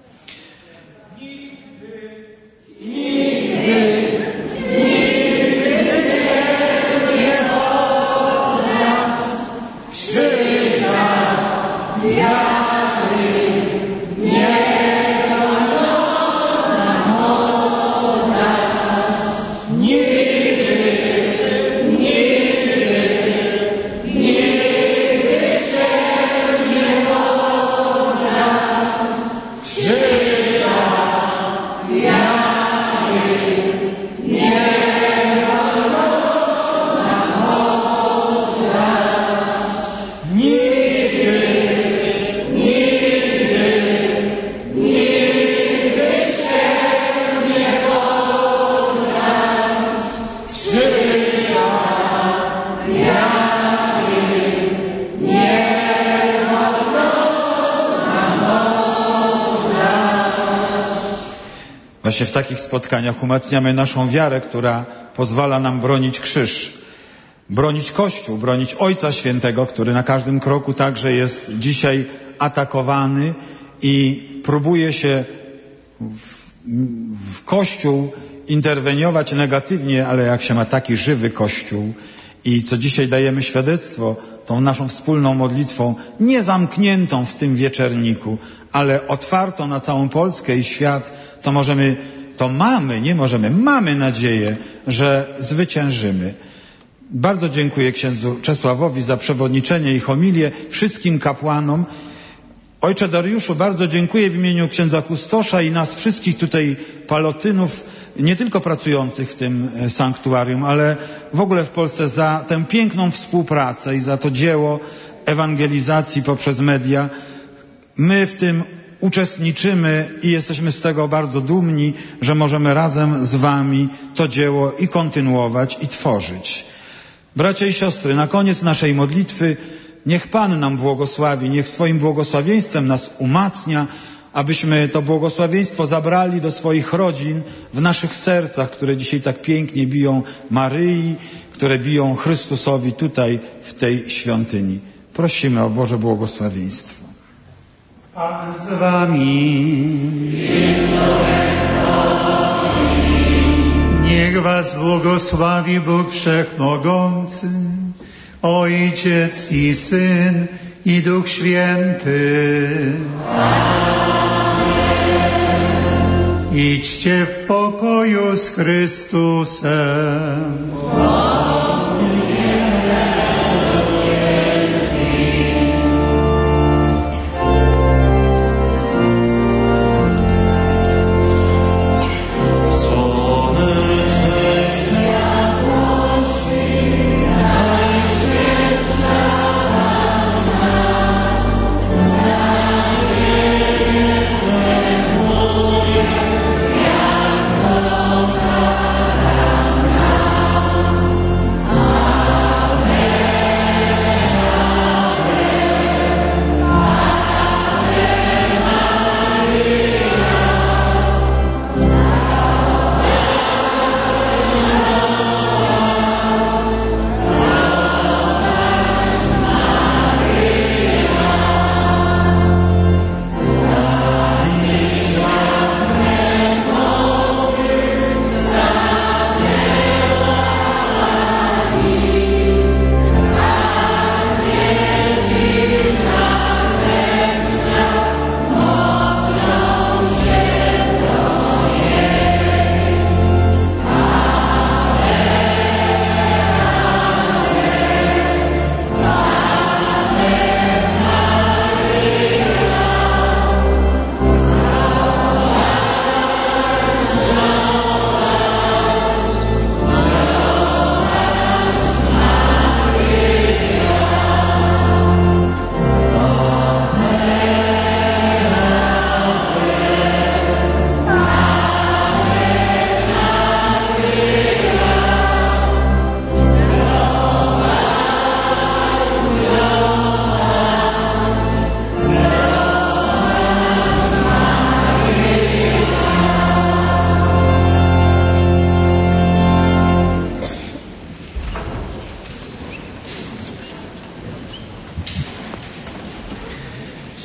Właśnie w takich spotkaniach umacniamy naszą wiarę, która pozwala nam bronić krzyż, bronić Kościół, bronić Ojca Świętego, który na każdym kroku także jest dzisiaj atakowany i próbuje się w Kościół interweniować negatywnie, ale jak się ma taki żywy Kościół i co dzisiaj dajemy świadectwo tą naszą wspólną modlitwą, nie zamkniętą w tym wieczerniku, ale otwartą na całą Polskę i świat, mamy nadzieję, że zwyciężymy. Bardzo dziękuję księdzu Czesławowi za przewodniczenie i homilię, wszystkim kapłanom. Ojcze Dariuszu, bardzo dziękuję w imieniu księdza kustosza i nas wszystkich tutaj palotynów, nie tylko pracujących w tym sanktuarium, ale w ogóle w Polsce za tę piękną współpracę i za to dzieło ewangelizacji poprzez media. My w tym uczestniczymy i jesteśmy z tego bardzo dumni, że możemy razem z wami to dzieło i kontynuować, i tworzyć. Bracia i siostry, na koniec naszej modlitwy niech Pan nam błogosławi, niech swoim błogosławieństwem nas umacnia, abyśmy to błogosławieństwo zabrali do swoich rodzin, w naszych sercach, które dzisiaj tak pięknie biją Maryi, które biją Chrystusowi tutaj w tej świątyni. Prosimy o Boże błogosławieństwo. Pan z wami. Niech was błogosławi Bóg Wszechmogący, Ojciec i Syn i Duch Święty. Idźcie w pokoju z Chrystusem. Amen.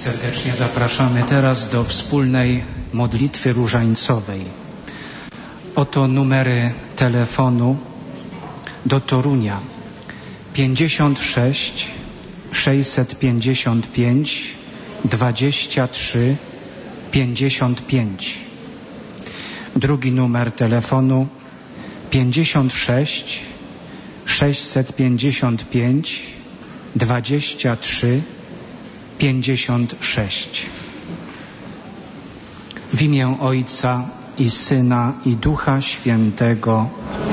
Serdecznie zapraszamy teraz do wspólnej modlitwy różańcowej. Oto numery telefonu do Torunia 56 655 23 55. Drugi numer telefonu 56 655 23 56. W imię Ojca i Syna i Ducha Świętego.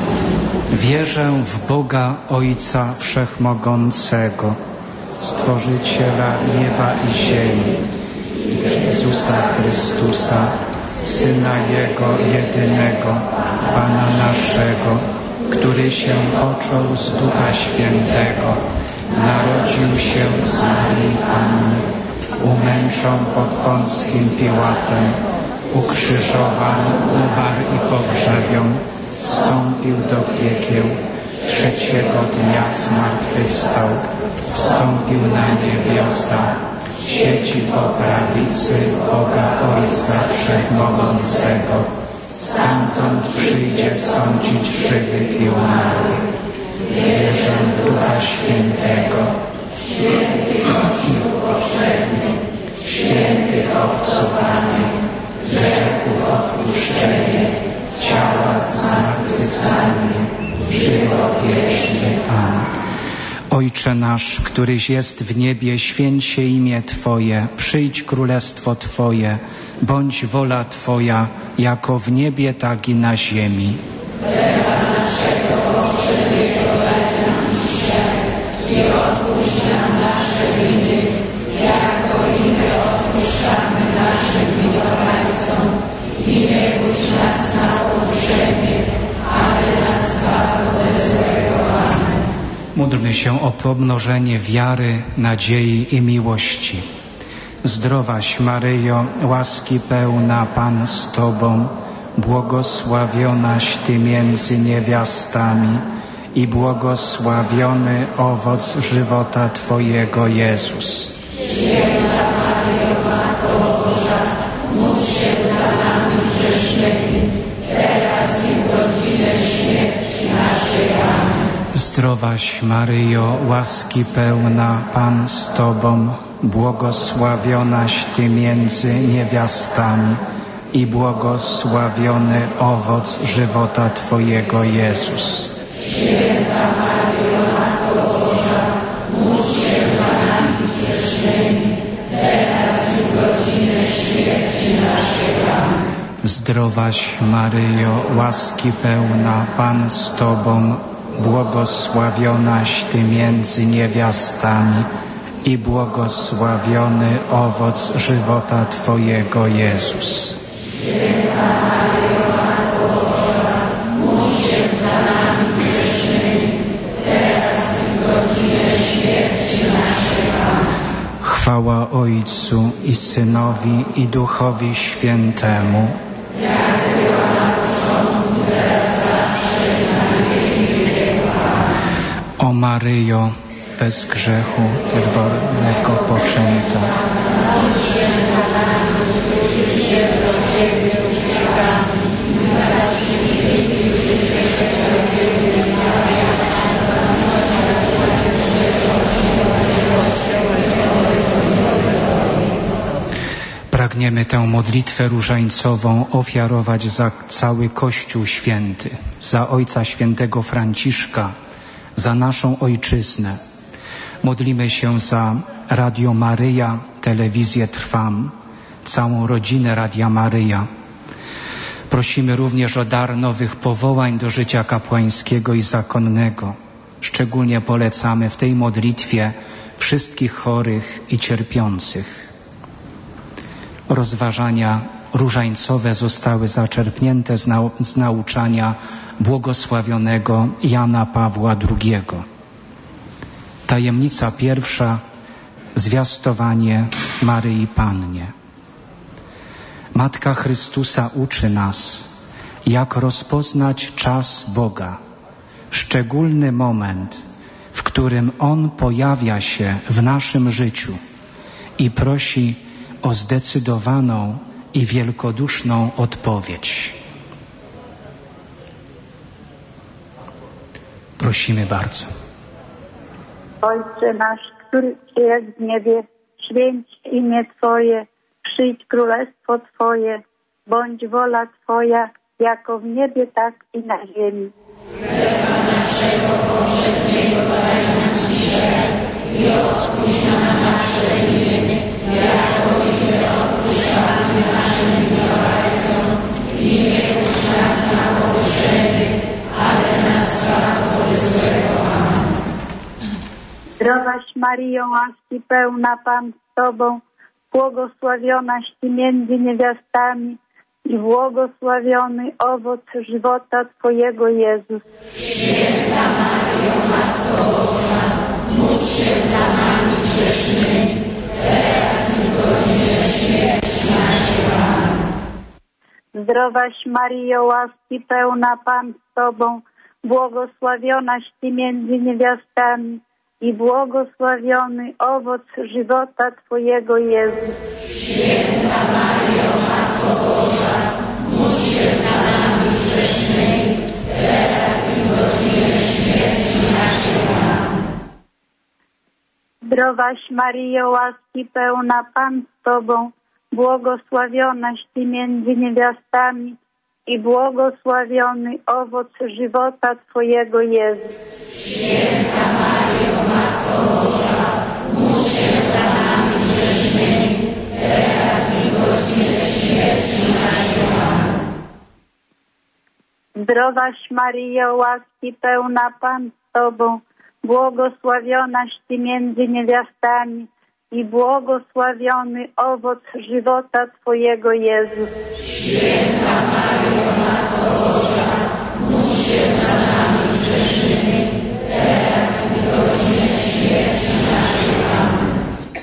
Wierzę w Boga Ojca Wszechmogącego, Stworzyciela nieba i ziemi, i Jezusa Chrystusa, Syna Jego jedynego, Pana naszego, który się począł z Ducha Świętego, narodził się z Maryi Panny, umęczon pod Pąckim Piłatem, ukrzyżowany, umarł i pogrzebion, wstąpił do piekieł, trzeciego dnia zmartwychwstał, wstąpił na niebiosa, siedzi po prawicy Boga Ojca Wszechmogącego, stamtąd przyjdzie sądzić żywych i umarłych. Wierzę w Ducha Świętego, święty Kościół powszechny, świętych obcowanie, grzechów odpuszczenie, ciała zmartwychwstanie, żywot wieczny. Amen. Ojcze nasz, któryś jest w niebie, święć się imię Twoje, przyjdź królestwo Twoje, bądź wola Twoja, jako w niebie, tak i na ziemi. Chleba naszego powszedniego daj nam dzisiaj i odpuść nam nasze winy, jako i my odpuszczamy naszym winowajcom. I nie budź nas na pokuszenie, ale nas zbaw ode złego. Amen. Módlmy się o pomnożenie wiary, nadziei i miłości. Zdrowaś Maryjo, łaski pełna, Pan z Tobą, błogosławionaś Ty między niewiastami i błogosławiony owoc żywota Twojego, Jezus. Święta Maryjo, Matko Boża, módl się za nami grzesznymi, teraz i w godzinę śmierci naszej. Amen. Zdrowaś Maryjo, łaski pełna, Pan z Tobą, błogosławionaś Ty między niewiastami i błogosławiony owoc żywota Twojego, Jezus. Święta Maryjo, Matko Boża, módl się za nami grzesznymi, teraz i w godzinę śmierci naszej. Amen. Zdrowaś Maryjo, łaski pełna, Pan z Tobą, błogosławionaś Ty między niewiastami i błogosławiony owoc żywota Twojego, Jezus. Święta Maryjo, Matko Boża, módl się za nami grzesznymi, teraz i w godzinę śmierci naszej. Amen. Chwała Ojcu i Synowi i Duchowi Świętemu. Jak była na początku, teraz zawsze i na wieki wieków. Amen. O Maryjo, bez grzechu pierworodnego poczęta. Módl się za nami, którzy się do Ciebie uciekamy, i za wszystkimi, którzy się do Ciebie uciekają. Pragniemy tę modlitwę różańcową ofiarować za cały Kościół Święty, za Ojca Świętego Franciszka, za naszą Ojczyznę. Modlimy się za Radio Maryja, Telewizję Trwam, całą rodzinę Radia Maryja. Prosimy również o dar nowych powołań do życia kapłańskiego i zakonnego. Szczególnie polecamy w tej modlitwie wszystkich chorych i cierpiących. Rozważania różańcowe zostały zaczerpnięte z nauczania błogosławionego Jana Pawła II. Tajemnica pierwsza, zwiastowanie Maryi Pannie. Matka Chrystusa uczy nas, jak rozpoznać czas Boga, szczególny moment, w którym On pojawia się w naszym życiu i prosi o zdecydowaną i wielkoduszną odpowiedź. Prosimy bardzo. Ojcze nasz, który jest w niebie, święć imię Twoje, przyjdź królestwo Twoje, bądź wola Twoja, jako w niebie, tak i na ziemi. Chleba naszego powszedniego daj nam dzisiaj i odpuść nam nasze winy, jako i my odpuszczamy naszym winowajcom. I nie wódź nas na pokuszenie, ale nas zbaw od złego. Amen. Zdrowaś Maryjo, łaski pełna, Pan z Tobą, błogosławionaś Ty między niewiastami i błogosławiony owoc żywota Twojego, Jezus. Święta Maryjo, Matko Boża, módl się za nami grzesznymi, teraz i w godzinie śmierci naszej. Amen. Zdrowaś Maryjo, łaski pełna, Pan z Tobą, błogosławionaś Ty między niewiastami i błogosławiony owoc żywota Twojego, Jezus. Święta Maryjo, Matko Boża, módl się za nami grzesznymi, teraz i w godzinie śmierci naszej. Amen. Zdrowaś Maryjo, łaski pełna, Pan z Tobą, błogosławionaś Ty między niewiastami i błogosławiony owoc żywota Twojego, Jezus. Święta Maryjo, Matko Boża, módl się za nami grzesznymi, teraz i w godzinie śmierci naszej. Amen. Zdrowaś Maryjo, łaski pełna, Pan z Tobą, błogosławionaś Ty między niewiastami i błogosławiony owoc żywota Twojego, Jezus. Święta Maryjo, Matko Boża, módl się za nami grzesznymi, teraz i w godzinie śmierci naszej. Amen.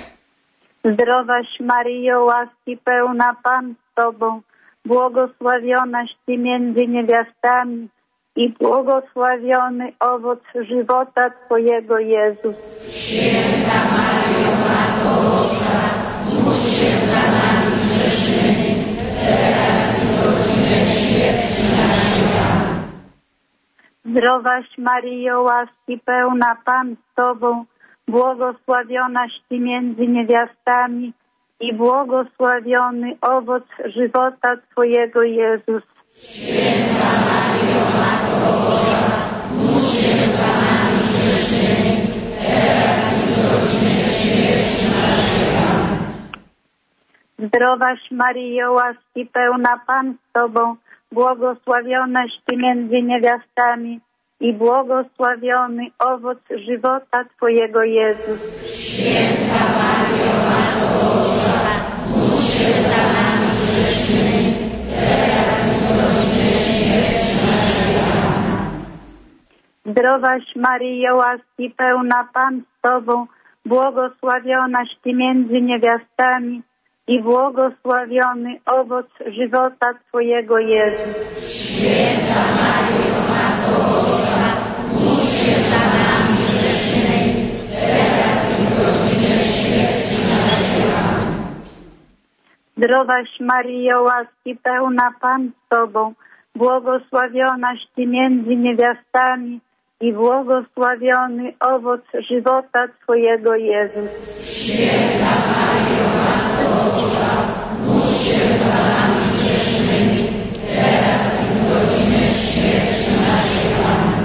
Zdrowaś Maryjo, łaski pełna, Pan z Tobą, błogosławionaś Ty między niewiastami i błogosławiony owoc żywota Twojego, Jezus. Święta Maryjo, Matko Boża, módl się za nami grzesznymi, teraz i w godzinie śmierci naszej. Amen. Zdrowaś Maryjo, łaski pełna, Pan z Tobą, błogosławionaś Ty między niewiastami i błogosławiony owoc żywota Twojego, Jezus. Święta Maryjo, Matko Boża, módl się za nami grzesznymi, teraz i w godzinie śmierci naszej. Amen. Zdrowaś Maryjo, łaski pełna, Pan z Tobą, błogosławionaś Ty między niewiastami i błogosławiony owoc żywota Twojego, Jezus. Święta Maryjo, Matko Boża, módl się za nami grzesznymi, teraz i w godzinie śmierci naszej. Amen. Zdrowaś Maryjo, łaski pełna, Pan z Tobą, błogosławionaś Ty między niewiastami i błogosławiony owoc żywota Twojego, Jezus. Święta Maryjo, Matko Boża, módl się za nami grzesznymi, teraz i w godzinie śmierci naszej. Amen. Zdrowaś Maryjo, łaski pełna, Pan z Tobą, błogosławionaś Ty między niewiastami i błogosławiony owoc żywota Twojego, Jezus. Święta Maryjo, Matko Boża, módl się za nami grzesznymi, teraz i w godzinie śmierci naszej. Amen.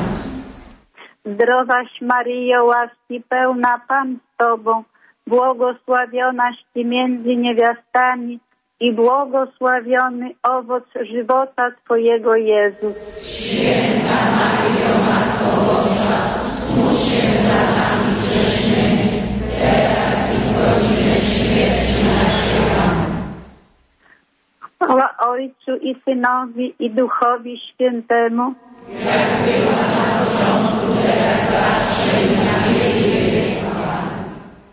Zdrowaś Maryjo, łaski pełna, Pan z Tobą, błogosławionaś Ty między niewiastami i błogosławiony owoc żywota Twojego, Jezus. Święta Maryjo, Matko Boża, módl się za nami grzesznymi, teraz i w godzinie śmierci naszej. Amen. Chwała Ojcu i Synowi i Duchowi Świętemu, jak była na początku, teraz zawsze i na wieki wieków. Amen.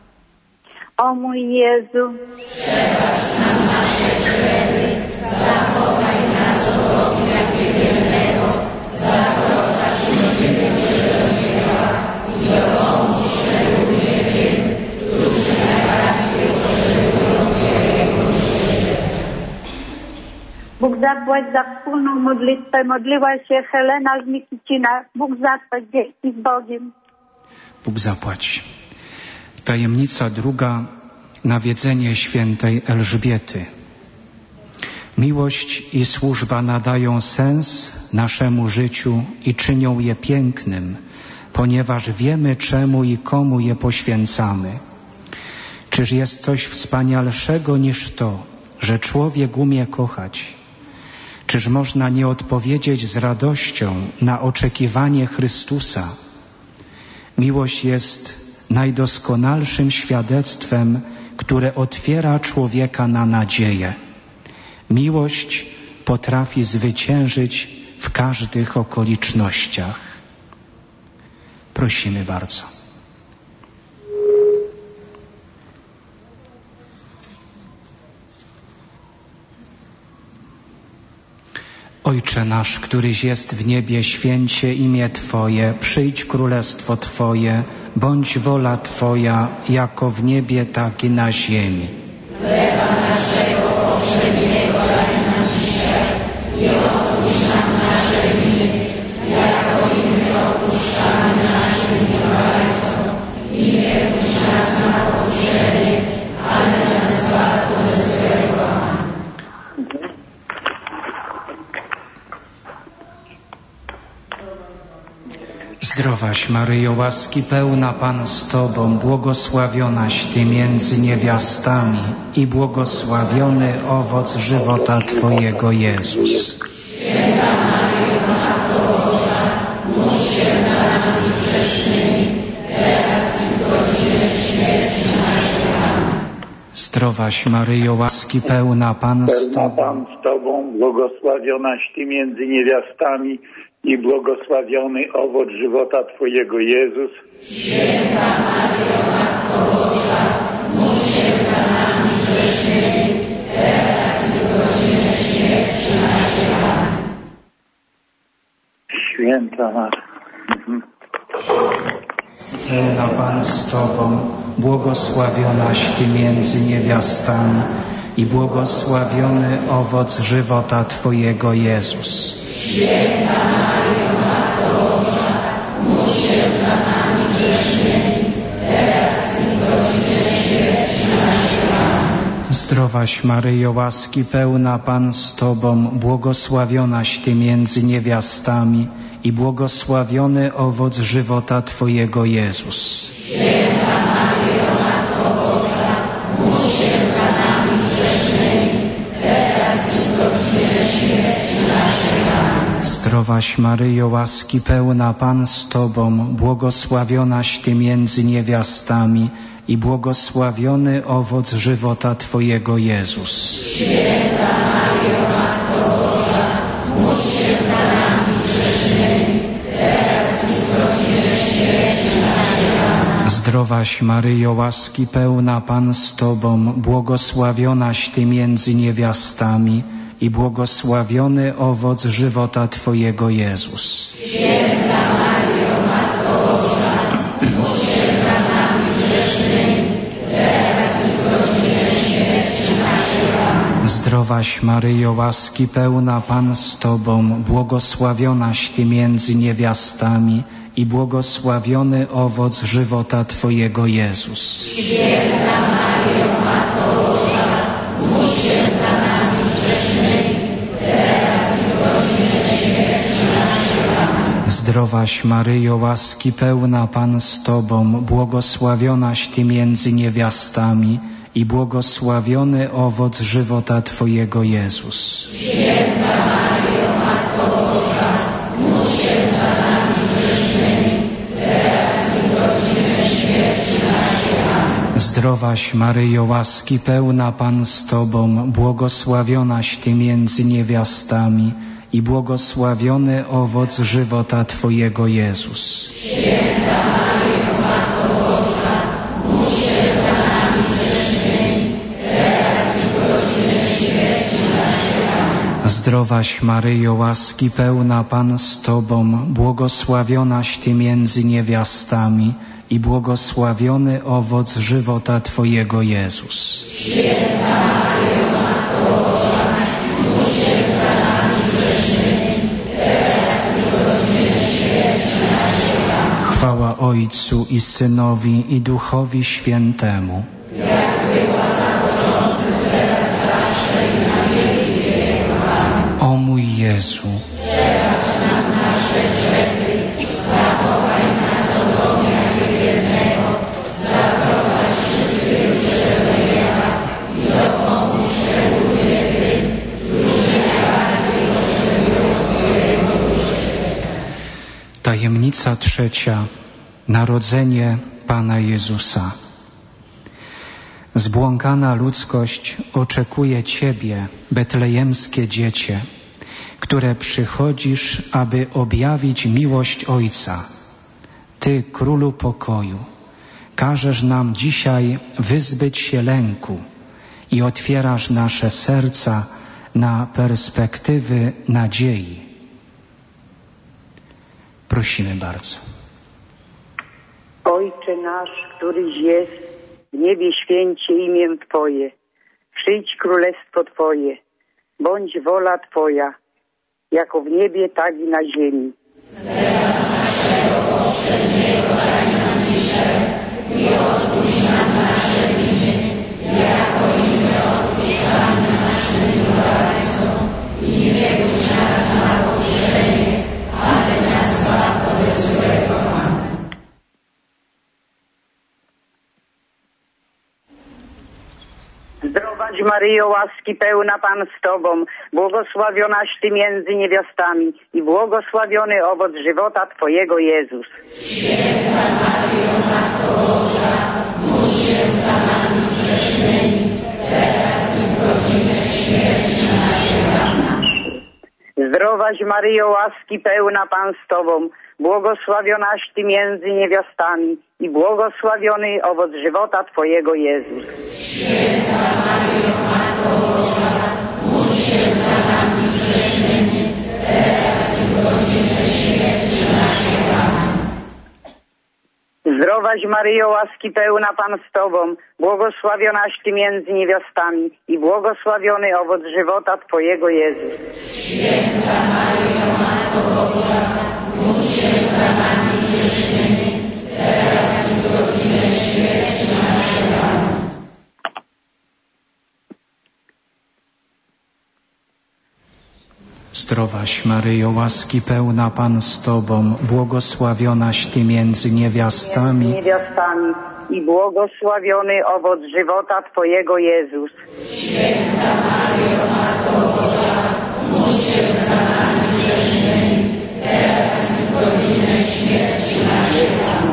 O mój Jezu, przebacz nam nasze grzechy, zachowaj nas od ognia piekielnego, zaprowadź ludzie dusze do nieba i dopomóż szczególnie tym, którzy najbardziej potrzebują zapłać za wspólną modlitwę. Modliła się Helena z Nikicina. Bóg zapłać, dzięki z Bogiem. Bóg zapłać. Tajemnica druga, nawiedzenie świętej Elżbiety. Miłość i służba nadają sens naszemu życiu i czynią je pięknym, ponieważ wiemy, czemu i komu je poświęcamy. Czyż jest coś wspanialszego niż to, że człowiek umie kochać? Czyż można nie odpowiedzieć z radością na oczekiwanie Chrystusa? Miłość jest najdoskonalszym świadectwem, które otwiera człowieka na nadzieję. Miłość potrafi zwyciężyć w każdych okolicznościach. Prosimy bardzo. Ojcze nasz, któryś jest w niebie, święć się imię Twoje, przyjdź królestwo Twoje, bądź wola Twoja, jako w niebie, tak i na ziemi. Chleba naszego powszedniego daj nam dzisiaj i odpuść nam nasze winy, jako i my odpuszczamy naszym winowajcom. I nie puść nas na pokuszenie, ale nas zbaw od złego. Zdrowaś Maryjo, łaski pełna, Pan z Tobą, błogosławionaś Ty między niewiastami i błogosławiony owoc żywota Twojego, Jezus. Święta Maryjo, Matko Boża, módl się za nami grzesznymi, teraz i w godzinie śmierci naszej. Amen. Zdrowaś Maryjo, łaski pełna, Pan z Tobą. Pan z Tobą, błogosławionaś Ty między niewiastami i błogosławiony owoc żywota Twojego, Jezus. Święta Maryjo, Matko Boża, módl się za nami grzesznymi, teraz i w godzinie śmierci naszej. Amen. Święta Maryjo. Pełna Pan z Tobą, błogosławionaś Ty między niewiastami i błogosławiony owoc żywota Twojego, Jezus. Święta Maryjo, Matko Boża, módl się za nami grzesznymi, teraz i w godzinie śmierci naszej. Amen. Zdrowaś Maryjo, łaski pełna, Pan z Tobą, błogosławionaś Ty między niewiastami i błogosławiony owoc żywota Twojego, Jezus. Święta Maryjo, Matko Boża, módl się za nami grzesznymi, teraz i w godzinie śmierci naszej. Amen. Zdrowaś Maryjo, łaski pełna, Pan z Tobą, błogosławionaś Ty między niewiastami i błogosławiony owoc żywota Twojego, Jezus. Święta Maryjo, Matko Boża, módl się za nami grzesznymi, teraz i w godzinie śmierci naszej. Amen. Zdrowaś Maryjo, łaski pełna, Pan z Tobą, błogosławionaś Ty między niewiastami i błogosławiony owoc żywota Twojego, Jezus. Święta Maryjo, Matko Boża, módl się za nami grzesznymi, teraz i w godzinie śmierci naszej. Amen. Zdrowaś Maryjo, łaski pełna, Pan z Tobą, błogosławionaś Ty między niewiastami i błogosławiony owoc żywota Twojego, Jezus. Święta Maryjo, Matko Boża, módl się za nami grzesznymi, teraz i w godzinie śmierci naszej. Amen. Zdrowaś Maryjo, łaski pełna, Pan z Tobą, błogosławionaś Ty między niewiastami i błogosławiony owoc żywota Twojego, Jezus. Święta Maryjo, Matko Boża, módl się za nami grzesznymi, teraz i w godzinie śmierci naszej. Amen. Zdrowaś Maryjo, łaski pełna, Pan z Tobą, błogosławionaś Ty między niewiastami i błogosławiony owoc żywota Twojego, Jezus. Święta Maryjo, Matko Boża, módl się za nami grzesznymi, teraz i w godzinie śmierci naszej. Amen. Zdrowaś Maryjo, łaski pełna, Pan z Tobą, błogosławionaś Ty między niewiastami i błogosławiony owoc żywota Twojego, Jezus. Święta Maryjo, Matko Boża, módl się za nami Chwała Ojcu i Synowi i Duchowi Świętemu. O mój Jezu, przebacz nam nasze grzechy, zachowaj nas od ognia piekielnego, zaprowadź wszystkie dusze do nieba i dopomóż szczególnie tym, którzy najbardziej potrzebują Twojego miłosierdzia. Tajemnica trzecia. Narodzenie Pana Jezusa. Zbłąkana ludzkość oczekuje Ciebie, betlejemskie dziecię, które przychodzisz, aby objawić miłość Ojca. Ty, Królu pokoju, każesz nam dzisiaj wyzbyć się lęku i otwierasz nasze serca na perspektywy nadziei. Prosimy bardzo. Ojcze nasz, któryś jest, w niebie święcie imię Twoje. Przyjdź królestwo Twoje. Bądź wola Twoja, jako w niebie, tak i na ziemi. Chleba naszego powszedniego daj nam dzisiaj i odpuść nam nasze winy, jako i my odpuszczamy naszym winowajcom. I nie wódź nas na pokuszenie, ale nas zbaw od złego. Amen. Zdrowaś Maryjo, łaski pełna, Pan z Tobą, błogosławionaś Ty między niewiastami i błogosławiony owoc żywota Twojego, Jezus. Święta Maryjo, Matko Boża, módl się za nami grzesznymi, teraz i w godzinę śmierci naszej. Amen. Zdrowaś Maryjo, łaski pełna, Pan z Tobą, błogosławionaś Ty między niewiastami i błogosławiony owoc żywota Twojego, Jezus. Święta Maryjo, Matko Boża, módl się za nami grzesznymi, teraz i w godzinę śmierci naszej. Amen. Zdrowaś Maryjo, łaski pełna, Pan z Tobą, błogosławionaś Ty między niewiastami i błogosławiony owoc żywota Twojego, Jezus. Święta Maryjo, Matko Boża, módl się za nami grzesznymi, teraz i w godzinę śmierci naszej. Amen. Zdrowaś Maryjo, łaski pełna, Pan z Tobą, błogosławionaś Ty między niewiastami i błogosławiony owoc żywota Twojego, Jezus. Święta Maryjo, Matko Boża, módl się za nami grzesznymi, teraz i w godzinę śmierci naszej.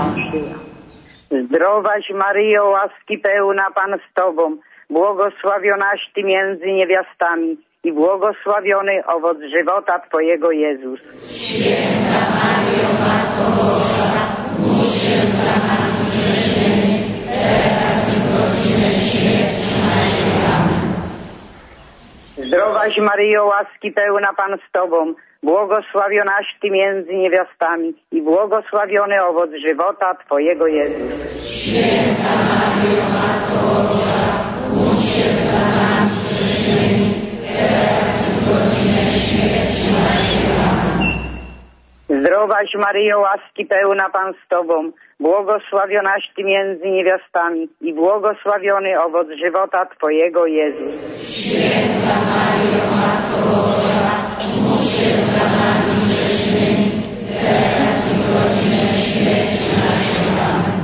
Amen. Zdrowaś Maryjo, łaski pełna, Pan z Tobą, błogosławionaś Ty między niewiastami i błogosławiony owoc żywota Twojego, Jezus. Święta Maryjo, Matko Boża, módl się za nami grzesznymi, teraz i w godzinę śmierci naszej. Amen. Zdrowaś Maryjo, łaski pełna, Pan z Tobą, błogosławionaś Ty między niewiastami i błogosławiony owoc żywota Twojego, Jezus. Święta Maryjo, Matko Boża, módl się za nami grzesznymi, teraz i w godzinę śmierci naszej. Amen. Zdrowaś Maryjo, łaski pełna, Pan z Tobą, błogosławionaś Ty między niewiastami i błogosławiony owoc żywota Twojego, Jezus. Święta Maryjo, Matko Boża, módl się za nami grzesznymi, teraz i w godzinę śmierci naszej. Amen.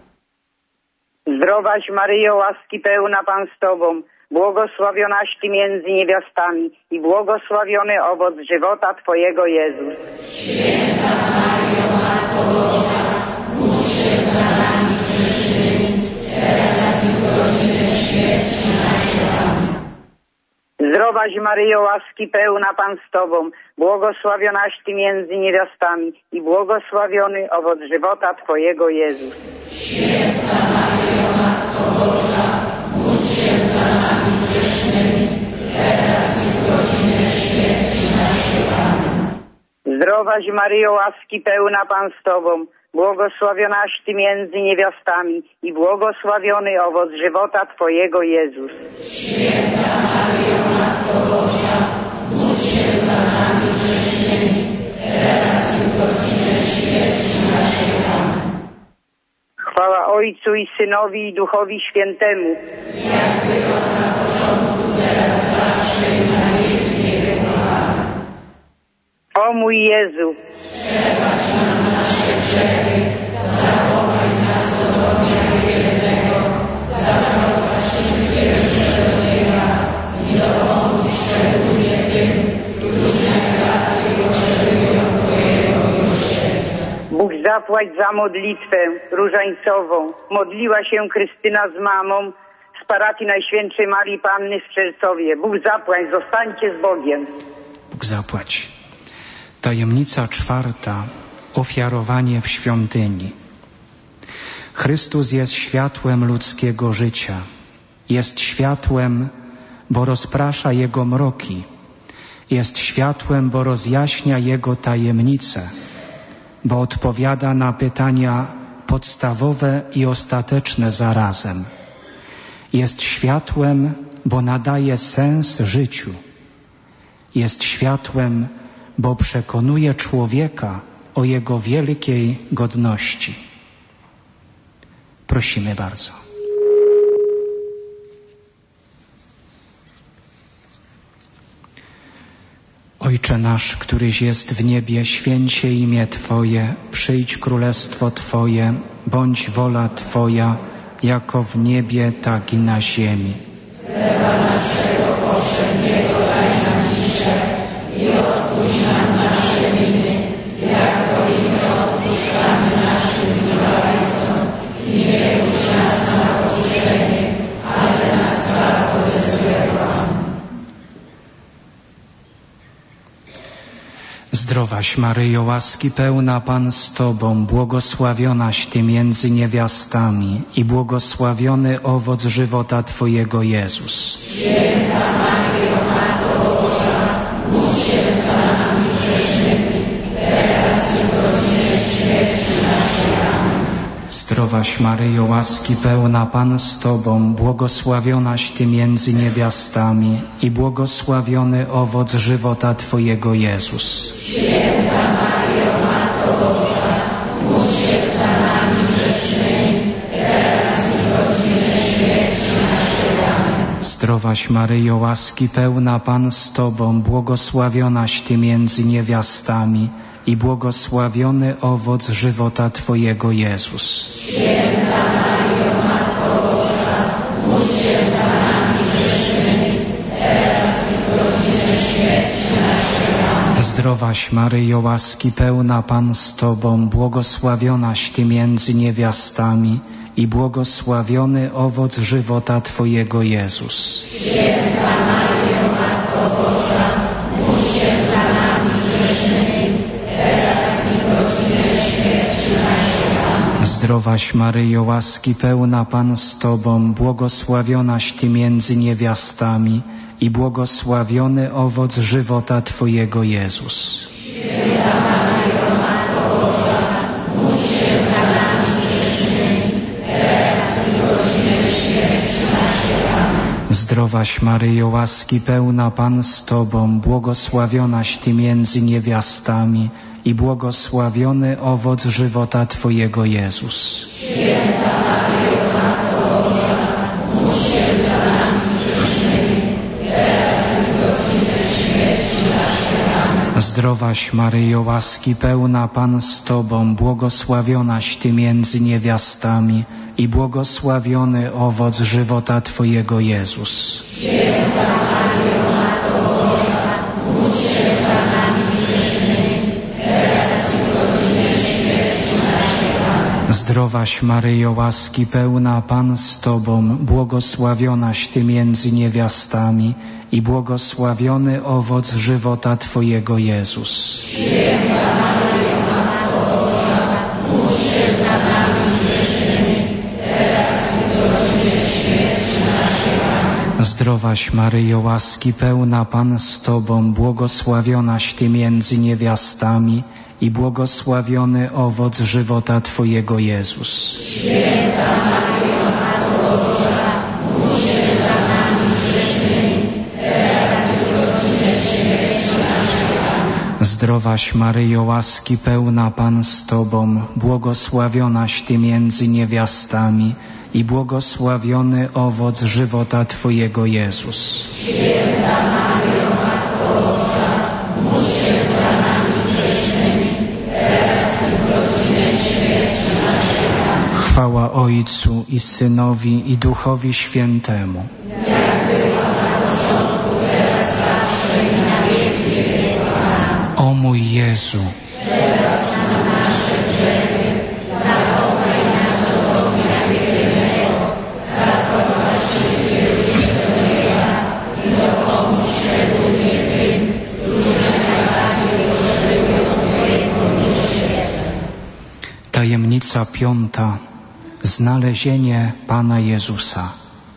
Zdrowaś Maryjo, łaski pełna, Pan z Tobą, błogosławionaś Ty między niewiastami i błogosławiony owoc żywota Twojego, Jezus. Święta Maryjo, Matko Boża, módl się za nami grzesznymi, teraz i w godzinę śmierci naszej. Amen. Zdrowaś Maryjo, łaski pełna, Pan z Tobą, błogosławionaś Ty między niewiastami i błogosławiony owoc żywota Twojego, Jezus. Święta Maryjo, Matko Boża, módl się za nami grzesznymi, teraz i w godzinę śmierci naszej. Amen. Zdrowaś Maryjo, łaski pełna, Pan z Tobą, błogosławionaś Ty między niewiastami i błogosławiony owoc żywota Twojego, Jezus. Święta Maryjo, Matko Boża, módl się za nami grzesznymi, teraz i w godzinę śmierci naszej. Amen. Chwała Ojcu i Synowi i Duchowi Świętemu. Jak było na początku, teraz, zawsze i na wieki wiekowa. O mój Jezu, przebacz nam nasze grzechy, zachowaj nas od ognia wielokrotnego, zaprowadź wszystkie dusze do nieba i dopomóż szczególnie tym, którzy najbardziej potrzebują Twojego miłosierdzia. Bóg zapłać za modlitwę różańcową. Modliła się Krystyna z mamą z parafii Najświętszej Marii Panny w Strzelcowie. Bóg zapłać, zostańcie z Bogiem. Bóg zapłać. Tajemnica czwarta. Ofiarowanie w świątyni. Chrystus jest światłem ludzkiego życia. Jest światłem, bo rozprasza jego mroki. Jest światłem, bo rozjaśnia jego tajemnice, bo odpowiada na pytania podstawowe i ostateczne zarazem. Jest światłem, bo nadaje sens życiu. Jest światłem, bo przekonuje człowieka o jego wielkiej godności. Prosimy bardzo. Ojcze nasz, któryś jest w niebie, święć się imię Twoje, przyjdź królestwo Twoje, bądź wola Twoja, jako w niebie, tak i na ziemi. Chleba naszego powszedniego daj nam dzisiaj i odpuść nam nasze winy, jako i my odpuszczamy naszym winowajcom. I nie wódź nas na pokuszenie, ale nas zbaw ode złego. Zdrowaś Maryjo, łaski pełna, Pan z Tobą, błogosławionaś Ty między niewiastami i błogosławiony owoc żywota Twojego, Jezus. Święta Maryjo, Matko Boża, módl się za nami grzesznymi, teraz i w godzinie śmierci naszej. Amen. Zdrowaś Maryjo, łaski pełna, Pan z Tobą, błogosławionaś Ty między niewiastami i błogosławiony owoc żywota Twojego, Jezus. Święta Maryjo, Matko Boża, módl się za nami grzesznymi, teraz i w godzinie śmierci naszej. Amen. Zdrowaś Maryjo, łaski pełna, Pan z Tobą, błogosławionaś Ty między niewiastami i błogosławiony owoc żywota Twojego, Jezus. Święta Maryjo, Matko Boża, módl się za nami grzesznymi, teraz i w godzinie śmierci naszej. Amen. Zdrowaś Maryjo, łaski pełna, Pan z Tobą, błogosławionaś Ty między niewiastami i błogosławiony owoc żywota Twojego, Jezus. Święta Maryjo, Matko Boża, módl się za nami grzesznymi, teraz i w godzinie śmierci naszej. Amen. Zdrowaś Maryjo, łaski pełna, Pan z Tobą, błogosławionaś Ty między niewiastami i błogosławiony owoc żywota Twojego, Jezus. Święta Maryjo, Matko Boża, módl się za nami grzesznymi, teraz i w godzinie śmierci naszej. Amen. Zdrowaś Maryjo, łaski pełna, Pan z Tobą, błogosławionaś Ty między niewiastami i błogosławiony owoc żywota Twojego, Jezus. Święta Maryjo, Matko Boża, módl się za nami grzesznymi, teraz i w godzinie śmierci naszej. Amen. Zdrowaś Maryjo, łaski pełna, Pan z Tobą, błogosławionaś Ty między niewiastami i błogosławiony owoc żywota Twojego, Jezus. Święta Maryjo, Matko Boża, módl się za nami grzesznymi, teraz i w godzinie śmierci naszej. Amen. Zdrowaś Maryjo, łaski pełna, Pan z Tobą, błogosławionaś Ty między niewiastami i błogosławiony owoc żywota Twojego, Jezus. Święta Maryjo, Matko Boża, módl się za nami grzesznymi, teraz i w godzinie śmierci naszej. Amen. Zdrowaś Maryjo, łaski pełna, Pan z Tobą, błogosławionaś Ty między niewiastami i błogosławiony owoc żywota Twojego, Jezus. Święta Maryjo, Matko Boża, módl się za nami grzesznymi, teraz i w godzinie śmierci naszej. Amen. Zdrowaś Maryjo, łaski pełna, Pan z Tobą, błogosławionaś Ty między niewiastami i błogosławiony owoc żywota Twojego, Jezus. Święta Maryjo, Matko Boża, módl się za nami grzesznymi, teraz i w godzinę śmierci naszej. Amen. Chwała Ojcu i Synowi i Duchowi Świętemu. Jak była na początku, teraz zawsze i na wieki wieków. Amen. O mój Jezu, przebacz nam nasze grzechy, zachowaj nas od ognia piekielnego, zaprowadź wszystkie dusze do nieba i dopomóż szczególnie tym, którzy najbardziej potrzebują Twojego miłosierdzia. tajemnica piąta. Znalezienie Pana Jezusa.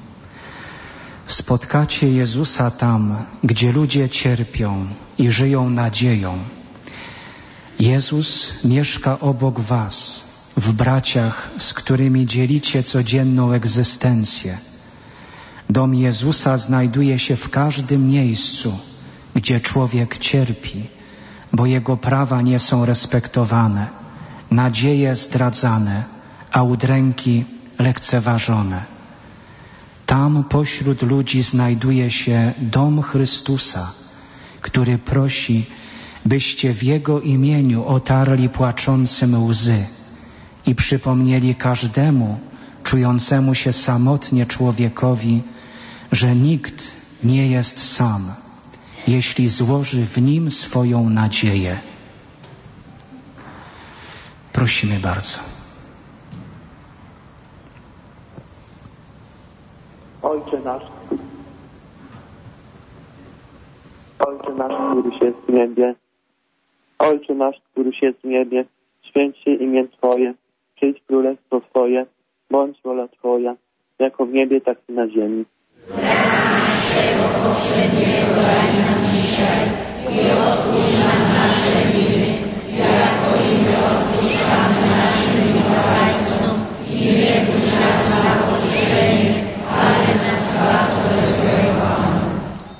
Spotkacie Jezusa tam, gdzie ludzie cierpią i żyją nadzieją. Jezus mieszka obok was, w braciach, z którymi dzielicie codzienną egzystencję. Dom Jezusa znajduje się w każdym miejscu, gdzie człowiek cierpi, bo jego prawa nie są respektowane, nadzieje zdradzane, a udręki lekceważone. Tam pośród ludzi znajduje się dom Chrystusa, który prosi, byście w Jego imieniu otarli płaczącym łzy i przypomnieli każdemu czującemu się samotnie człowiekowi, że nikt nie jest sam, jeśli złoży w Nim swoją nadzieję. Prosimy bardzo. Ojcze nasz, któryś jest w niebie, Ojcze nasz, któryś jest w niebie, święć się imię Twoje, przyjdź królestwo Twoje, bądź wola Twoja, jako w niebie, tak i na ziemi. Chleba naszego powszedniego daj nam dzisiaj i odpuść nam nasze winy, jako i my odpuszczamy naszym winowajcom i nie wódź nas na pokuszenie, ale nas zbaw od złego. Amen.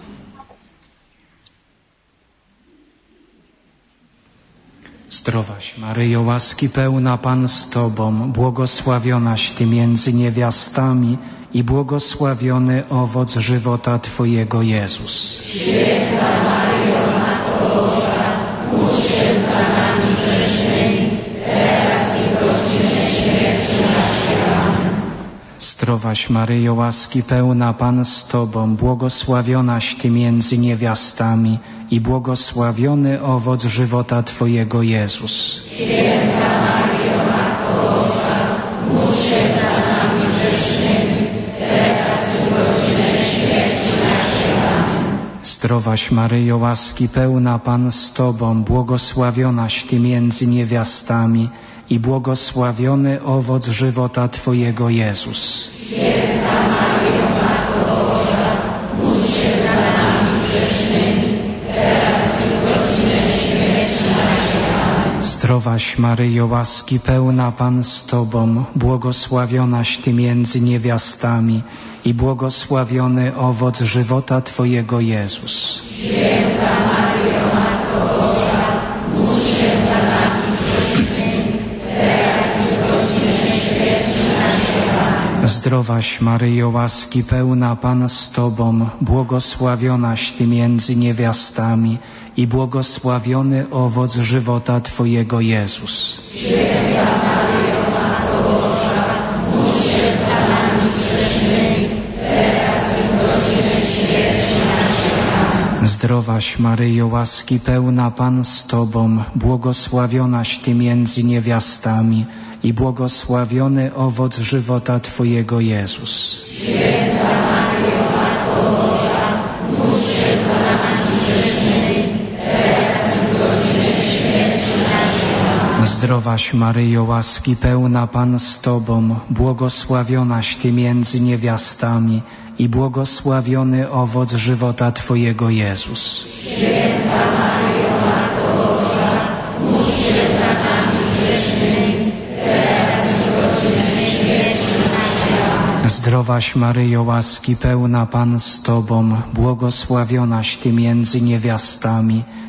Zdrowaś Maryjo, łaski pełna, Pan z Tobą, błogosławionaś Ty między niewiastami i błogosławiony owoc żywota Twojego, Jezus. Święta Maryjo, Matko Boża, módl się za nami grzesznymi, teraz i w godzinę śmierci naszej. Amen. Zdrowaś Maryjo, łaski pełna, Pan z Tobą, błogosławionaś Ty między niewiastami i błogosławiony owoc żywota Twojego, Jezus. Święta Maryjo, Matko Boża, módl się za nami grzesznymi, teraz i w godzinę śmierci naszej. Amen. Zdrowaś Maryjo, łaski pełna, Pan z Tobą, błogosławionaś Ty między niewiastami i błogosławiony owoc żywota Twojego, Jezus. Święta Maryjo, Matko Boża, módl się za nami grzesznymi, teraz i w godzinę śmierci naszej. Amen. Zdrowaś Maryjo, łaski pełna, Pan z Tobą, błogosławionaś Ty między niewiastami i błogosławiony owoc żywota Twojego, Jezus. Święta Maryjo, Matko Boża, módl się za nami grzesznymi, teraz i w godzinę śmierci naszej. Amen. Zdrowaś Maryjo, łaski pełna, Pan z Tobą, błogosławionaś Ty między niewiastami i błogosławiony owoc żywota Twojego, Jezus. Święta Maryjo, Matko Boża, módl się za nami grzesznymi, teraz i w godzinę śmierci naszej. Amen. Zdrowaś Maryjo, łaski pełna, Pan z Tobą, błogosławionaś Ty między niewiastami i błogosławiony owoc żywota Twojego, Jezus. Święta Maryjo, Matko Boża, módl się za nami grzesznymi, teraz i w godzinę śmierci naszej. Amen. Zdrowaś Maryjo, łaski pełna, Pan z Tobą, błogosławionaś Ty między niewiastami i błogosławiony owoc żywota Twojego, Jezus. Święta Maryjo, Matko Boża, módl się za nami grzesznymi, teraz i w godzinę śmierci naszej. Amen. Zdrowaś Maryjo, łaski pełna, Pan z Tobą, błogosławionaś Ty między niewiastami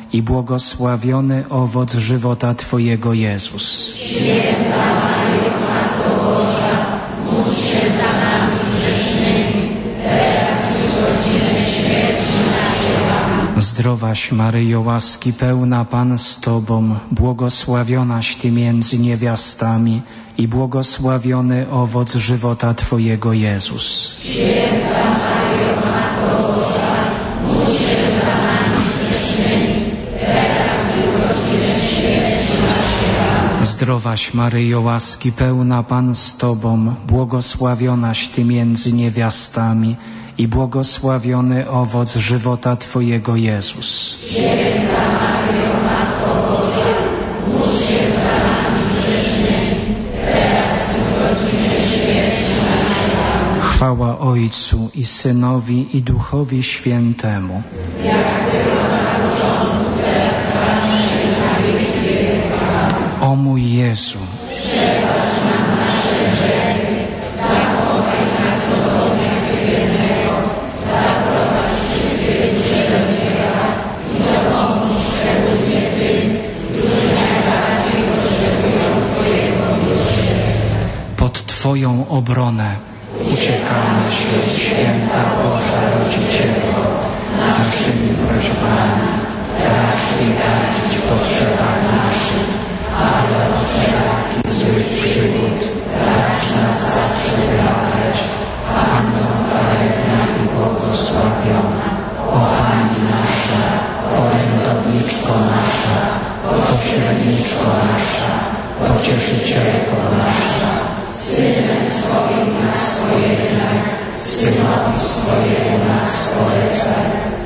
i błogosławiony owoc żywota Twojego, Jezus. Święta Maryjo, Matko Boża, módl się za nami grzesznymi, teraz i w godzinę śmierci naszej. Amen. Zdrowaś Maryjo, łaski pełna, Pan z Tobą, błogosławionaś Ty między niewiastami i błogosławiony owoc żywota Twojego, Jezus. Święta Maryjo, Matko Boża, módl się za nami grzesznymi, teraz i w godzinę śmierci naszej. Amen. Zdrowaś Maryjo, łaski pełna, Pan z Tobą, błogosławionaś Ty między niewiastami i błogosławiony owoc żywota Twojego, Jezus. Święta Maryjo, Matko Boża, módl się za nami grzesznymi, teraz i w godzinę śmierci naszej. Amen. Chwała Ojcu i Synowi i Duchowi Świętemu. Jak było na początku, teraz zawsze i na wieki wieków. O mój Jezu, przebacz nam nasze grzechy, zachowaj nas od ognia piekielnego, zaprowadź wszystkie dusze do nieba i dopomóż szczególnie tym, którzy najbardziej potrzebują Twojego miłosierdzia. pod Twoją obronę uciekamy się, Święta Boża Rodzicielo, naszymi prośbami, racz nie gardzić w potrzebach naszych, ale od wszelakich złych przygód racz nas zawsze wyrabiać. Panno chwalebna i błogosławiona, o Pani nasza, orędowniczko nasza, pośredniczko nasza, pocieszycielko nasza, Synem swoim nas pojednaj, Synowi swojemu nas polecaj,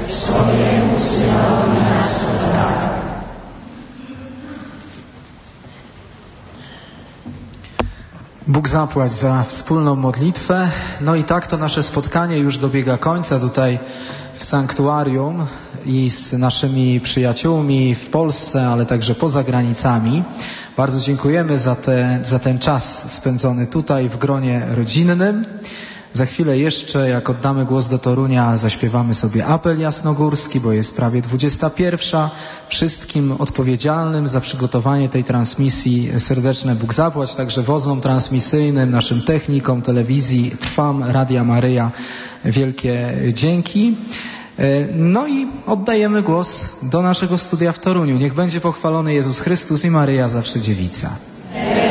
swojemu Synowi nas oddawaj. Bóg zapłać za wspólną modlitwę. No i tak to nasze spotkanie już dobiega końca tutaj w sanktuarium i z naszymi przyjaciółmi w Polsce, ale także poza granicami. Bardzo dziękujemy za ten czas spędzony tutaj w gronie rodzinnym. Za chwilę jeszcze, jak oddamy głos do Torunia, zaśpiewamy sobie apel jasnogórski, bo jest prawie 21. Wszystkim odpowiedzialnym za przygotowanie tej transmisji serdeczne Bóg zapłać, także wozom transmisyjnym, naszym technikom telewizji Trwam, Radia Maryja. Wielkie dzięki. No i oddajemy głos do naszego studia w Toruniu. Niech będzie pochwalony Jezus Chrystus i Maryja Zawsze Dziewica.